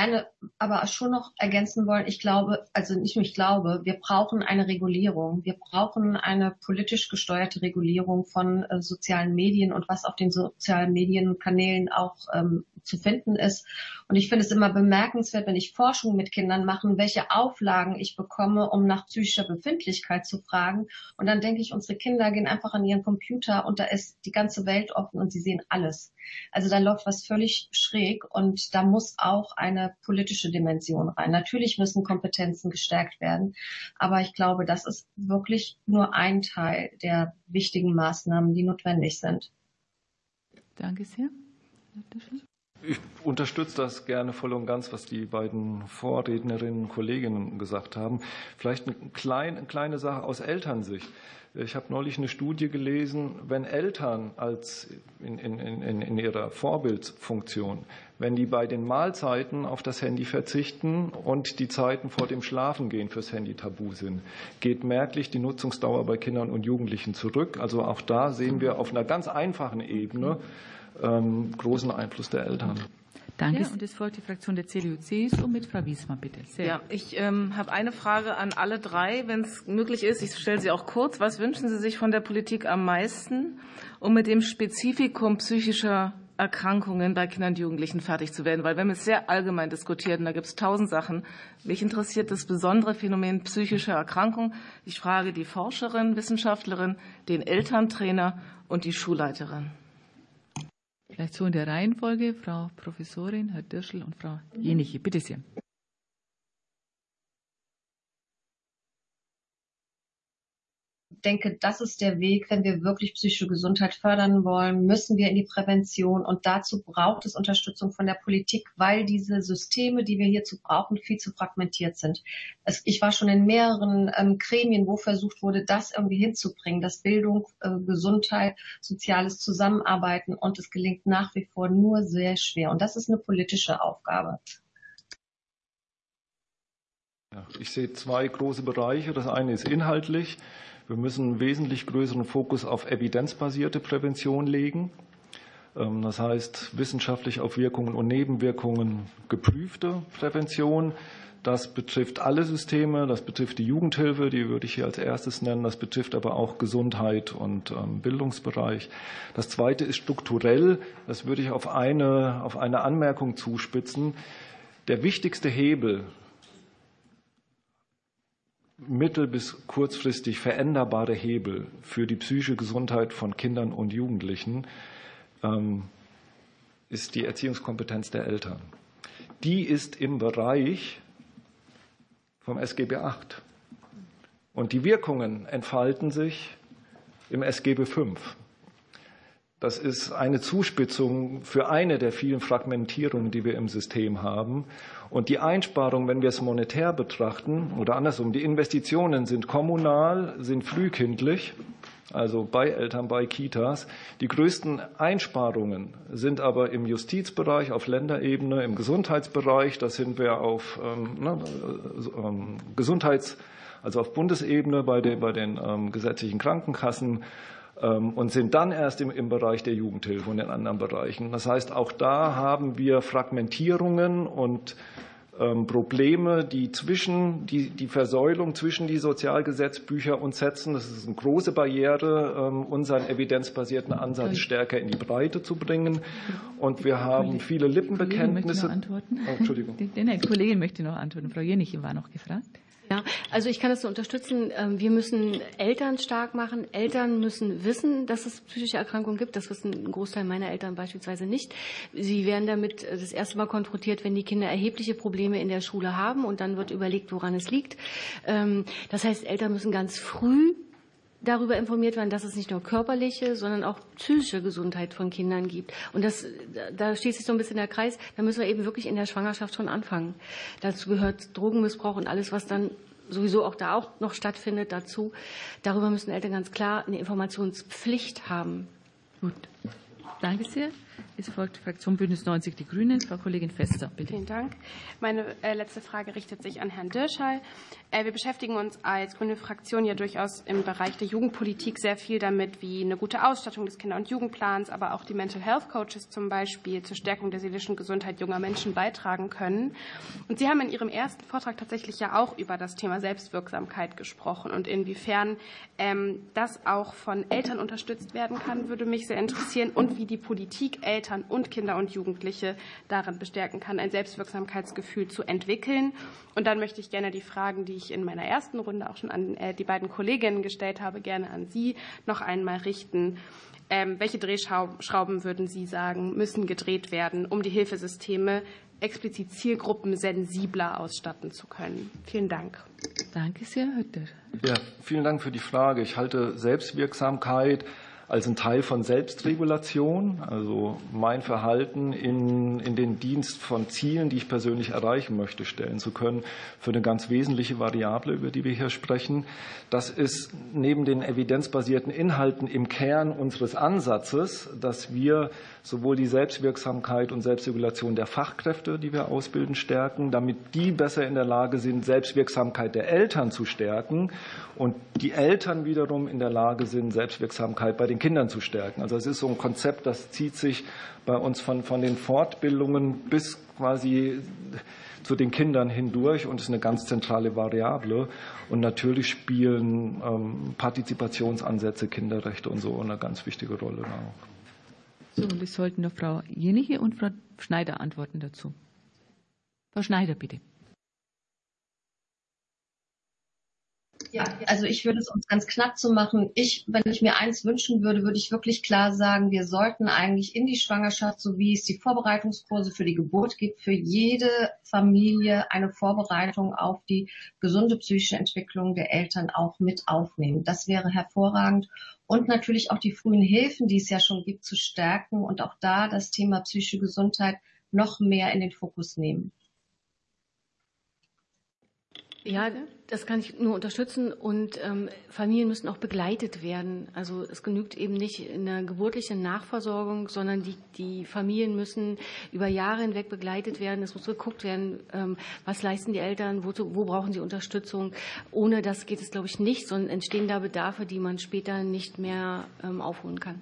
aber schon noch ergänzen wollen, ich glaube, also nicht nur ich glaube, wir brauchen eine Regulierung. Wir brauchen eine politisch gesteuerte Regulierung von äh, sozialen Medien und was auf den sozialen Medienkanälen auch ähm, zu finden ist. Und ich finde es immer bemerkenswert, wenn ich Forschung mit Kindern mache, welche Auflagen ich bekomme, um nach psychischer Befindlichkeit zu fragen. Und dann denke ich, unsere Kinder gehen einfach an ihren Computer und da ist die ganze Welt offen und sie sehen alles. Also da läuft was völlig schräg und da muss auch eine politische Dimension rein. Natürlich müssen Kompetenzen gestärkt werden, aber ich glaube, das ist wirklich nur ein Teil der wichtigen Maßnahmen, die notwendig sind. Danke sehr. Ich unterstütze das gerne voll und ganz, was die beiden Vorrednerinnen und Kolleginnen gesagt haben. Vielleicht eine kleine, eine kleine Sache aus Elternsicht. Ich habe neulich eine Studie gelesen, wenn Eltern als in, in, in, in ihrer Vorbildfunktion, wenn die bei den Mahlzeiten auf das Handy verzichten und die Zeiten vor dem Schlafengehen fürs Handy tabu sind, geht merklich die Nutzungsdauer bei Kindern und Jugendlichen zurück. Also auch da sehen wir auf einer ganz einfachen Ebene ähm, großen Einfluss der Eltern. Danke. Ja, und es folgt die Fraktion der C D U C S U mit Frau Wiesmann, bitte. Sehr ja, ich ähm, habe eine Frage an alle drei, wenn es möglich ist. Ich stelle sie auch kurz. Was wünschen Sie sich von der Politik am meisten, um mit dem Spezifikum psychischer Erkrankungen bei Kindern und Jugendlichen fertig zu werden? Weil wir haben es sehr allgemein diskutiert und da gibt es tausend Sachen. Mich interessiert das besondere Phänomen psychische Erkrankung. Ich frage die Forscherin, Wissenschaftlerin, den Elterntrainer und die Schulleiterin. Vielleicht so in der Reihenfolge, Frau Professorin, Herr Dirschl und Frau Jeniche. Bitte sehr. Ich denke, das ist der Weg, wenn wir wirklich psychische Gesundheit fördern wollen, müssen wir in die Prävention und dazu braucht es Unterstützung von der Politik, weil diese Systeme, die wir hierzu brauchen, viel zu fragmentiert sind. Es, ich war schon in mehreren ähm, Gremien, wo versucht wurde, das irgendwie hinzubringen, dass Bildung, äh, Gesundheit, soziales Zusammenarbeiten und es gelingt nach wie vor nur sehr schwer. Und das ist eine politische Aufgabe. Ja, ich sehe zwei große Bereiche. Das eine ist inhaltlich. Wir müssen einen wesentlich größeren Fokus auf evidenzbasierte Prävention legen. Das heißt, wissenschaftlich auf Wirkungen und Nebenwirkungen geprüfte Prävention. Das betrifft alle Systeme. Das betrifft die Jugendhilfe, die würde ich hier als erstes nennen. Das betrifft aber auch Gesundheit und Bildungsbereich. Das zweite ist strukturell. Das würde ich auf eine, auf eine Anmerkung zuspitzen. Der wichtigste Hebel, mittel- bis kurzfristig veränderbare Hebel für die psychische Gesundheit von Kindern und Jugendlichen ähm, ist die Erziehungskompetenz der Eltern. Die ist im Bereich vom S G B acht. Und die Wirkungen entfalten sich im S G B fünf. Das ist eine Zuspitzung für eine der vielen Fragmentierungen, die wir im System haben. Und die Einsparung, wenn wir es monetär betrachten, oder andersrum, die Investitionen sind kommunal, sind frühkindlich, also bei Eltern, bei Kitas. Die größten Einsparungen sind aber im Justizbereich, auf Länderebene, im Gesundheitsbereich. Das sind wir auf ähm, ne, ähm, Gesundheits-, also auf Bundesebene bei den, bei den ähm, gesetzlichen Krankenkassen. Und sind dann erst im, im Bereich der Jugendhilfe und in anderen Bereichen. Das heißt, auch da haben wir Fragmentierungen und ähm, Probleme, die zwischen die, die Versäulung zwischen die Sozialgesetzbücher uns setzen. Das ist eine große Barriere, ähm, unseren evidenzbasierten Ansatz stärker in die Breite zu bringen. Und wir haben viele Lippenbekenntnisse. Oh, Entschuldigung. Die, die, die Kollegin möchte noch antworten. Frau Jeniche war noch gefragt. Ja, also ich kann das nur unterstützen. Wir müssen Eltern stark machen. Eltern müssen wissen, dass es psychische Erkrankungen gibt. Das wissen ein Großteil meiner Eltern beispielsweise nicht. Sie werden damit das erste Mal konfrontiert, wenn die Kinder erhebliche Probleme in der Schule haben und dann wird überlegt, woran es liegt. Das heißt, Eltern müssen ganz früh darüber informiert werden, dass es nicht nur körperliche, sondern auch psychische Gesundheit von Kindern gibt. Und das, da schließt sich so ein bisschen der Kreis. Da müssen wir eben wirklich in der Schwangerschaft schon anfangen. Dazu gehört Drogenmissbrauch und alles, was dann sowieso auch da auch noch stattfindet dazu. Darüber müssen Eltern ganz klar eine Informationspflicht haben. Gut. Danke sehr. Es folgt Fraktion Bündnis neunzig Die Grünen. Frau Kollegin Fester, bitte. Vielen Dank. Meine äh, letzte Frage richtet sich an Herrn Dirschall. Äh, wir beschäftigen uns als grüne Fraktion ja durchaus im Bereich der Jugendpolitik sehr viel damit, wie eine gute Ausstattung des Kinder- und Jugendplans, aber auch die Mental Health Coaches zum Beispiel zur Stärkung der seelischen Gesundheit junger Menschen beitragen können. Und Sie haben in Ihrem ersten Vortrag tatsächlich ja auch über das Thema Selbstwirksamkeit gesprochen und inwiefern ähm, das auch von Eltern unterstützt werden kann, würde mich sehr interessieren, und wie die Politik Eltern und Kinder und Jugendliche daran bestärken kann, ein Selbstwirksamkeitsgefühl zu entwickeln. Und dann möchte ich gerne die Fragen, die ich in meiner ersten Runde auch schon an die beiden Kolleginnen gestellt habe, gerne an Sie noch einmal richten. Ähm, welche Drehschrauben würden Sie sagen, müssen gedreht werden, um die Hilfesysteme explizit zielgruppensensibler ausstatten zu können? Vielen Dank. Danke sehr, Herr Hütter. Ja, vielen Dank für die Frage. Ich halte Selbstwirksamkeit als ein Teil von Selbstregulation, also mein Verhalten in, in den Dienst von Zielen, die ich persönlich erreichen möchte, stellen zu können, für eine ganz wesentliche Variable, über die wir hier sprechen. Das ist neben den evidenzbasierten Inhalten im Kern unseres Ansatzes, dass wir sowohl die Selbstwirksamkeit und Selbstregulation der Fachkräfte, die wir ausbilden, stärken, damit die besser in der Lage sind, Selbstwirksamkeit der Eltern zu stärken und die Eltern wiederum in der Lage sind, Selbstwirksamkeit bei den Kindern zu stärken. Also es ist so ein Konzept, das zieht sich bei uns von, von den Fortbildungen bis quasi zu den Kindern hindurch und ist eine ganz zentrale Variable. Und natürlich spielen ähm, Partizipationsansätze, Kinderrechte und so eine ganz wichtige Rolle auch. So, und es sollten noch Frau Jeniche und Frau Schneider antworten dazu. Frau Schneider, bitte. Ja, also ich würde es uns ganz knapp zu machen. Ich, wenn ich mir eins wünschen würde, würde ich wirklich klar sagen, wir sollten eigentlich in die Schwangerschaft, so wie es die Vorbereitungskurse für die Geburt gibt, für jede Familie eine Vorbereitung auf die gesunde psychische Entwicklung der Eltern auch mit aufnehmen. Das wäre hervorragend. Und natürlich auch die frühen Hilfen, die es ja schon gibt, zu stärken und auch da das Thema psychische Gesundheit noch mehr in den Fokus nehmen. Ja, das kann ich nur unterstützen, und ähm, Familien müssen auch begleitet werden. Also es genügt eben nicht eine geburtliche Nachversorgung, sondern die, die Familien müssen über Jahre hinweg begleitet werden. Es muss geguckt werden, ähm, was leisten die Eltern, wo, wo brauchen sie Unterstützung. Ohne das geht es, glaube ich, nicht, sondern entstehen da Bedarfe, die man später nicht mehr ähm, aufholen kann.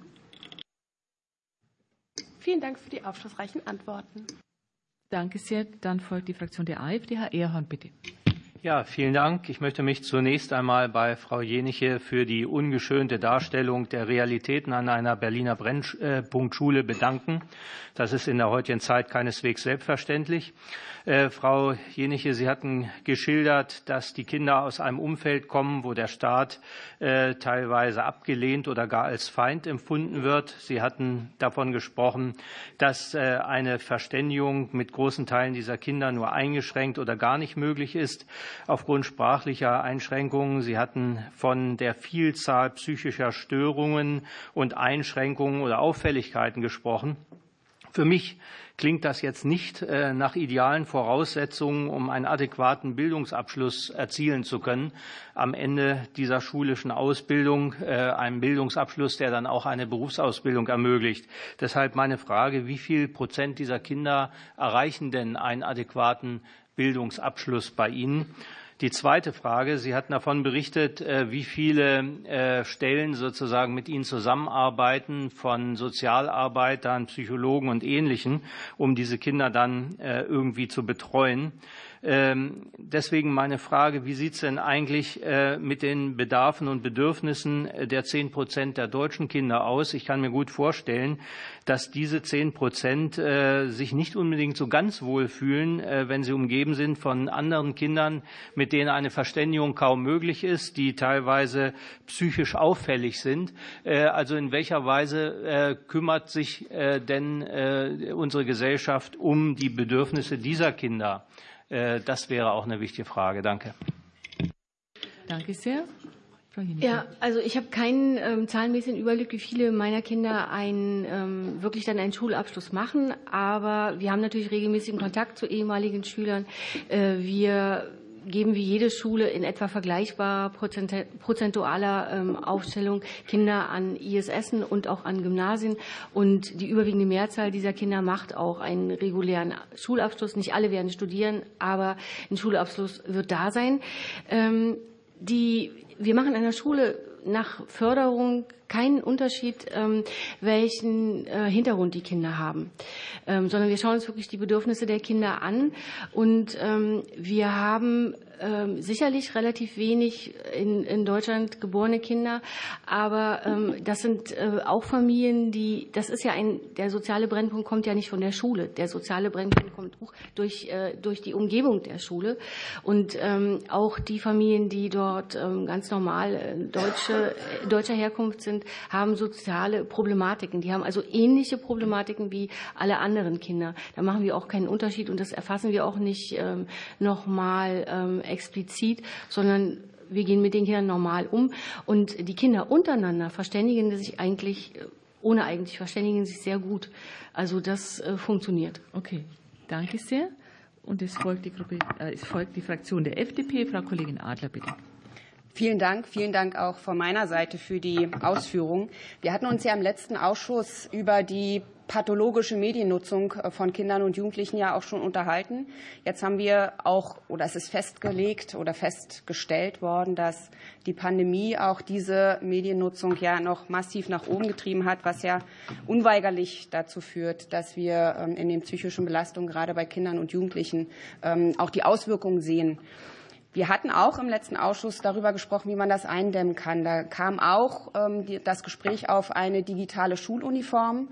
Vielen Dank für die aufschlussreichen Antworten. Danke sehr. Dann folgt die Fraktion der AfD. Herr Ehrhorn, bitte. Ja, vielen Dank. Ich möchte mich zunächst einmal bei Frau Jeniche für die ungeschönte Darstellung der Realitäten an einer Berliner Brennpunktschule bedanken. Das ist in der heutigen Zeit keineswegs selbstverständlich. Äh, Frau Jeniche, Sie hatten geschildert, dass die Kinder aus einem Umfeld kommen, wo der Staat äh, teilweise abgelehnt oder gar als Feind empfunden wird. Sie hatten davon gesprochen, dass äh, eine Verständigung mit großen Teilen dieser Kinder nur eingeschränkt oder gar nicht möglich ist aufgrund sprachlicher Einschränkungen. Sie hatten von der Vielzahl psychischer Störungen und Einschränkungen oder Auffälligkeiten gesprochen. Für mich klingt das jetzt nicht nach idealen Voraussetzungen, um einen adäquaten Bildungsabschluss erzielen zu können am Ende dieser schulischen Ausbildung, einen Bildungsabschluss, der dann auch eine Berufsausbildung ermöglicht. Deshalb meine Frage, wie viel Prozent dieser Kinder erreichen denn einen adäquaten Bildungsabschluss bei Ihnen? Die zweite Frage, Sie hatten davon berichtet, wie viele Stellen sozusagen mit Ihnen zusammenarbeiten, von Sozialarbeitern, Psychologen und Ähnlichen, um diese Kinder dann irgendwie zu betreuen. Deswegen meine Frage, wie sieht es denn eigentlich mit den Bedarfen und Bedürfnissen der zehn Prozent der deutschen Kinder aus? Ich kann mir gut vorstellen, dass diese zehn Prozent sich nicht unbedingt so ganz wohl fühlen, wenn sie umgeben sind von anderen Kindern, mit denen eine Verständigung kaum möglich ist, die teilweise psychisch auffällig sind. Also in welcher Weise kümmert sich denn unsere Gesellschaft um die Bedürfnisse dieser Kinder? Das wäre auch eine wichtige Frage. Danke. Danke sehr. Ja, also ich habe keinen ähm, zahlenmäßigen Überblick, wie viele meiner Kinder einen, ähm, wirklich dann einen Schulabschluss machen. Aber wir haben natürlich regelmäßigen Kontakt zu ehemaligen Schülern. Äh, wir geben wie jede Schule in etwa vergleichbar prozentualer Aufstellung Kinder an I S Essen und auch an Gymnasien. Und die überwiegende Mehrzahl dieser Kinder macht auch einen regulären Schulabschluss. Nicht alle werden studieren, aber ein Schulabschluss wird da sein. Die, wir machen an der Schule nach Förderung keinen Unterschied, welchen Hintergrund die Kinder haben, sondern wir schauen uns wirklich die Bedürfnisse der Kinder an. Und wir haben sicherlich relativ wenig in, in Deutschland geborene Kinder, aber ähm, das sind äh, auch Familien, die, das ist ja ein, der soziale Brennpunkt kommt ja nicht von der Schule, der soziale Brennpunkt kommt auch durch, äh, durch die Umgebung der Schule und ähm, auch die Familien, die dort ähm, ganz normal äh, deutsche, äh, deutscher Herkunft sind, haben soziale Problematiken. Die haben also ähnliche Problematiken wie alle anderen Kinder. Da machen wir auch keinen Unterschied und das erfassen wir auch nicht ähm, nochmal ähm, explizit, sondern wir gehen mit den Kindern normal um. Und die Kinder untereinander verständigen sich eigentlich, ohne eigentlich verständigen sich sehr gut. Also das äh, funktioniert. Okay, danke sehr. Und es folgt die Gruppe, äh, es folgt die Fraktion der F D P. Frau Kollegin Adler, bitte. Vielen Dank. Vielen Dank auch von meiner Seite für die Ausführungen. Wir hatten uns ja im letzten Ausschuss über die pathologische Mediennutzung von Kindern und Jugendlichen ja auch schon unterhalten. Jetzt haben wir auch, oder es ist festgelegt oder festgestellt worden, dass die Pandemie auch diese Mediennutzung ja noch massiv nach oben getrieben hat, was ja unweigerlich dazu führt, dass wir in den psychischen Belastungen gerade bei Kindern und Jugendlichen auch die Auswirkungen sehen. Wir hatten auch im letzten Ausschuss darüber gesprochen, wie man das eindämmen kann. Da kam auch ähm, die, das Gespräch auf eine digitale Schuluniform,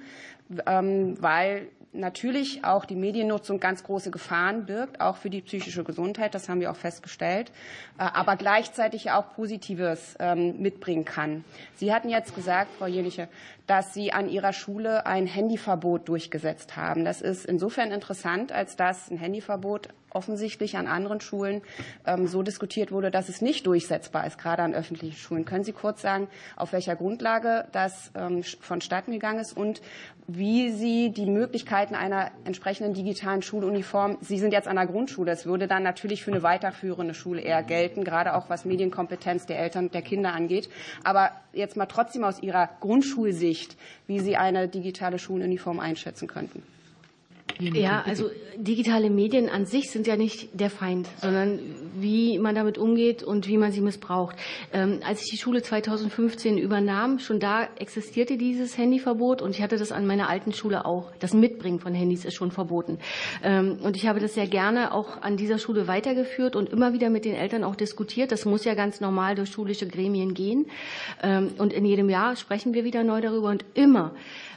ähm, weil natürlich auch die Mediennutzung ganz große Gefahren birgt, auch für die psychische Gesundheit. Das haben wir auch festgestellt, äh, aber gleichzeitig ja auch Positives ähm, mitbringen kann. Sie hatten jetzt gesagt, Frau Jehliche, dass Sie an Ihrer Schule ein Handyverbot durchgesetzt haben. Das ist insofern interessant, als dass ein Handyverbot offensichtlich an anderen Schulen ähm, so diskutiert wurde, dass es nicht durchsetzbar ist, gerade an öffentlichen Schulen. Können Sie kurz sagen, auf welcher Grundlage das ähm, vonstatten gegangen ist und wie Sie die Möglichkeiten einer entsprechenden digitalen Schuluniform, Sie sind jetzt an der Grundschule, es würde dann natürlich für eine weiterführende Schule eher gelten, gerade auch was Medienkompetenz der Eltern und der Kinder angeht. Aber jetzt mal trotzdem aus Ihrer Grundschulsicht, wie Sie eine digitale Schuluniform einschätzen könnten. Ja, also digitale Medien an sich sind ja nicht der Feind, sondern wie man damit umgeht und wie man sie missbraucht. Ähm, als ich die Schule zweitausendfünfzehn übernahm, schon da existierte dieses Handyverbot und ich hatte das an meiner alten Schule auch. Das Mitbringen von Handys ist schon verboten. Ähm, und ich habe das sehr gerne auch an dieser Schule weitergeführt und immer wieder mit den Eltern auch diskutiert. Das muss ja ganz normal durch schulische Gremien gehen. Ähm, und in jedem Jahr sprechen wir wieder neu darüber und immer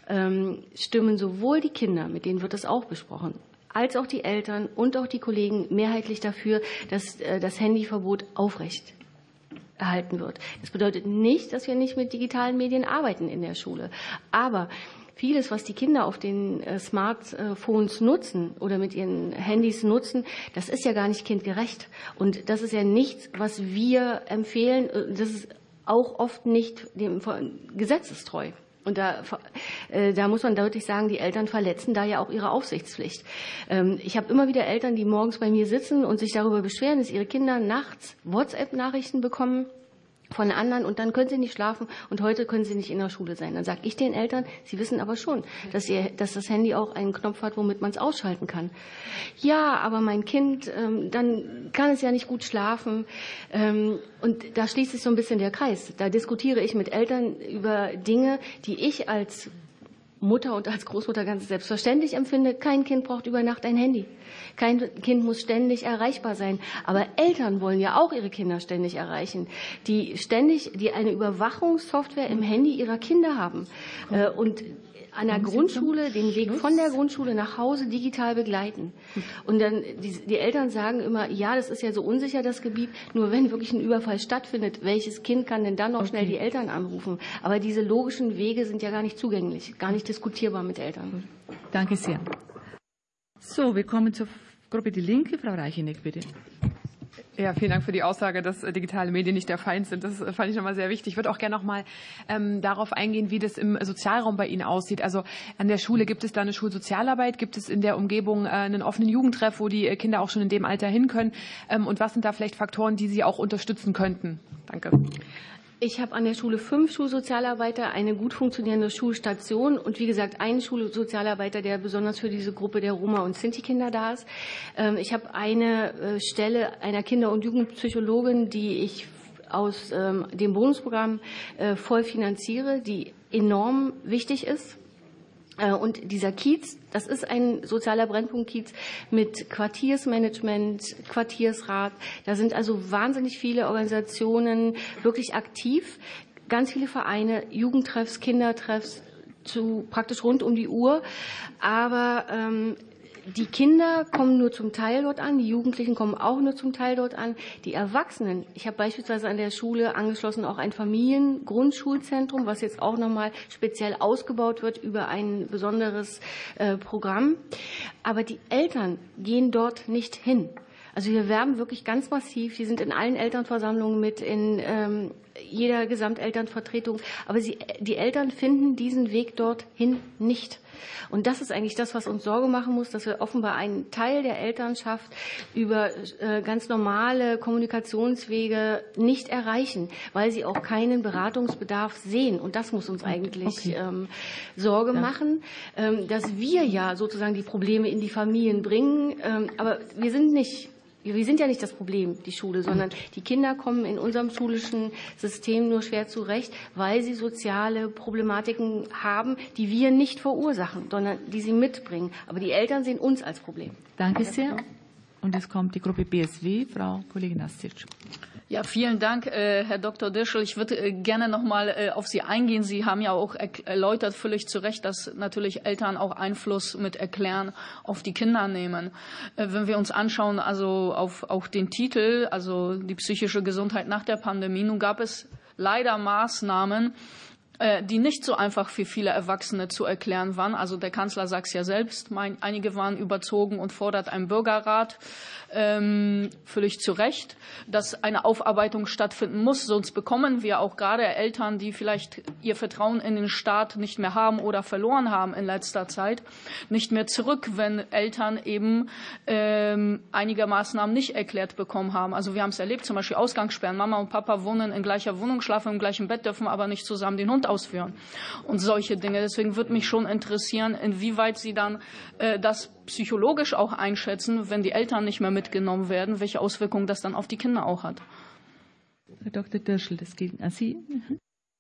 stimmen sowohl die Kinder, mit denen wird das auch besprochen, als auch die Eltern und auch die Kollegen mehrheitlich dafür, dass das Handyverbot aufrecht erhalten wird. Das bedeutet nicht, dass wir nicht mit digitalen Medien arbeiten in der Schule. Aber vieles, was die Kinder auf den Smartphones nutzen oder mit ihren Handys nutzen, das ist ja gar nicht kindgerecht. Und das ist ja nichts, was wir empfehlen. Das ist auch oft nicht dem gesetzestreu. Und da, da muss man deutlich sagen, die Eltern verletzen da ja auch ihre Aufsichtspflicht. Ich habe immer wieder Eltern, die morgens bei mir sitzen und sich darüber beschweren, dass ihre Kinder nachts WhatsApp-Nachrichten bekommen von anderen und dann können sie nicht schlafen und heute können sie nicht in der Schule sein. Dann sage ich den Eltern, sie wissen aber schon, dass, ihr, dass das Handy auch einen Knopf hat, womit man es ausschalten kann. Ja, aber mein Kind, ähm, dann kann es ja nicht gut schlafen. Ähm, und da schließt sich so ein bisschen der Kreis. Da diskutiere ich mit Eltern über Dinge, die ich als Mutter und als Großmutter ganz selbstverständlich empfinde. Kein Kind braucht über Nacht ein Handy. Kein Kind muss ständig erreichbar sein. Aber Eltern wollen ja auch ihre Kinder ständig erreichen, die ständig, die eine Überwachungssoftware im Handy ihrer Kinder haben. Und an der Grundschule den Weg von der Grundschule nach Hause digital begleiten. Und dann die, die Eltern sagen immer, ja, das ist ja so unsicher, das Gebiet. Nur wenn wirklich ein Überfall stattfindet, welches Kind kann denn dann noch okay. schnell die Eltern anrufen? Aber diese logischen Wege sind ja gar nicht zugänglich, gar nicht diskutierbar mit Eltern. Danke sehr. So, wir kommen zur Gruppe Die Linke. Frau Reicheneck, bitte. Ja, vielen Dank für die Aussage, dass digitale Medien nicht der Feind sind. Das fand ich nochmal sehr wichtig. Ich würde auch gerne noch mal ähm, darauf eingehen, wie das im Sozialraum bei Ihnen aussieht. Also an der Schule, gibt es da eine Schulsozialarbeit? Gibt es in der Umgebung äh, einen offenen Jugendtreff, wo die Kinder auch schon in dem Alter hin können? Ähm, und was sind da vielleicht Faktoren, die Sie auch unterstützen könnten? Danke. Ich habe an der Schule fünf Schulsozialarbeiter, eine gut funktionierende Schulstation und wie gesagt einen Schulsozialarbeiter, der besonders für diese Gruppe der Roma- und Sinti-Kinder da ist. Ich habe eine Stelle einer Kinder- und Jugendpsychologin, die ich aus dem Bonusprogramm voll finanziere, die enorm wichtig ist. Und dieser Kiez, das ist ein sozialer Brennpunkt-Kiez mit Quartiersmanagement, Quartiersrat. Da sind also wahnsinnig viele Organisationen wirklich aktiv. Ganz viele Vereine, Jugendtreffs, Kindertreffs, zu praktisch rund um die Uhr. Aber ähm, die Kinder kommen nur zum Teil dort an, die Jugendlichen kommen auch nur zum Teil dort an. Die Erwachsenen, ich habe beispielsweise an der Schule angeschlossen auch ein Familiengrundschulzentrum, was jetzt auch nochmal speziell ausgebaut wird über ein besonderes äh, Programm. Aber die Eltern gehen dort nicht hin. Also wir werben wirklich ganz massiv. Die sind in allen Elternversammlungen mit, in ähm, jeder Gesamtelternvertretung. Aber sie, die Eltern finden diesen Weg dorthin nicht. Und das ist eigentlich das, was uns Sorge machen muss, dass wir offenbar einen Teil der Elternschaft über äh, ganz normale Kommunikationswege nicht erreichen, weil sie auch keinen Beratungsbedarf sehen. Und das muss uns eigentlich okay. ähm, Sorge ja. machen, ähm, dass wir ja sozusagen die Probleme in die Familien bringen. Ähm, aber wir sind nicht Wir sind ja nicht das Problem, die Schule, sondern die Kinder kommen in unserem schulischen System nur schwer zurecht, weil sie soziale Problematiken haben, die wir nicht verursachen, sondern die sie mitbringen. Aber die Eltern sehen uns als Problem. Danke sehr. Und jetzt kommt die Gruppe B S W, Frau Kollegin Nastic. Ja, vielen Dank, Herr Doktor Dirschl. Ich würde gerne noch mal auf Sie eingehen. Sie haben ja auch erläutert, völlig zu Recht, dass natürlich Eltern auch Einfluss mit Erklären auf die Kinder nehmen. Wenn wir uns anschauen, also auf auch den Titel, also die psychische Gesundheit nach der Pandemie, nun gab es leider Maßnahmen, die nicht so einfach für viele Erwachsene zu erklären waren. Also der Kanzler sagt es ja selbst, mein, einige waren überzogen und fordert einen Bürgerrat, ähm, völlig zu Recht, dass eine Aufarbeitung stattfinden muss. Sonst bekommen wir auch gerade Eltern, die vielleicht ihr Vertrauen in den Staat nicht mehr haben oder verloren haben in letzter Zeit, nicht mehr zurück, wenn Eltern eben ähm, einige Maßnahmen nicht erklärt bekommen haben. Also wir haben es erlebt, zum Beispiel Ausgangssperren. Mama und Papa wohnen in gleicher Wohnung, schlafen im gleichen Bett, dürfen aber nicht zusammen den Hund ausführen und solche Dinge. Deswegen würde mich schon interessieren, inwieweit Sie dann äh, das psychologisch auch einschätzen, wenn die Eltern nicht mehr mitgenommen werden, welche Auswirkungen das dann auf die Kinder auch hat. Herr Doktor Dirschl, das geht an Sie. Mhm.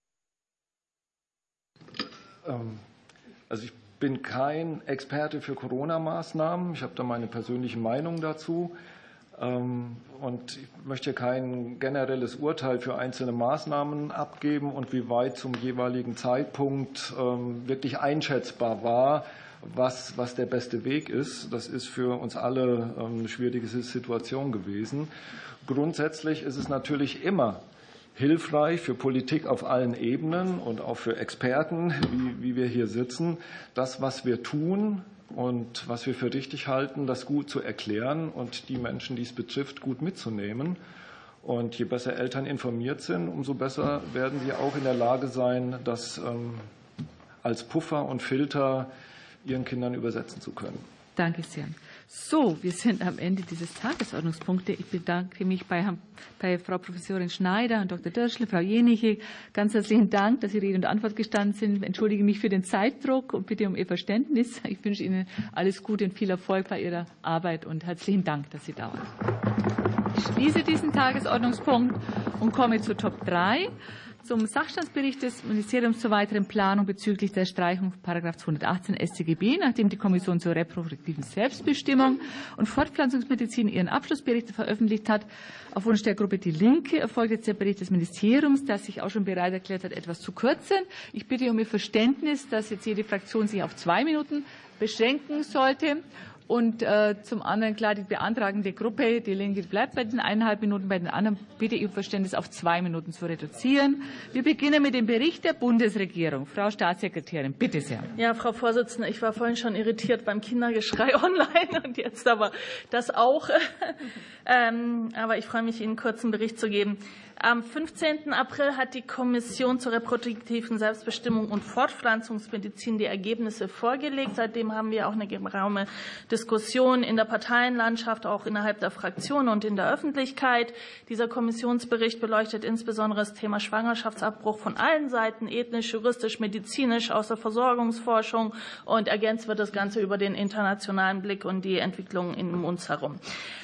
Ähm, also ich bin kein Experte für Corona-Maßnahmen. Ich habe da meine persönliche Meinung dazu. Und ich möchte kein generelles Urteil für einzelne Maßnahmen abgeben und wie weit zum jeweiligen Zeitpunkt wirklich einschätzbar war, was, was der beste Weg ist. Das ist für uns alle eine schwierige Situation gewesen. Grundsätzlich ist es natürlich immer hilfreich für Politik auf allen Ebenen und auch für Experten, wie, wie wir hier sitzen, das, was wir tun, und was wir für richtig halten, das gut zu erklären und die Menschen, die es betrifft, gut mitzunehmen. Und je besser Eltern informiert sind, umso besser werden sie auch in der Lage sein, das ähm, als Puffer und Filter ihren Kindern übersetzen zu können. Danke sehr. So, wir sind am Ende dieses Tagesordnungspunktes. Ich bedanke mich bei, bei Frau Professorin Schneider, Herrn Doktor Dirschl, Frau Jeniche. Ganz herzlichen Dank, dass Sie Rede und Antwort gestanden sind. Ich entschuldige mich für den Zeitdruck und bitte um Ihr Verständnis. Ich wünsche Ihnen alles Gute und viel Erfolg bei Ihrer Arbeit und herzlichen Dank, dass Sie da waren. Ich schließe diesen Tagesordnungspunkt und komme zu Top drei. Zum Sachstandsbericht des Ministeriums zur weiteren Planung bezüglich der Streichung von Paragraph zweihundertachtzehn S tGB, nachdem die Kommission zur reproduktiven Selbstbestimmung und Fortpflanzungsmedizin ihren Abschlussbericht veröffentlicht hat. Auf Wunsch der Gruppe Die Linke erfolgt jetzt der Bericht des Ministeriums, das sich auch schon bereit erklärt hat, etwas zu kürzen. Ich bitte um Ihr Verständnis, dass jetzt jede Fraktion sich auf zwei Minuten beschränken sollte. Und äh, zum anderen klar, die beantragende Gruppe, die Linke, bleibt bei den eineinhalb Minuten, bei den anderen bitte ich um Verständnis auf zwei Minuten zu reduzieren. Wir beginnen mit dem Bericht der Bundesregierung. Frau Staatssekretärin, bitte sehr. Ja, Frau Vorsitzende, ich war vorhin schon irritiert beim Kindergeschrei online und jetzt aber das auch. ähm, aber ich freue mich, Ihnen kurz einen Bericht zu geben. Am fünfzehnten April hat die Kommission zur reproduktiven Selbstbestimmung und Fortpflanzungsmedizin die Ergebnisse vorgelegt. Seitdem haben wir auch eine geraume Diskussion in der Parteienlandschaft, auch innerhalb der Fraktion und in der Öffentlichkeit. Dieser Kommissionsbericht beleuchtet insbesondere das Thema Schwangerschaftsabbruch von allen Seiten, ethnisch, juristisch, medizinisch, aus der Versorgungsforschung, und ergänzt wird das Ganze über den internationalen Blick und die Entwicklungen um uns herum.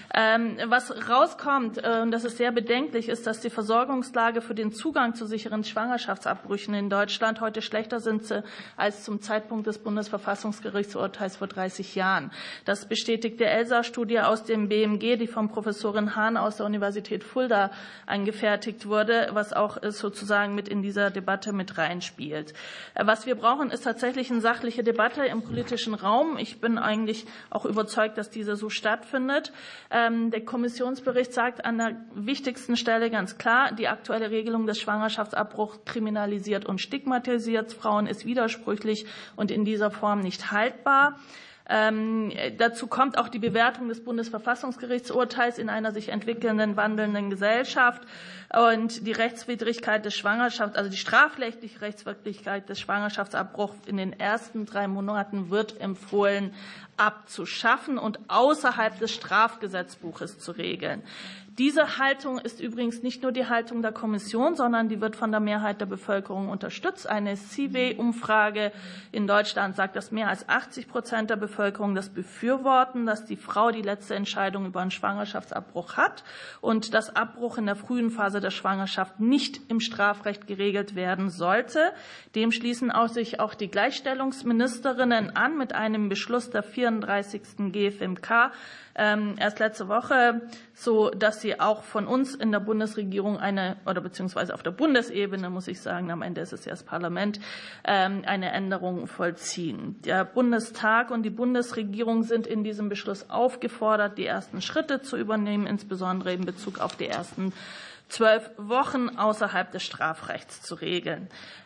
Was rauskommt, und das ist sehr bedenklich, ist, dass die Versorgungslage für den Zugang zu sicheren Schwangerschaftsabbrüchen in Deutschland heute schlechter sind als zum Zeitpunkt des Bundesverfassungsgerichtsurteils vor dreißig Jahren. Das bestätigt die ELSA-Studie aus dem B M G, die von Professorin Hahn aus der Universität Fulda angefertigt wurde, was auch sozusagen mit in dieser Debatte mit reinspielt. Was wir brauchen, ist tatsächlich eine sachliche Debatte im politischen Raum. Ich bin eigentlich auch überzeugt, dass diese so stattfindet. Der Kommissionsbericht sagt an der wichtigsten Stelle ganz klar, die aktuelle Regelung des Schwangerschaftsabbruchs kriminalisiert und stigmatisiert Frauen, ist widersprüchlich und in dieser Form nicht haltbar. Ähm, dazu kommt auch die Bewertung des Bundesverfassungsgerichtsurteils in einer sich entwickelnden, wandelnden Gesellschaft. Und die Rechtswidrigkeit des Schwangerschafts, also die strafrechtliche Rechtswidrigkeit des Schwangerschaftsabbruchs in den ersten drei Monaten wird empfohlen abzuschaffen und außerhalb des Strafgesetzbuches zu regeln. Diese Haltung ist übrigens nicht nur die Haltung der Kommission, sondern die wird von der Mehrheit der Bevölkerung unterstützt. Eine C I W E-Umfrage in Deutschland sagt, dass mehr als achtzig Prozent der Bevölkerung das befürworten, dass die Frau die letzte Entscheidung über einen Schwangerschaftsabbruch hat und dass Abbruch in der frühen Phase der Schwangerschaft nicht im Strafrecht geregelt werden sollte. Dem schließen auch sich auch die Gleichstellungsministerinnen an mit einem Beschluss der vierunddreißigsten G F M K ähm, erst letzte Woche, so dass sie auch von uns in der Bundesregierung eine, oder beziehungsweise auf der Bundesebene, muss ich sagen, am Ende ist es ja das Parlament, ähm, eine Änderung vollziehen. Der Bundestag und die Bundesregierung sind in diesem Beschluss aufgefordert, die ersten Schritte zu übernehmen, insbesondere in Bezug auf die ersten zwölf Wochen außerhalb des Strafrechts zu regeln.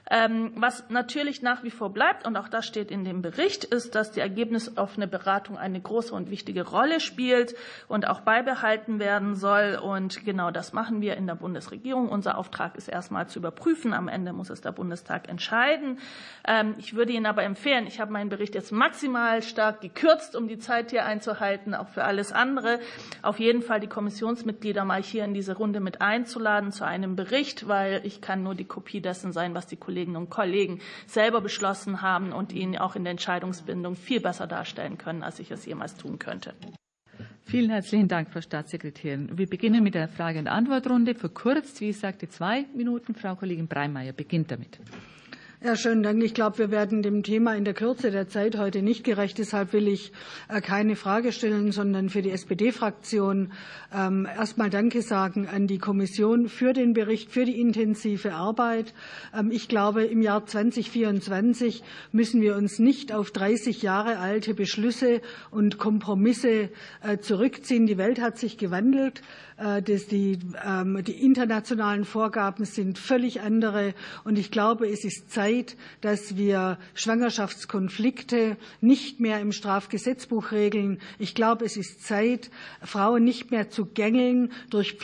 Was natürlich nach wie vor bleibt, und auch das steht in dem Bericht, ist, dass die ergebnisoffene Beratung eine große und wichtige Rolle spielt und auch beibehalten werden soll. Und genau das machen wir in der Bundesregierung. Unser Auftrag ist erstmal zu überprüfen. Am Ende muss es der Bundestag entscheiden. Ich würde Ihnen aber empfehlen, ich habe meinen Bericht jetzt maximal stark gekürzt, um die Zeit hier einzuhalten, auch für alles andere. Auf jeden Fall die Kommissionsmitglieder mal hier in diese Runde mit einzuladen zu einem Bericht, weil ich kann nur die Kopie dessen sein, was die Kolleginnen und Kollegen selber beschlossen haben und ihn auch in der Entscheidungsbindung viel besser darstellen können, als ich es jemals tun könnte. Vielen herzlichen Dank, Frau Staatssekretärin. Wir beginnen mit der Frage- und Antwortrunde. Verkürzt, wie ich sagte, zwei Minuten. Frau Kollegin Breimeyer beginnt damit. Ja, schönen Dank. Ich glaube, wir werden dem Thema in der Kürze der Zeit heute nicht gerecht. Deshalb will ich keine Frage stellen, sondern für die S P D-Fraktion erst mal Danke sagen an die Kommission für den Bericht, für die intensive Arbeit. Ich glaube, im Jahr zweitausendvierundzwanzig müssen wir uns nicht auf dreißig Jahre alte Beschlüsse und Kompromisse zurückziehen. Die Welt hat sich gewandelt. Das die, die internationalen Vorgaben sind völlig andere. Und ich glaube, es ist Zeit, dass wir Schwangerschaftskonflikte nicht mehr im Strafgesetzbuch regeln. Ich glaube, es ist Zeit, Frauen nicht mehr zu gängeln durch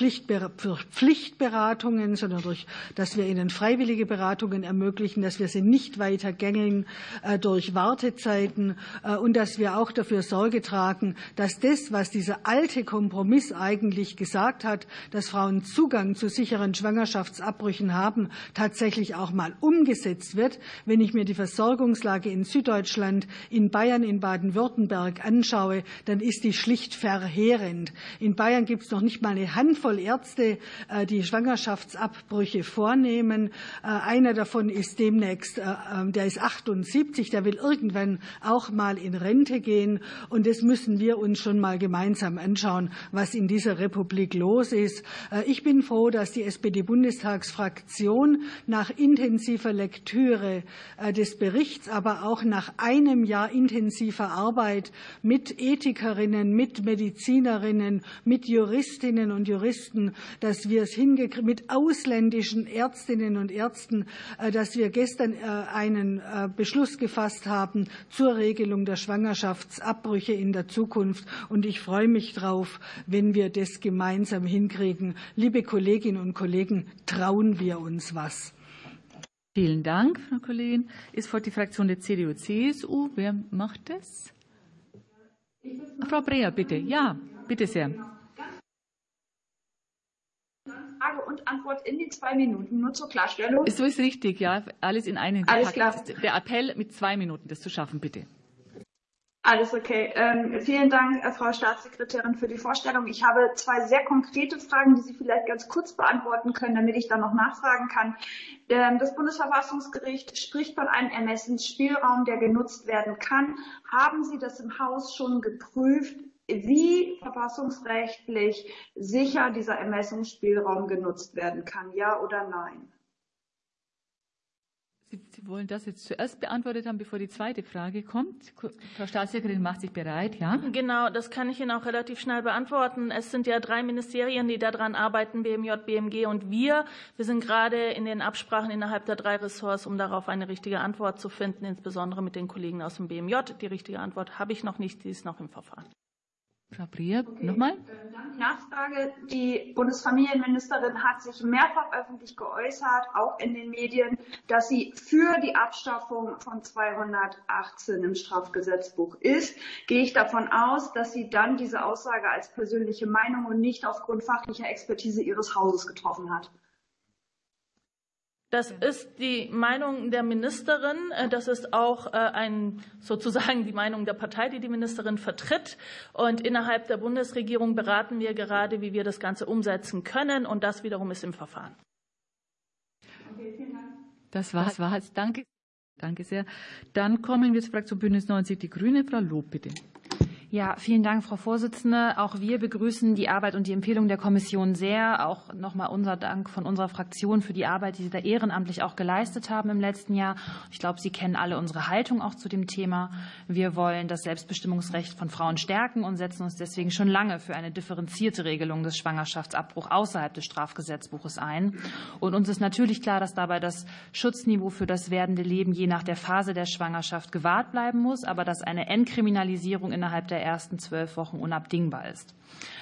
Pflichtberatungen, sondern durch, dass wir ihnen freiwillige Beratungen ermöglichen, dass wir sie nicht weiter gängeln durch Wartezeiten und dass wir auch dafür Sorge tragen, dass das, was dieser alte Kompromiss eigentlich gesagt hat, dass Frauen Zugang zu sicheren Schwangerschaftsabbrüchen haben, tatsächlich auch mal umgesetzt wird. Wenn ich mir die Versorgungslage in Süddeutschland, in Bayern, in Baden-Württemberg anschaue, dann ist die schlicht verheerend. In Bayern gibt es noch nicht mal eine Handvoll Ärzte, die Schwangerschaftsabbrüche vornehmen. Einer davon ist demnächst, der ist achtundsiebzig, der will irgendwann auch mal in Rente gehen. Und das müssen wir uns schon mal gemeinsam anschauen, was in dieser Republik los ist. Ich bin froh, dass die S P D-Bundestagsfraktion nach intensiver Lektüre Lektüre des Berichts, aber auch nach einem Jahr intensiver Arbeit mit Ethikerinnen, mit Medizinerinnen, mit Juristinnen und Juristen, dass wir es hingekriegt, mit ausländischen Ärztinnen und Ärzten, dass wir gestern einen Beschluss gefasst haben zur Regelung der Schwangerschaftsabbrüche in der Zukunft. Und ich freue mich drauf, wenn wir das gemeinsam hinkriegen. Liebe Kolleginnen und Kollegen, trauen wir uns was. Vielen Dank, Frau Kollegin. Ist vor die Fraktion der C D U C S U. Wer macht das? Frau Breher, bitte. Ja, bitte sehr. Frage und Antwort in den zwei Minuten, nur zur Klarstellung. So ist richtig, ja. Alles in einen. Alles klar. Der Appell mit zwei Minuten, das zu schaffen, bitte. Alles okay. Ähm, vielen Dank, Frau Staatssekretärin, für die Vorstellung. Ich habe zwei sehr konkrete Fragen, die Sie vielleicht ganz kurz beantworten können, damit ich dann noch nachfragen kann. Ähm, das Bundesverfassungsgericht spricht von einem Ermessensspielraum, der genutzt werden kann. Haben Sie das im Haus schon geprüft, wie verfassungsrechtlich sicher dieser Ermessensspielraum genutzt werden kann? Ja oder nein? Sie wollen das jetzt zuerst beantwortet haben, bevor die zweite Frage kommt. Frau Staatssekretärin macht sich bereit, ja? Genau, das kann ich Ihnen auch relativ schnell beantworten. Es sind ja drei Ministerien, die daran arbeiten, B M J, B M G und wir. Wir sind gerade in den Absprachen innerhalb der drei Ressorts, um darauf eine richtige Antwort zu finden, insbesondere mit den Kollegen aus dem B M J. Die richtige Antwort habe ich noch nicht, die ist noch im Verfahren. Frau Breher, okay. Nochmal. Nachfrage. Die Bundesfamilienministerin hat sich mehrfach öffentlich geäußert, auch in den Medien, dass sie für die Abschaffung von zweihundertachtzehn im Strafgesetzbuch ist. Gehe ich davon aus, dass sie dann diese Aussage als persönliche Meinung und nicht aufgrund fachlicher Expertise ihres Hauses getroffen hat? Das ist die Meinung der Ministerin. Das ist auch ein, sozusagen die Meinung der Partei, die die Ministerin vertritt. Und innerhalb der Bundesregierung beraten wir gerade, wie wir das Ganze umsetzen können. Und das wiederum ist im Verfahren. Okay, vielen Dank. Das war's, war's. Danke. Danke sehr. Dann kommen wir zur Fraktion Bündnis neunzig Die Grüne. Frau Lob, bitte. Ja, vielen Dank, Frau Vorsitzende. Auch wir begrüßen die Arbeit und die Empfehlung der Kommission sehr. Auch nochmal unser Dank von unserer Fraktion für die Arbeit, die Sie da ehrenamtlich auch geleistet haben im letzten Jahr. Ich glaube, Sie kennen alle unsere Haltung auch zu dem Thema. Wir wollen das Selbstbestimmungsrecht von Frauen stärken und setzen uns deswegen schon lange für eine differenzierte Regelung des Schwangerschaftsabbruchs außerhalb des Strafgesetzbuches ein. Und uns ist natürlich klar, dass dabei das Schutzniveau für das werdende Leben je nach der Phase der Schwangerschaft gewahrt bleiben muss, aber dass eine Entkriminalisierung innerhalb der ersten zwölf Wochen unabdingbar ist.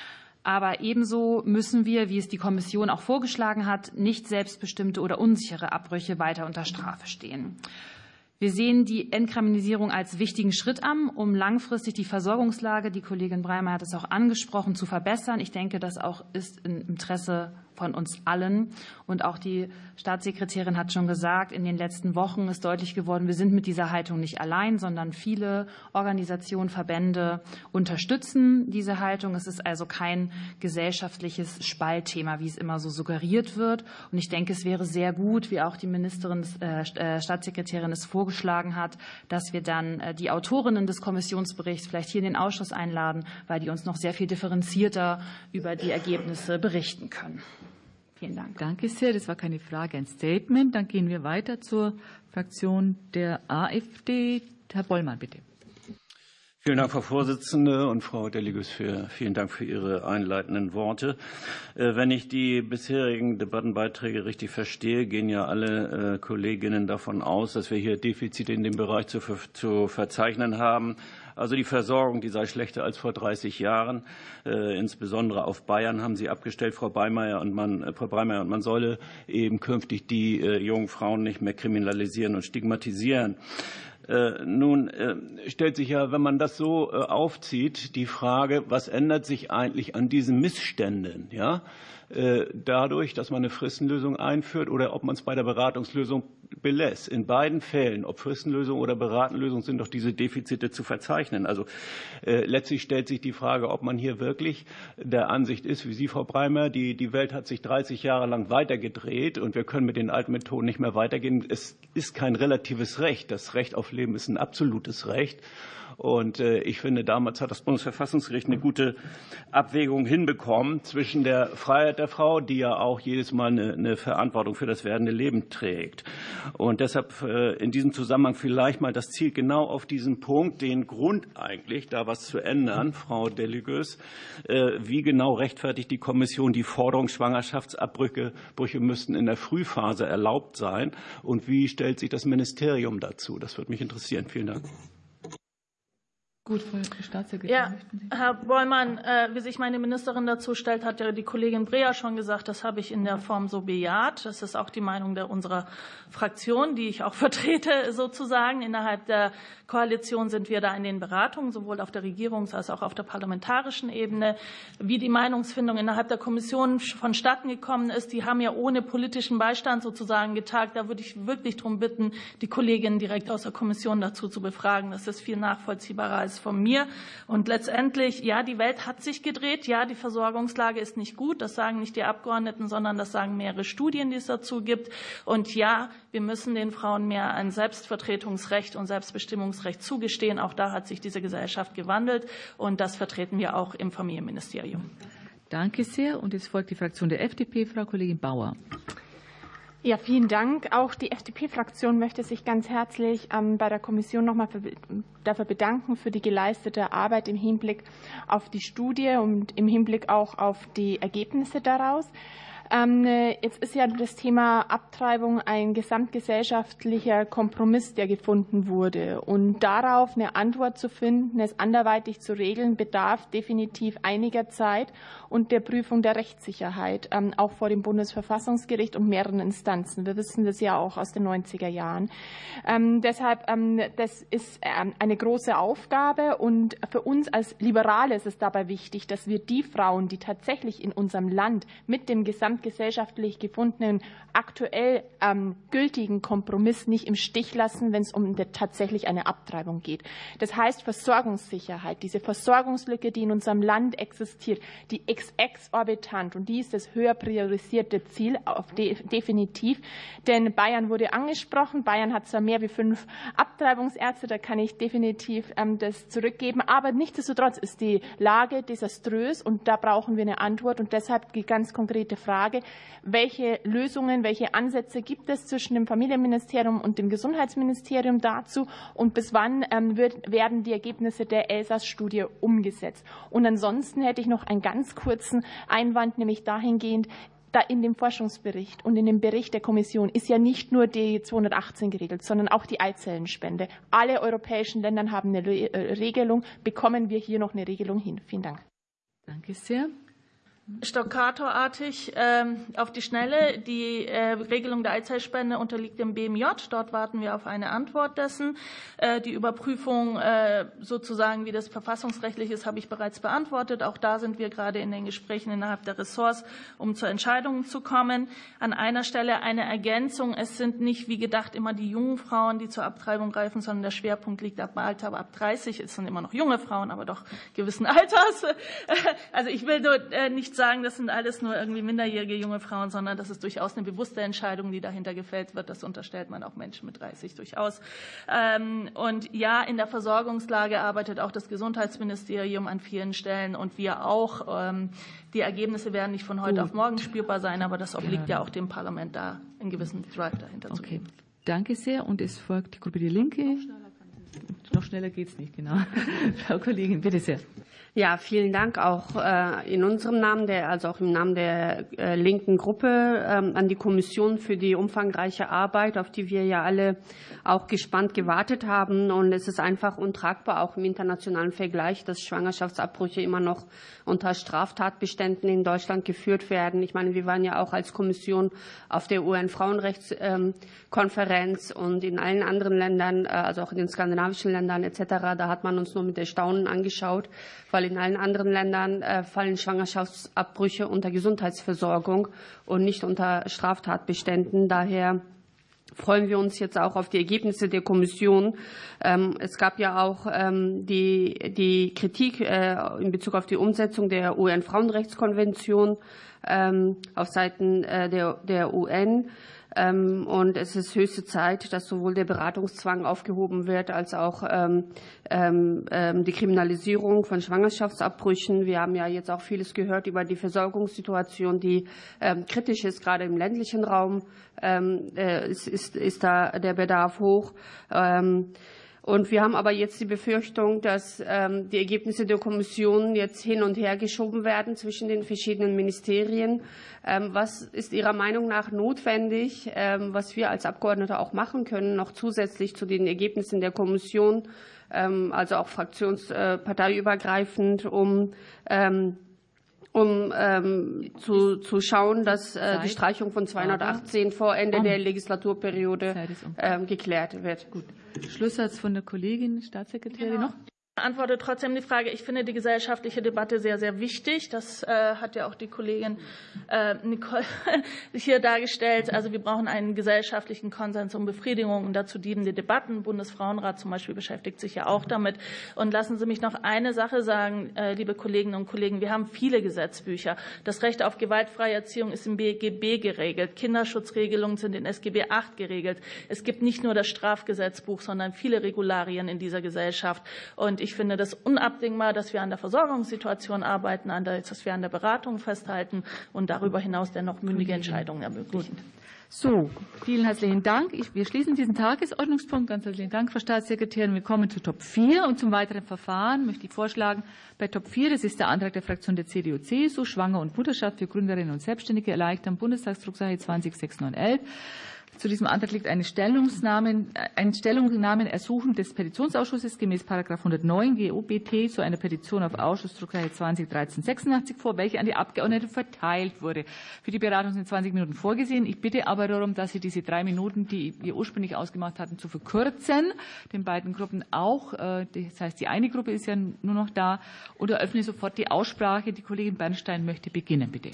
Aber ebenso müssen wir, wie es die Kommission auch vorgeschlagen hat, nicht selbstbestimmte oder unsichere Abbrüche weiter unter Strafe stehen. Wir sehen die Entkriminalisierung als wichtigen Schritt an, um langfristig die Versorgungslage, die Kollegin Breimer hat es auch angesprochen, zu verbessern. Ich denke, das auch ist im Interesse von uns allen. Und auch die Staatssekretärin hat schon gesagt, in den letzten Wochen ist deutlich geworden, wir sind mit dieser Haltung nicht allein, sondern viele Organisationen, Verbände unterstützen diese Haltung. Es ist also kein gesellschaftliches Spaltthema, wie es immer so suggeriert wird. Und ich denke, es wäre sehr gut, wie auch die Ministerin, äh, Staatssekretärin es vorgeschlagen hat, dass wir dann äh, die Autorinnen des Kommissionsberichts vielleicht hier in den Ausschuss einladen, weil die uns noch sehr viel differenzierter über die Ergebnisse berichten können. Vielen Dank. Danke sehr. Das war keine Frage, ein Statement. Dann gehen wir weiter zur Fraktion der AfD. Herr Bollmann, bitte. Vielen Dank, Frau Vorsitzende, und Frau Deligus, für, vielen Dank für Ihre einleitenden Worte. Wenn ich die bisherigen Debattenbeiträge richtig verstehe, gehen ja alle Kolleginnen davon aus, dass wir hier Defizite in dem Bereich zu, zu verzeichnen haben. Also die Versorgung, die sei schlechter als vor dreißig Jahren. Äh, insbesondere auf Bayern haben Sie abgestellt, Frau Breimeyer, und man, äh, Frau Breimeyer, und man solle eben künftig die äh, jungen Frauen nicht mehr kriminalisieren und stigmatisieren. Äh, nun äh, stellt sich ja, wenn man das so äh, aufzieht, die Frage, was ändert sich eigentlich an diesen Missständen? Ja? Äh, dadurch, dass man eine Fristenlösung einführt, oder ob man es bei der Beratungslösung belässt. In beiden Fällen, ob Fristenlösung oder Beratenlösung, sind doch diese Defizite zu verzeichnen. Also äh, letztlich stellt sich die Frage, ob man hier wirklich der Ansicht ist, wie Sie, Frau Breimer, die, die Welt hat sich dreißig Jahre lang weitergedreht und wir können mit den alten Methoden nicht mehr weitergehen. Es ist kein relatives Recht. Das Recht auf Berufsleben ist ein absolutes Recht. Und ich finde, damals hat das Bundesverfassungsgericht eine gute Abwägung hinbekommen zwischen der Freiheit der Frau, die ja auch jedes Mal eine, eine Verantwortung für das werdende Leben trägt. Und deshalb in diesem Zusammenhang vielleicht mal das Ziel genau auf diesen Punkt, den Grund eigentlich, da was zu ändern, Frau Deligus. Wie genau rechtfertigt die Kommission die Forderung, Schwangerschaftsabbrüche Brüche müssten in der Frühphase erlaubt sein? Und wie stellt sich das Ministerium dazu? Das würde mich interessieren. Vielen Dank. Gut, Frau Staatssekretärin. Ja, Herr Bollmann, wie sich meine Ministerin dazu stellt, hat ja die Kollegin Breher schon gesagt, das habe ich in der Form so bejaht. Das ist auch die Meinung der unserer Fraktion, die ich auch vertrete sozusagen. Innerhalb der Koalition sind wir da in den Beratungen, sowohl auf der Regierungs- als auch auf der parlamentarischen Ebene. Wie die Meinungsfindung innerhalb der Kommission vonstatten gekommen ist, die haben ja ohne politischen Beistand sozusagen getagt. Da würde ich wirklich darum bitten, die Kolleginnen direkt aus der Kommission dazu zu befragen. Das ist viel nachvollziehbarer als von mir. Und letztendlich, ja, die Welt hat sich gedreht. Ja, die Versorgungslage ist nicht gut. Das sagen nicht die Abgeordneten, sondern das sagen mehrere Studien, die es dazu gibt. Und ja, wir müssen den Frauen mehr ein Selbstvertretungsrecht und Selbstbestimmungsrecht zugestehen. Auch da hat sich diese Gesellschaft gewandelt. Und das vertreten wir auch im Familienministerium. Danke sehr. Und jetzt folgt die Fraktion der F D P, Frau Kollegin Bauer. Ja, vielen Dank. Auch die F D P-Fraktion möchte sich ganz herzlich ähm, bei der Kommission noch mal für, dafür bedanken für die geleistete Arbeit im Hinblick auf die Studie und im Hinblick auch auf die Ergebnisse daraus. Ähm, jetzt ist ja das Thema Abtreibung ein gesamtgesellschaftlicher Kompromiss, der gefunden wurde. Und darauf eine Antwort zu finden, es anderweitig zu regeln, bedarf definitiv einiger Zeit und der Prüfung der Rechtssicherheit, ähm, auch vor dem Bundesverfassungsgericht und mehreren Instanzen. Wir wissen das ja auch aus den neunziger Jahren. Ähm, deshalb, ähm, das ist ähm, eine große Aufgabe und für uns als Liberale ist es dabei wichtig, dass wir die Frauen, die tatsächlich in unserem Land mit dem Gesamt gesellschaftlich gefundenen, aktuell ähm, gültigen Kompromiss nicht im Stich lassen, wenn es um eine, tatsächlich eine Abtreibung geht. Das heißt Versorgungssicherheit, diese Versorgungslücke, die in unserem Land existiert, die ex exorbitant, und die ist das höher priorisierte Ziel, auf de definitiv. Denn Bayern wurde angesprochen, Bayern hat zwar mehr wie fünf Abtreibungsärzte, da kann ich definitiv ähm, das zurückgeben, aber nichtsdestotrotz ist die Lage desaströs und da brauchen wir eine Antwort und deshalb die ganz konkrete Frage, welche Lösungen, welche Ansätze gibt es zwischen dem Familienministerium und dem Gesundheitsministerium dazu und bis wann ähm, wird, werden die Ergebnisse der Elsass-Studie umgesetzt. Und ansonsten hätte ich noch einen ganz kurzen Einwand, nämlich dahingehend, da in dem Forschungsbericht und in dem Bericht der Kommission ist ja nicht nur die zweihundertachtzehn geregelt, sondern auch die Eizellenspende. Alle europäischen Länder haben eine Regelung. Bekommen wir hier noch eine Regelung hin? Vielen Dank. Danke sehr. Staccato-artig ähm, auf die Schnelle. Die äh, Regelung der Eizellspende unterliegt dem B M J. Dort warten wir auf eine Antwort dessen. Äh, die Überprüfung äh, sozusagen, wie das verfassungsrechtlich ist, habe ich bereits beantwortet. Auch da sind wir gerade in den Gesprächen innerhalb der Ressorts, um zu Entscheidungen zu kommen. An einer Stelle eine Ergänzung. Es sind nicht, wie gedacht, immer die jungen Frauen, die zur Abtreibung greifen, sondern der Schwerpunkt liegt ab Alter, aber ab dreißig. Es sind immer noch junge Frauen, aber doch gewissen Alters. Also ich will nur äh, nicht sagen, das sind alles nur irgendwie minderjährige junge Frauen, sondern das ist durchaus eine bewusste Entscheidung, die dahinter gefällt wird. Das unterstellt man auch Menschen mit dreißig durchaus. Und ja, in der Versorgungslage arbeitet auch das Gesundheitsministerium an vielen Stellen und wir auch. Die Ergebnisse werden nicht von heute auf morgen spürbar sein, aber das obliegt ja auch dem Parlament, da einen gewissen Drive dahinter zu geben. Danke sehr. Und es folgt die Gruppe Die Linke. Noch schneller geht es nicht, genau. Frau Kollegin, bitte sehr. Ja, vielen Dank auch äh, in unserem Namen, der, also auch im Namen der äh, linken Gruppe ähm, an die Kommission für die umfangreiche Arbeit, auf die wir ja alle auch gespannt gewartet haben. Und es ist einfach untragbar, auch im internationalen Vergleich, dass Schwangerschaftsabbrüche immer noch unter Straftatbeständen in Deutschland geführt werden. Ich meine, wir waren ja auch als Kommission auf der U N-Frauenrechtskonferenz und in allen anderen Ländern, äh, also auch in den skandinavischen Ländern et cetera, da hat man uns nur mit Erstaunen angeschaut, weil in allen anderen Ländern äh, fallen Schwangerschaftsabbrüche unter Gesundheitsversorgung und nicht unter Straftatbeständen. Daher freuen wir uns jetzt auch auf die Ergebnisse der Kommission. Ähm, es gab ja auch ähm, die, die Kritik äh, in Bezug auf die Umsetzung der U N-Frauenrechtskonvention ähm, auf Seiten äh, der, der U N. Und es ist höchste Zeit, dass sowohl der Beratungszwang aufgehoben wird, als auch die Kriminalisierung von Schwangerschaftsabbrüchen. Wir haben ja jetzt auch vieles gehört über die Versorgungssituation, die kritisch ist, gerade im ländlichen Raum ist, ist, ist da der Bedarf hoch. Und wir haben aber jetzt die Befürchtung, dass ähm, die Ergebnisse der Kommission jetzt hin und her geschoben werden zwischen den verschiedenen Ministerien. Ähm, was ist Ihrer Meinung nach notwendig, ähm, was wir als Abgeordnete auch machen können, noch zusätzlich zu den Ergebnissen der Kommission, ähm, also auch fraktionsparteiübergreifend, um ähm, um ähm, zu, zu schauen, dass äh, die Streichung von zweihundertachtzehn vor Ende der Legislaturperiode ähm, geklärt wird. Gut. Schlusssatz von der Kollegin Staatssekretärin genau. noch. Ich antworte trotzdem die Frage. Ich finde die gesellschaftliche Debatte sehr, sehr wichtig. Das äh, hat ja auch die Kollegin äh, Nicole hier dargestellt. Also wir brauchen einen gesellschaftlichen Konsens um Befriedigung und dazu dienende Debatten. Bundesfrauenrat zum Beispiel beschäftigt sich ja auch damit. Und lassen Sie mich noch eine Sache sagen, äh, liebe Kolleginnen und Kollegen. Wir haben viele Gesetzbücher. Das Recht auf gewaltfreie Erziehung ist im B G B geregelt. Kinderschutzregelungen sind in S G B acht geregelt. Es gibt nicht nur das Strafgesetzbuch, sondern viele Regularien in dieser Gesellschaft. Und ich Ich finde das unabdingbar, dass wir an der Versorgungssituation arbeiten, dass wir an der Beratung festhalten und darüber hinaus dennoch mündige Entscheidungen ermöglichen. So, vielen herzlichen Dank. Ich, wir schließen diesen Tagesordnungspunkt. Ganz herzlichen Dank, Frau Staatssekretärin. Wir kommen zu Top vier und zum weiteren Verfahren möchte ich vorschlagen, bei Top vier, das ist der Antrag der Fraktion der C D U C S U, Schwanger- und Mutterschaft für Gründerinnen und Selbstständige erleichtern, Bundestagsdrucksache zwanzig sechs neun elf. Zu diesem Antrag liegt eine Stellungnahme, ein Stellungnahmen-Ersuchen des Petitionsausschusses gemäß Paragraph hundertneun G O B T zu einer Petition auf Ausschussdrucksache zwanzig dreizehn sechsundachtzig vor, welche an die Abgeordneten verteilt wurde. Für die Beratung sind zwanzig Minuten vorgesehen. Ich bitte aber darum, dass Sie diese drei Minuten, die wir ursprünglich ausgemacht hatten, zu verkürzen, den beiden Gruppen auch. Das heißt, die eine Gruppe ist ja nur noch da. Und eröffne sofort die Aussprache. Die Kollegin Bernstein möchte beginnen, bitte.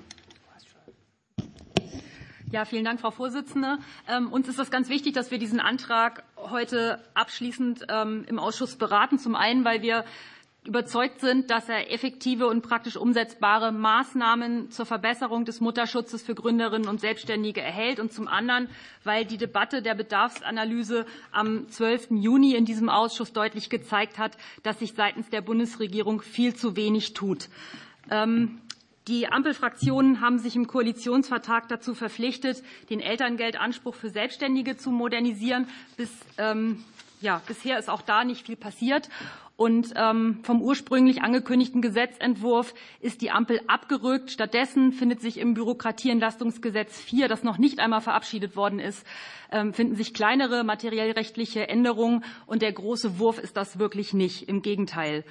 Ja, vielen Dank, Frau Vorsitzende. Ähm, uns ist das ganz wichtig, dass wir diesen Antrag heute abschließend ähm, im Ausschuss beraten. Zum einen, weil wir überzeugt sind, dass er effektive und praktisch umsetzbare Maßnahmen zur Verbesserung des Mutterschutzes für Gründerinnen und Selbstständige erhält. Und zum anderen, weil die Debatte der Bedarfsanalyse am zwölften Juni in diesem Ausschuss deutlich gezeigt hat, dass sich seitens der Bundesregierung viel zu wenig tut. Ähm, Die Ampelfraktionen haben sich im Koalitionsvertrag dazu verpflichtet, den Elterngeldanspruch für Selbstständige zu modernisieren. Bis, ähm, ja, bisher ist auch da nicht viel passiert. Und ähm, vom ursprünglich angekündigten Gesetzentwurf ist die Ampel abgerückt. Stattdessen findet sich im Bürokratieentlastungsgesetz vier, das noch nicht einmal verabschiedet worden ist, ähm, finden sich kleinere materiellrechtliche Änderungen. Und der große Wurf ist das wirklich nicht. Im Gegenteil.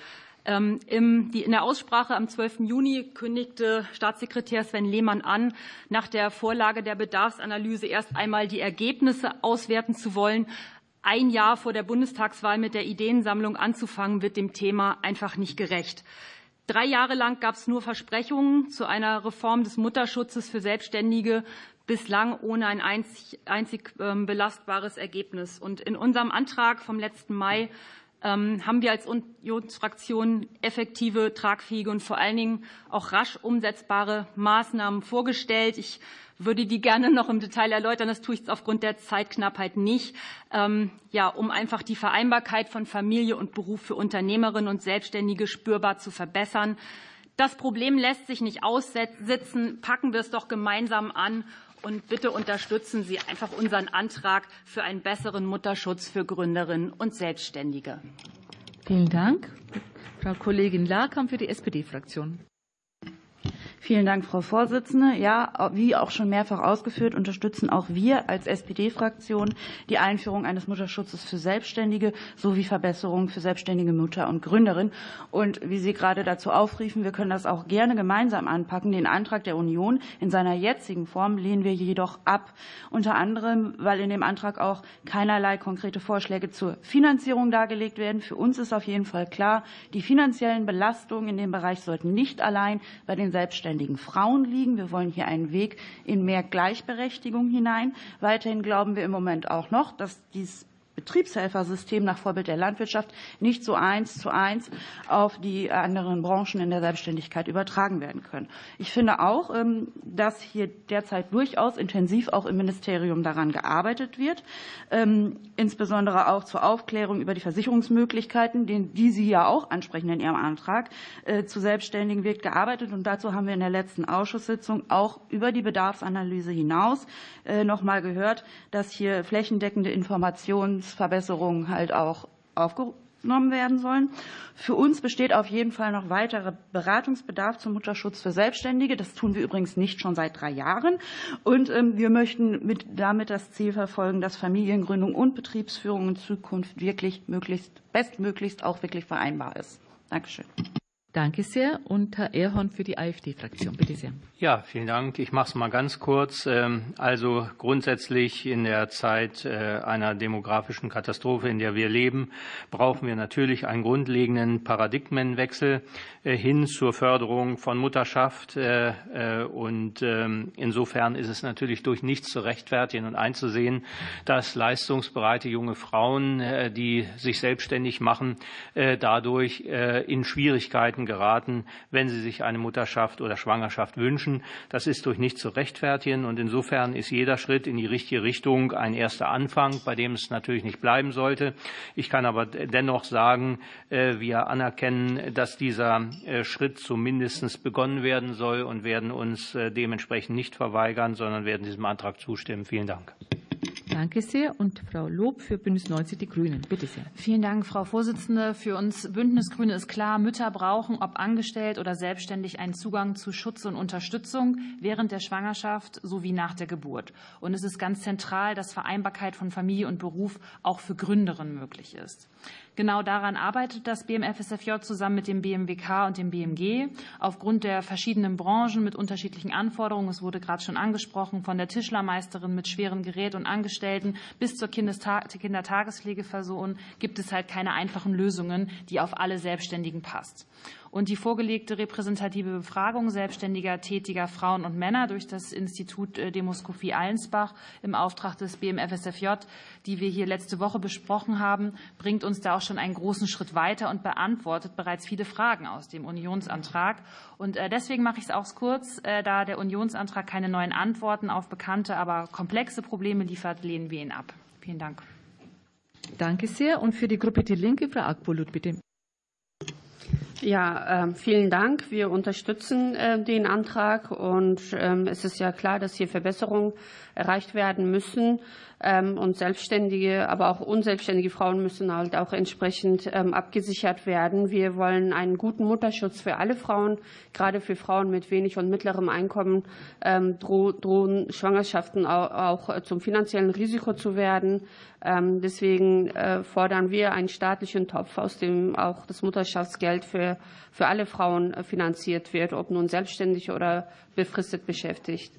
In der Aussprache am zwölften Juni kündigte Staatssekretär Sven Lehmann an, nach der Vorlage der Bedarfsanalyse erst einmal die Ergebnisse auswerten zu wollen. Ein Jahr vor der Bundestagswahl mit der Ideensammlung anzufangen, wird dem Thema einfach nicht gerecht. Drei Jahre lang gab es nur Versprechungen zu einer Reform des Mutterschutzes für Selbstständige, bislang ohne ein einzig, einzig belastbares Ergebnis. Und in unserem Antrag vom letzten Mai haben wir als Unionsfraktion effektive, tragfähige und vor allen Dingen auch rasch umsetzbare Maßnahmen vorgestellt. Ich würde die gerne noch im Detail erläutern. Das tue ich jetzt aufgrund der Zeitknappheit nicht. Ähm, ja, um einfach die Vereinbarkeit von Familie und Beruf für Unternehmerinnen und Selbstständige spürbar zu verbessern. Das Problem lässt sich nicht aussitzen. Packen wir es doch gemeinsam an. Und bitte unterstützen Sie einfach unseren Antrag für einen besseren Mutterschutz für Gründerinnen und Selbstständige. Vielen Dank. Frau Kollegin Lakamp für die S P D-Fraktion. Vielen Dank, Frau Vorsitzende. Ja, wie auch schon mehrfach ausgeführt, unterstützen auch wir als S P D-Fraktion die Einführung eines Mutterschutzes für Selbstständige sowie Verbesserungen für selbstständige Mütter und Gründerinnen. Und wie Sie gerade dazu aufriefen, wir können das auch gerne gemeinsam anpacken. Den Antrag der Union in seiner jetzigen Form lehnen wir jedoch ab. Unter anderem, weil in dem Antrag auch keinerlei konkrete Vorschläge zur Finanzierung dargelegt werden. Für uns ist auf jeden Fall klar, die finanziellen Belastungen in dem Bereich sollten nicht allein bei den Selbstständigen Frauen liegen. Wir wollen hier einen Weg in mehr Gleichberechtigung hinein. Weiterhin glauben wir im Moment auch noch, dass dies Betriebshelfersystem nach Vorbild der Landwirtschaft nicht so eins zu eins auf die anderen Branchen in der Selbstständigkeit übertragen werden können. Ich finde auch, dass hier derzeit durchaus intensiv auch im Ministerium daran gearbeitet wird, insbesondere auch zur Aufklärung über die Versicherungsmöglichkeiten, die Sie ja auch ansprechen in Ihrem Antrag, zu Selbstständigen wird gearbeitet. Und dazu haben wir in der letzten Ausschusssitzung auch über die Bedarfsanalyse hinaus noch mal gehört, dass hier flächendeckende Informationsverbesserungen halt auch aufgenommen werden sollen. Für uns besteht auf jeden Fall noch weiterer Beratungsbedarf zum Mutterschutz für Selbstständige. Das tun wir übrigens nicht schon seit drei Jahren. Und wir möchten mit, damit das Ziel verfolgen, dass Familiengründung und Betriebsführung in Zukunft wirklich möglichst, bestmöglichst auch wirklich vereinbar ist. Dankeschön. Danke sehr. Und Herr Erhorn für die AfD-Fraktion. Bitte sehr. Ja, vielen Dank. Ich mache es mal ganz kurz. Also grundsätzlich in der Zeit einer demografischen Katastrophe, in der wir leben, brauchen wir natürlich einen grundlegenden Paradigmenwechsel hin zur Förderung von Mutterschaft. Und insofern ist es natürlich durch nichts zu rechtfertigen und einzusehen, dass leistungsbereite junge Frauen, die sich selbstständig machen, dadurch in Schwierigkeiten geraten, wenn sie sich eine Mutterschaft oder Schwangerschaft wünschen. Das ist durch nichts zu rechtfertigen und insofern ist jeder Schritt in die richtige Richtung ein erster Anfang, bei dem es natürlich nicht bleiben sollte. Ich kann aber dennoch sagen, wir anerkennen, dass dieser Schritt zumindest begonnen werden soll und werden uns dementsprechend nicht verweigern, sondern werden diesem Antrag zustimmen. Vielen Dank. Danke sehr. Und Frau Lob für Bündnis neunzig, die Grünen. Bitte sehr. Vielen Dank, Frau Vorsitzende. Für uns Bündnis Grüne ist klar, Mütter brauchen, ob angestellt oder selbstständig, einen Zugang zu Schutz und Unterstützung während der Schwangerschaft sowie nach der Geburt. Und es ist ganz zentral, dass Vereinbarkeit von Familie und Beruf auch für Gründerinnen möglich ist. Genau daran arbeitet das B M F S F J zusammen mit dem B M W K und dem B M G. Aufgrund der verschiedenen Branchen mit unterschiedlichen Anforderungen, es wurde gerade schon angesprochen, von der Tischlermeisterin mit schwerem Gerät und Angestellten bis zur Kindertagespflegeperson gibt es halt keine einfachen Lösungen, die auf alle Selbstständigen passt. Und die vorgelegte repräsentative Befragung selbstständiger, tätiger Frauen und Männer durch das Institut Demoskopie Allensbach im Auftrag des B M F S F J, die wir hier letzte Woche besprochen haben, bringt uns da auch schon einen großen Schritt weiter und beantwortet bereits viele Fragen aus dem Unionsantrag. Und deswegen mache ich es auch kurz, da der Unionsantrag keine neuen Antworten auf bekannte, aber komplexe Probleme liefert, lehnen wir ihn ab. Vielen Dank. Danke sehr. Und für die Gruppe Die Linke, Frau Akbulut, bitte. Ja, äh, vielen Dank. Wir unterstützen äh, den Antrag und ähm, es ist ja klar, dass hier Verbesserungen erreicht werden müssen. Ähm, und selbstständige, aber auch unselbstständige Frauen müssen halt auch entsprechend ähm, abgesichert werden. Wir wollen einen guten Mutterschutz für alle Frauen, gerade für Frauen mit wenig und mittlerem Einkommen ähm, dro drohen Schwangerschaften auch, auch zum finanziellen Risiko zu werden. Ähm, deswegen äh, fordern wir einen staatlichen Topf, aus dem auch das Mutterschaftsgeld für, für alle Frauen finanziert wird, ob nun selbstständig oder befristet beschäftigt.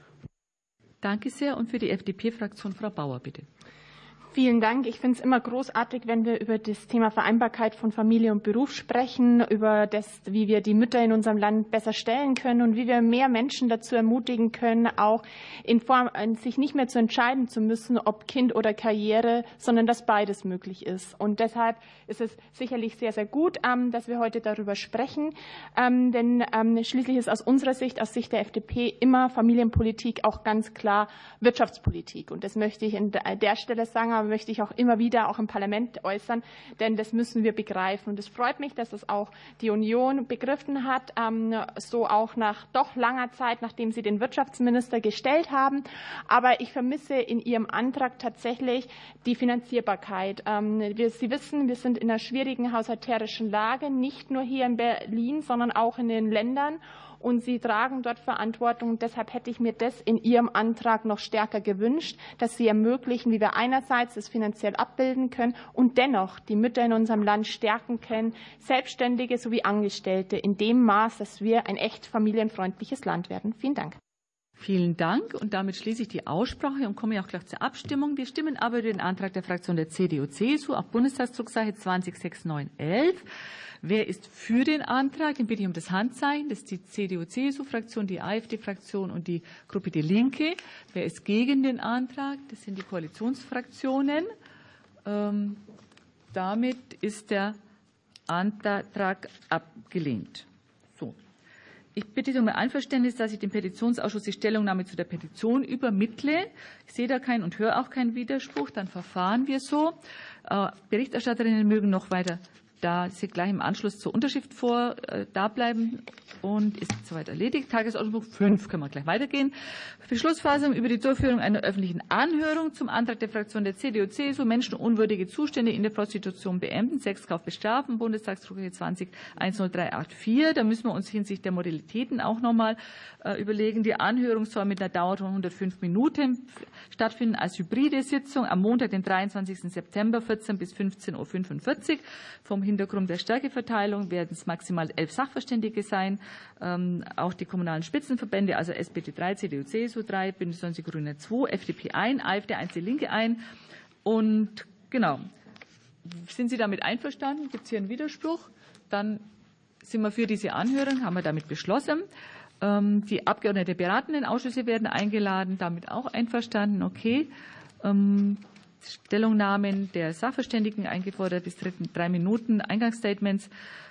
Danke sehr. Und für die F D P-Fraktion Frau Bauer, bitte. Vielen Dank. Ich finde es immer großartig, wenn wir über das Thema Vereinbarkeit von Familie und Beruf sprechen, über das, wie wir die Mütter in unserem Land besser stellen können und wie wir mehr Menschen dazu ermutigen können, auch in Form, sich nicht mehr zu entscheiden zu müssen, ob Kind oder Karriere, sondern dass beides möglich ist. Und deshalb ist es sicherlich sehr, sehr gut, dass wir heute darüber sprechen, denn schließlich ist aus unserer Sicht, aus Sicht der F D P, immer Familienpolitik auch ganz klar Wirtschaftspolitik. Und das möchte ich an der Stelle sagen, aber möchte ich auch immer wieder auch im Parlament äußern, denn das müssen wir begreifen. Und es freut mich, dass es auch die Union begriffen hat, so auch nach doch langer Zeit, nachdem sie den Wirtschaftsminister gestellt haben. Aber ich vermisse in Ihrem Antrag tatsächlich die Finanzierbarkeit. Sie wissen, wir sind in einer schwierigen haushalterischen Lage, nicht nur hier in Berlin, sondern auch in den Ländern. Und Sie tragen dort Verantwortung. Und deshalb hätte ich mir das in Ihrem Antrag noch stärker gewünscht, dass Sie ermöglichen, wie wir einerseits das finanziell abbilden können und dennoch die Mütter in unserem Land stärken können, Selbstständige sowie Angestellte, in dem Maß, dass wir ein echt familienfreundliches Land werden. Vielen Dank. Vielen Dank. Und damit schließe ich die Aussprache und komme auch gleich zur Abstimmung. Wir stimmen aber über den Antrag der Fraktion der C D U C S U auf Bundestagsdrucksache zwanzig sechs neun elf. Wer ist für den Antrag? Den bitte ich um das Handzeichen. Das ist die C D U C S U-Fraktion, die AfD-Fraktion und die Gruppe Die Linke. Wer ist gegen den Antrag? Das sind die Koalitionsfraktionen. Ähm, damit ist der Antrag abgelehnt. So. Ich bitte um Einverständnis, dass ich dem Petitionsausschuss die Stellungnahme zu der Petition übermittle. Ich sehe da keinen und höre auch keinen Widerspruch. Dann verfahren wir so. Äh, Berichterstatterinnen mögen noch weiter da sie gleich im Anschluss zur Unterschrift vor äh, da bleiben und ist soweit erledigt. Tagesordnungspunkt fünf können wir gleich weitergehen. Beschlussfassung über die Durchführung einer öffentlichen Anhörung zum Antrag der Fraktion der C D U C S U, menschenunwürdige Zustände in der Prostitution beenden, Sexkauf bestrafen, Bundestagsdrucke zwanzig eins null drei acht vier. Da müssen wir uns hinsichtlich der Modalitäten auch noch mal äh, überlegen. Die Anhörung soll mit einer Dauer von hundertfünf Minuten stattfinden als hybride Sitzung am Montag, den dreiundzwanzigsten September, vierzehn bis fünfzehn Uhr fünfundvierzig. Vom Hintergrund der Stärkeverteilung werden es maximal elf Sachverständige sein. Ähm, auch die kommunalen Spitzenverbände, also S P D drei, C D U C S U drei, Bündnis neunzig Grüne zwei, F D P ein, AfD eins, die Linke ein. Und genau, sind Sie damit einverstanden? Gibt es hier einen Widerspruch? Dann sind wir für diese Anhörung, haben wir damit beschlossen. Ähm, die Abgeordneten der beratenden Ausschüsse werden eingeladen, damit auch einverstanden. Okay. Ähm, Stellungnahmen der Sachverständigen eingefordert bis drei Minuten Eingangsstatements.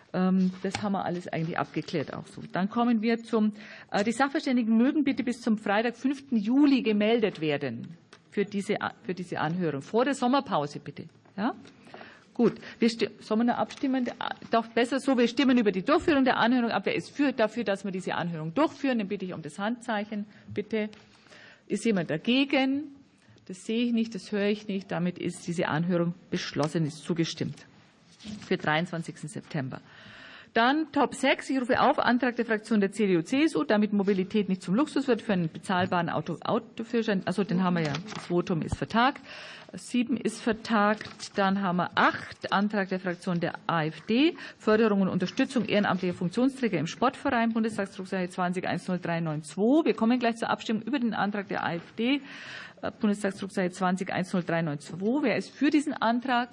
Das haben wir alles eigentlich abgeklärt auch so. Dann kommen wir zum, die Sachverständigen mögen bitte bis zum Freitag, fünften Juli gemeldet werden für diese, für diese Anhörung. Vor der Sommerpause bitte. Ja? Gut. Wir sollen wir noch abstimmen? Doch besser so, wir stimmen über die Durchführung der Anhörung ab. Wer ist für, dafür, dass wir diese Anhörung durchführen? Dann bitte ich um das Handzeichen. Bitte. Ist jemand dagegen? Das sehe ich nicht, das höre ich nicht. Damit ist diese Anhörung beschlossen, ist zugestimmt für dreiundzwanzigsten September. Dann Top sechs. Ich rufe auf, Antrag der Fraktion der C D U C S U, damit Mobilität nicht zum Luxus wird für einen bezahlbaren Auto, Autoführerschein. Also den haben wir ja, das Votum ist vertagt. Sieben ist vertagt. Dann haben wir acht, Antrag der Fraktion der AfD, Förderung und Unterstützung ehrenamtlicher Funktionsträger im Sportverein, Bundestagsdrucksache zwanzig eins null drei neun zwei. Wir kommen gleich zur Abstimmung über den Antrag der AfD. Bundestagsdrucksache zwanzig eins null drei neun zwei. Wer ist für diesen Antrag?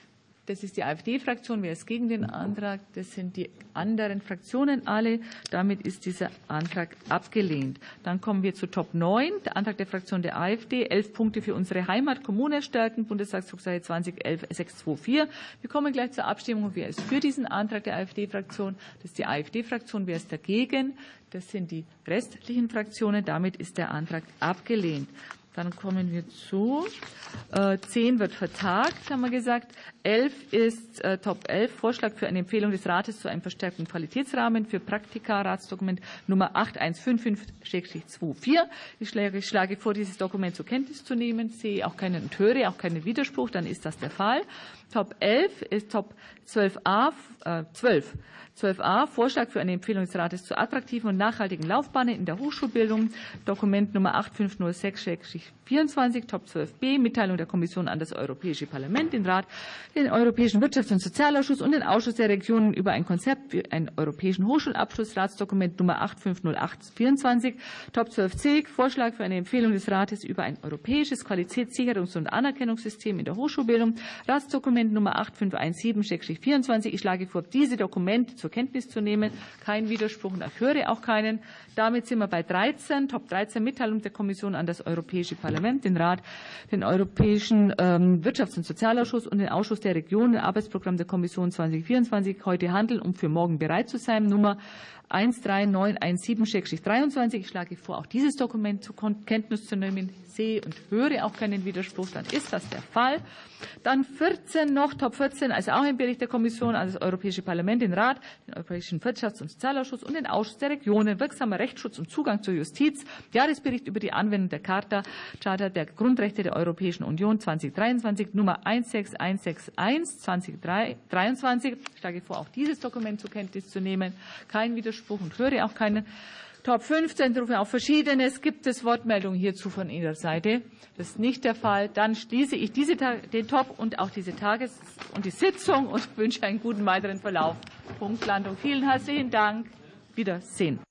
Das ist die AfD-Fraktion. Wer ist gegen den Antrag? Das sind die anderen Fraktionen alle. Damit ist dieser Antrag abgelehnt. Dann kommen wir zu Top neun. Der Antrag der Fraktion der AfD. Elf Punkte für unsere Heimat, Kommune stärken. Bundestagsdrucksache zwanzig elf sechs zwei vier. Wir kommen gleich zur Abstimmung. Wer ist für diesen Antrag der AfD-Fraktion? Das ist die AfD-Fraktion. Wer ist dagegen? Das sind die restlichen Fraktionen. Damit ist der Antrag abgelehnt. Dann kommen wir zu äh, zehn wird vertagt, haben wir gesagt. elf ist äh, Top elf, Vorschlag für eine Empfehlung des Rates zu einem verstärkten Qualitätsrahmen für Praktika, Ratsdokument Nummer acht eins fünf fünf zwei vier. Ich schlage, ich schlage vor, dieses Dokument zur Kenntnis zu nehmen. Sehe auch keinen und höre auch keinen Widerspruch, dann ist das der Fall. Top elf ist Top zwölf a, äh, zwölf. zwölf a, Vorschlag für eine Empfehlung des Rates zu attraktiven und nachhaltigen Laufbahnen in der Hochschulbildung, Dokument Nummer acht fünf null sechs vierundzwanzig, Top zwölf b, Mitteilung der Kommission an das Europäische Parlament, den Rat, den Europäischen Wirtschafts- und Sozialausschuss und den Ausschuss der Regionen über ein Konzept für einen europäischen Hochschulabschluss, Ratsdokument Nummer acht fünf null acht vierundzwanzig, Top zwölf c, Vorschlag für eine Empfehlung des Rates über ein europäisches Qualitätssicherungs- und Anerkennungssystem in der Hochschulbildung, Ratsdokument Nummer acht fünf eins sieben vierundzwanzig. Ich schlage vor, diese Dokumente zur Kenntnis zu nehmen. Kein Widerspruch und ich höre auch keinen. Damit sind wir bei dreizehn, Top dreizehn, Mitteilung der Kommission an das Europäische Parlament, den Rat, den Europäischen ähm, Wirtschafts- und Sozialausschuss und den Ausschuss der Regionen, Arbeitsprogramm der Kommission zwanzig vierundzwanzig, heute handeln, um für morgen bereit zu sein, Nummer eins drei neun eins sieben dreiundzwanzig. Ich schlage vor, auch dieses Dokument zur Kenntnis zu nehmen. Ich sehe und höre auch keinen Widerspruch, dann ist das der Fall. Dann vierzehn noch, Top vierzehn, also auch ein Bericht der Kommission an das Europäische Parlament, den Rat, den Europäischen Wirtschafts- und Sozialausschuss und den Ausschuss der Regionen, wirksamer Rechtsschutz und Zugang zur Justiz, Jahresbericht über die Anwendung der Charta, Charta der Grundrechte der Europäischen Union zwanzig dreiundzwanzig, Nummer eins sechs eins sechs eins zwanzig dreiundzwanzig. Ich schlage vor, auch dieses Dokument zur Kenntnis zu nehmen. Kein Widerspruch und höre auch keinen. Top fünfzehn rufe auf Verschiedenes. Gibt es Wortmeldungen hierzu von Ihrer Seite? Das ist nicht der Fall. Dann schließe ich diese, den Top und auch diese Tages- und die Sitzung und wünsche einen guten weiteren Verlauf. Punktlandung. Vielen herzlichen Dank. Wiedersehen.